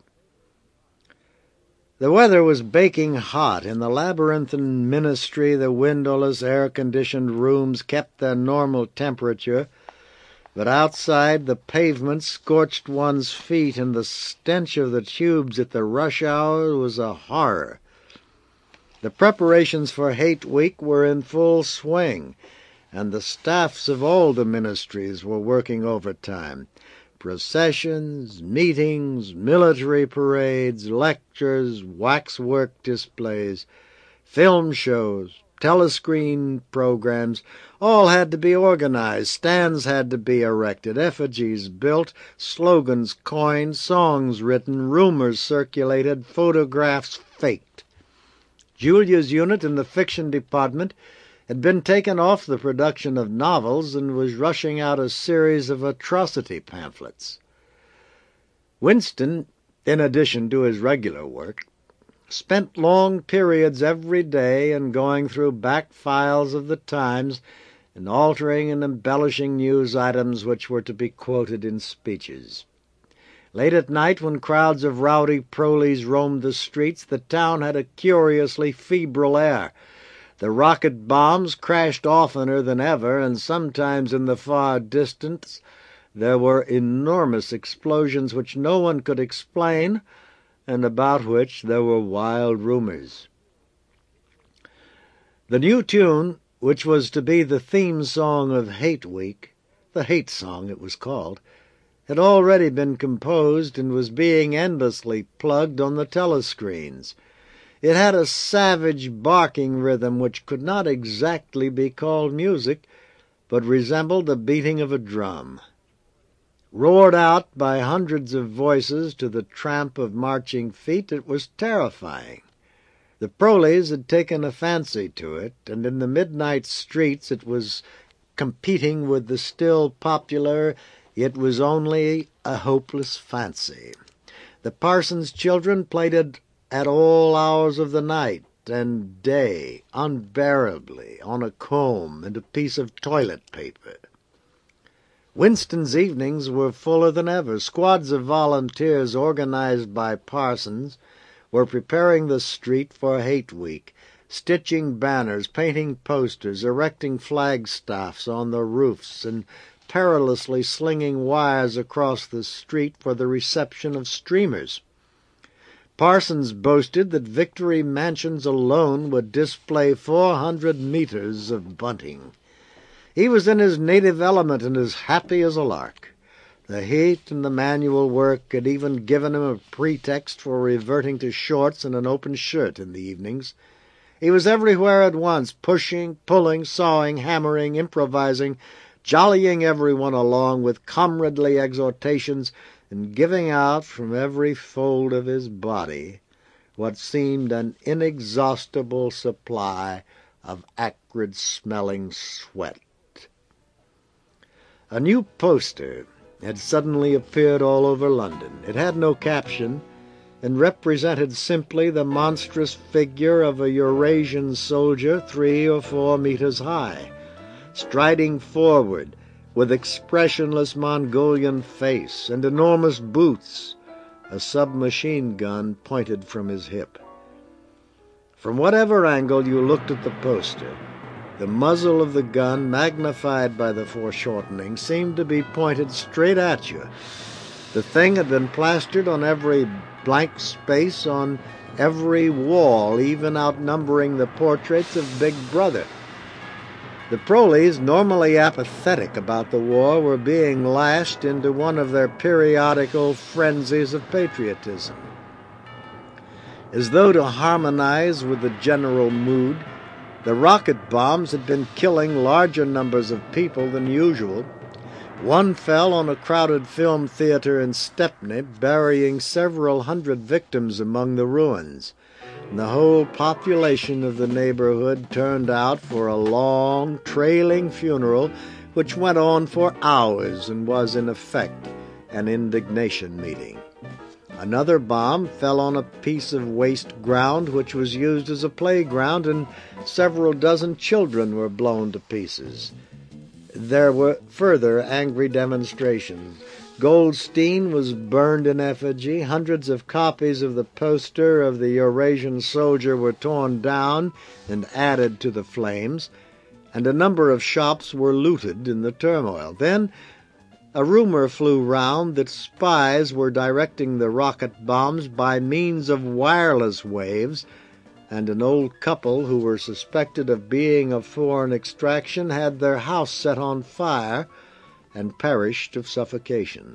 The weather was baking hot. In the labyrinthine ministry, the windowless, air-conditioned rooms kept their normal temperature, but outside the pavement scorched one's feet, and the stench of the tubes at the rush hour was a horror. The preparations for Hate Week were in full swing, and the staffs of all the ministries were working overtime. Processions, meetings, military parades, lectures, waxwork displays, film shows, telescreen programs, all had to be organized. Stands had to be erected, effigies built, slogans coined, songs written, rumors circulated, photographs faked. Julia's unit in the fiction department had been taken off the production of novels and was rushing out a series of atrocity pamphlets. Winston, in addition to his regular work, spent long periods every day in going through back files of the Times and altering and embellishing news items which were to be quoted in speeches. Late at night, when crowds of rowdy proles roamed the streets, the town had a curiously febrile air. The rocket bombs crashed oftener than ever, and sometimes in the far distance there were enormous explosions which no one could explain, and about which there were wild rumors. The new tune, which was to be the theme song of Hate Week, the Hate Song it was called, had already been composed and was being endlessly plugged on the telescreens. It had a savage barking rhythm which could not exactly be called music, but resembled the beating of a drum. Roared out by hundreds of voices to the tramp of marching feet, it was terrifying. The proles had taken a fancy to it, and in the midnight streets it was competing with the still popular "It Was Only a Hopeless Fancy." The parson's children played it at all hours of the night and day, unbearably, on a comb and a piece of toilet paper. Winston's evenings were fuller than ever. Squads of volunteers organized by parsons were preparing the street for Hate Week, stitching banners, painting posters, erecting flagstaffs on the roofs, and perilously slinging wires across the street for the reception of streamers. Parsons boasted that Victory Mansions alone would display four hundred meters of bunting. He was in his native element and as happy as a lark. The heat and the manual work had even given him a pretext for reverting to shorts and an open shirt in the evenings. He was everywhere at once, pushing, pulling, sawing, hammering, improvising, jollying everyone along with comradely exhortations, and giving out from every fold of his body what seemed an inexhaustible supply of acrid-smelling sweat. A new poster had suddenly appeared all over London. It had no caption, and represented simply the monstrous figure of a Eurasian soldier three or four meters high, striding forward with expressionless Mongolian face and enormous boots, a submachine gun pointed from his hip. From whatever angle you looked at the poster, the muzzle of the gun, magnified by the foreshortening, seemed to be pointed straight at you. The thing had been plastered on every blank space, on every wall, even outnumbering the portraits of Big Brother. The proles, normally apathetic about the war, were being lashed into one of their periodical frenzies of patriotism. As though to harmonize with the general mood, the rocket bombs had been killing larger numbers of people than usual. One fell on a crowded film theater in Stepney, burying several hundred victims among the ruins. And the whole population of the neighborhood turned out for a long, trailing funeral which went on for hours and was, in effect, an indignation meeting. Another bomb fell on a piece of waste ground which was used as a playground, and several dozen children were blown to pieces. There were further angry demonstrations. Goldstein was burned in effigy. Hundreds of copies of the poster of the Eurasian soldier were torn down and added to the flames, and a number of shops were looted in the turmoil. Then a rumor flew round that spies were directing the rocket bombs by means of wireless waves, and an old couple who were suspected of being of foreign extraction had their house set on fire and perished of suffocation.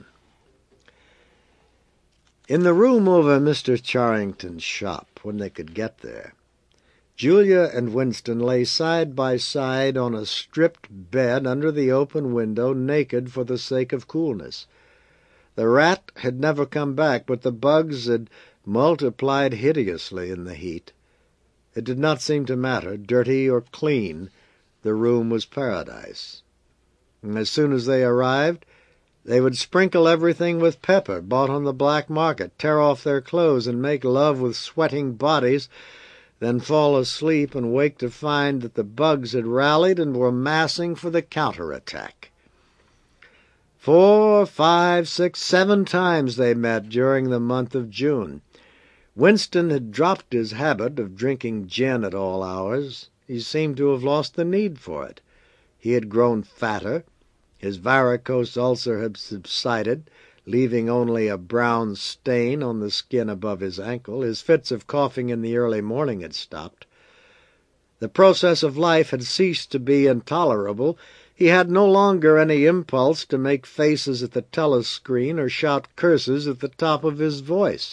In the room over Mister Charrington's shop, when they could get there, Julia and Winston lay side by side on a stripped bed under the open window, naked for the sake of coolness. The rat had never come back, but the bugs had multiplied hideously in the heat. It did not seem to matter, dirty or clean, the room was paradise. And as soon as they arrived, they would sprinkle everything with pepper bought on the black market, tear off their clothes and make love with sweating bodies, then fall asleep and wake to find that the bugs had rallied and were massing for the counterattack. Four, five, six, seven times they met during the month of June. Winston had dropped his habit of drinking gin at all hours. He seemed to have lost the need for it. He had grown fatter. His varicose ulcer had subsided, leaving only a brown stain on the skin above his ankle. His fits of coughing in the early morning had stopped. The process of life had ceased to be intolerable. He had no longer any impulse to make faces at the telescreen or shout curses at the top of his voice.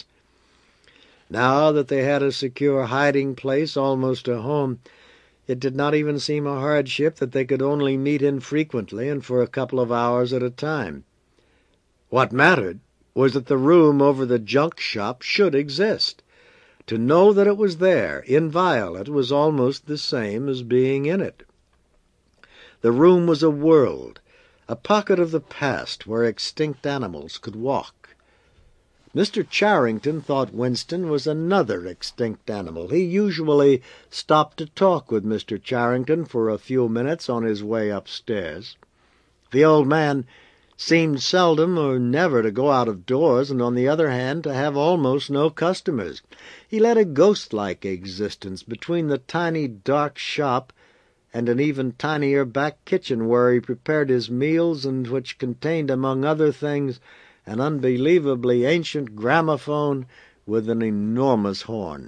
Now that they had a secure hiding place almost a home, it did not even seem a hardship that they could only meet infrequently and for a couple of hours at a time. What mattered was that the room over the junk shop should exist. To know that it was there, inviolate, was almost the same as being in it. The room was a world, a pocket of the past where extinct animals could walk. Mister Charrington thought Winston was another extinct animal. He usually stopped to talk with Mister Charrington for a few minutes on his way upstairs. The old man seemed seldom or never to go out of doors, and on the other hand to have almost no customers. He led a ghost-like existence between the tiny dark shop and an even tinier back kitchen where he prepared his meals and which contained, among other things, an unbelievably ancient gramophone with an enormous horn.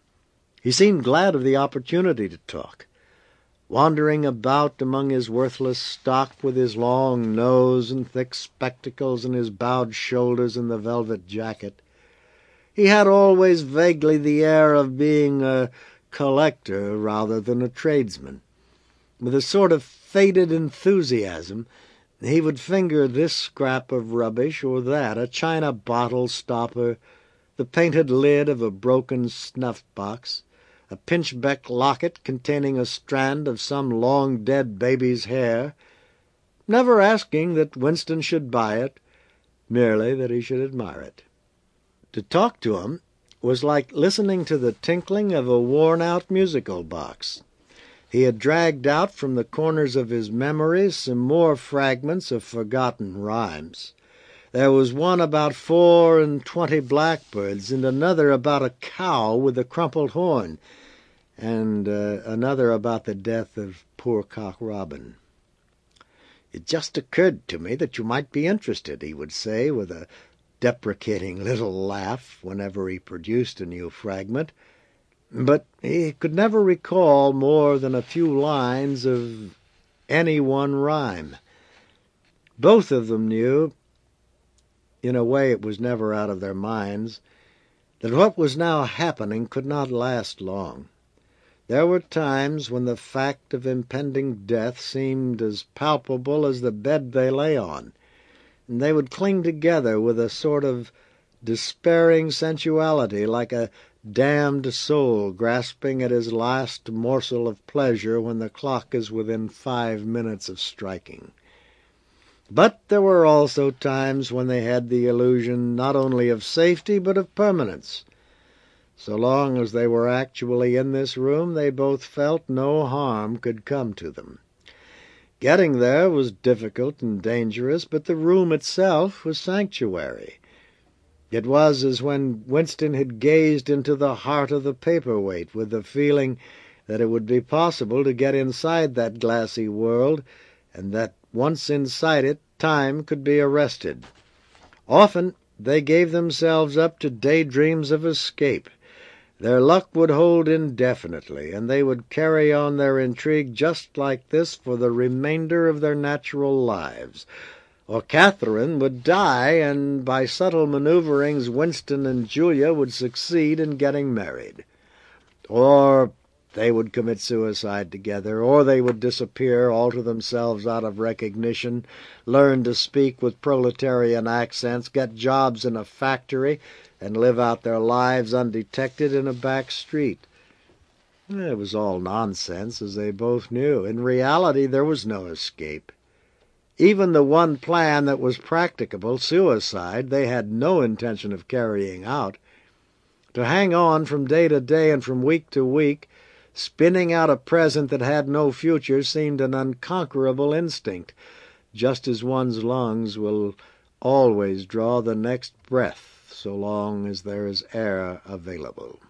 He seemed glad of the opportunity to talk. Wandering about among his worthless stock with his long nose and thick spectacles and his bowed shoulders and the velvet jacket, he had always vaguely the air of being a collector rather than a tradesman. With a sort of faded enthusiasm, he would finger this scrap of rubbish or that, a china bottle stopper, the painted lid of a broken snuff-box, a pinchbeck locket containing a strand of some long-dead baby's hair, never asking that Winston should buy it, merely that he should admire it. To talk to him was like listening to the tinkling of a worn-out musical box. He had dragged out from the corners of his memory some more fragments of forgotten rhymes. There was one about four and twenty blackbirds, and another about a cow with a crumpled horn, and uh, another about the death of poor Cock Robin. "It just occurred to me that you might be interested," he would say, with a deprecating little laugh whenever he produced a new fragment. But he could never recall more than a few lines of any one rhyme. Both of them knew, in a way it was never out of their minds, that what was now happening could not last long. There were times when the fact of impending death seemed as palpable as the bed they lay on, and they would cling together with a sort of despairing sensuality, like a damned soul grasping at his last morsel of pleasure when the clock is within five minutes of striking. But there were also times when they had the illusion not only of safety but of permanence. So long as they were actually in this room, they both felt no harm could come to them. Getting there was difficult and dangerous, but the room itself was sanctuary. It was as when Winston had gazed into the heart of the paperweight with the feeling that it would be possible to get inside that glassy world, and that once inside it, time could be arrested. Often they gave themselves up to daydreams of escape. Their luck would hold indefinitely, and they would carry on their intrigue just like this for the remainder of their natural lives. Or Catherine would die, and by subtle maneuverings Winston and Julia would succeed in getting married. Or they would commit suicide together, or they would disappear, alter themselves out of recognition, learn to speak with proletarian accents, get jobs in a factory, and live out their lives undetected in a back street. It was all nonsense, as they both knew. In reality, there was no escape. Even the one plan that was practicable, suicide, they had no intention of carrying out. To hang on from day to day and from week to week, spinning out a present that had no future, seemed an unconquerable instinct, just as one's lungs will always draw the next breath so long as there is air available.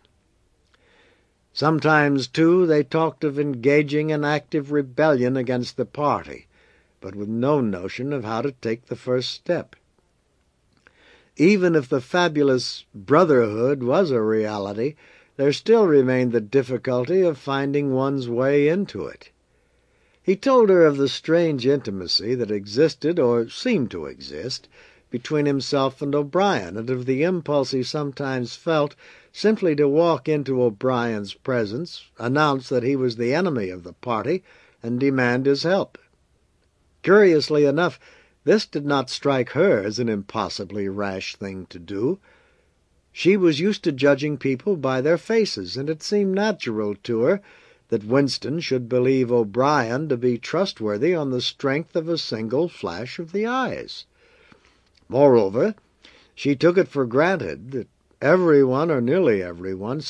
Sometimes, too, they talked of engaging in active rebellion against the party, but with no notion of how to take the first step. Even if the fabulous brotherhood was a reality, there still remained the difficulty of finding one's way into it. He told her of the strange intimacy that existed, or seemed to exist, between himself and O'Brien, and of the impulse he sometimes felt simply to walk into O'Brien's presence, announce that he was the enemy of the party, and demand his help. Curiously enough, this did not strike her as an impossibly rash thing to do. She was used to judging people by their faces, and it seemed natural to her that Winston should believe O'Brien to be trustworthy on the strength of a single flash of the eyes. Moreover, she took it for granted that everyone, or nearly everyone,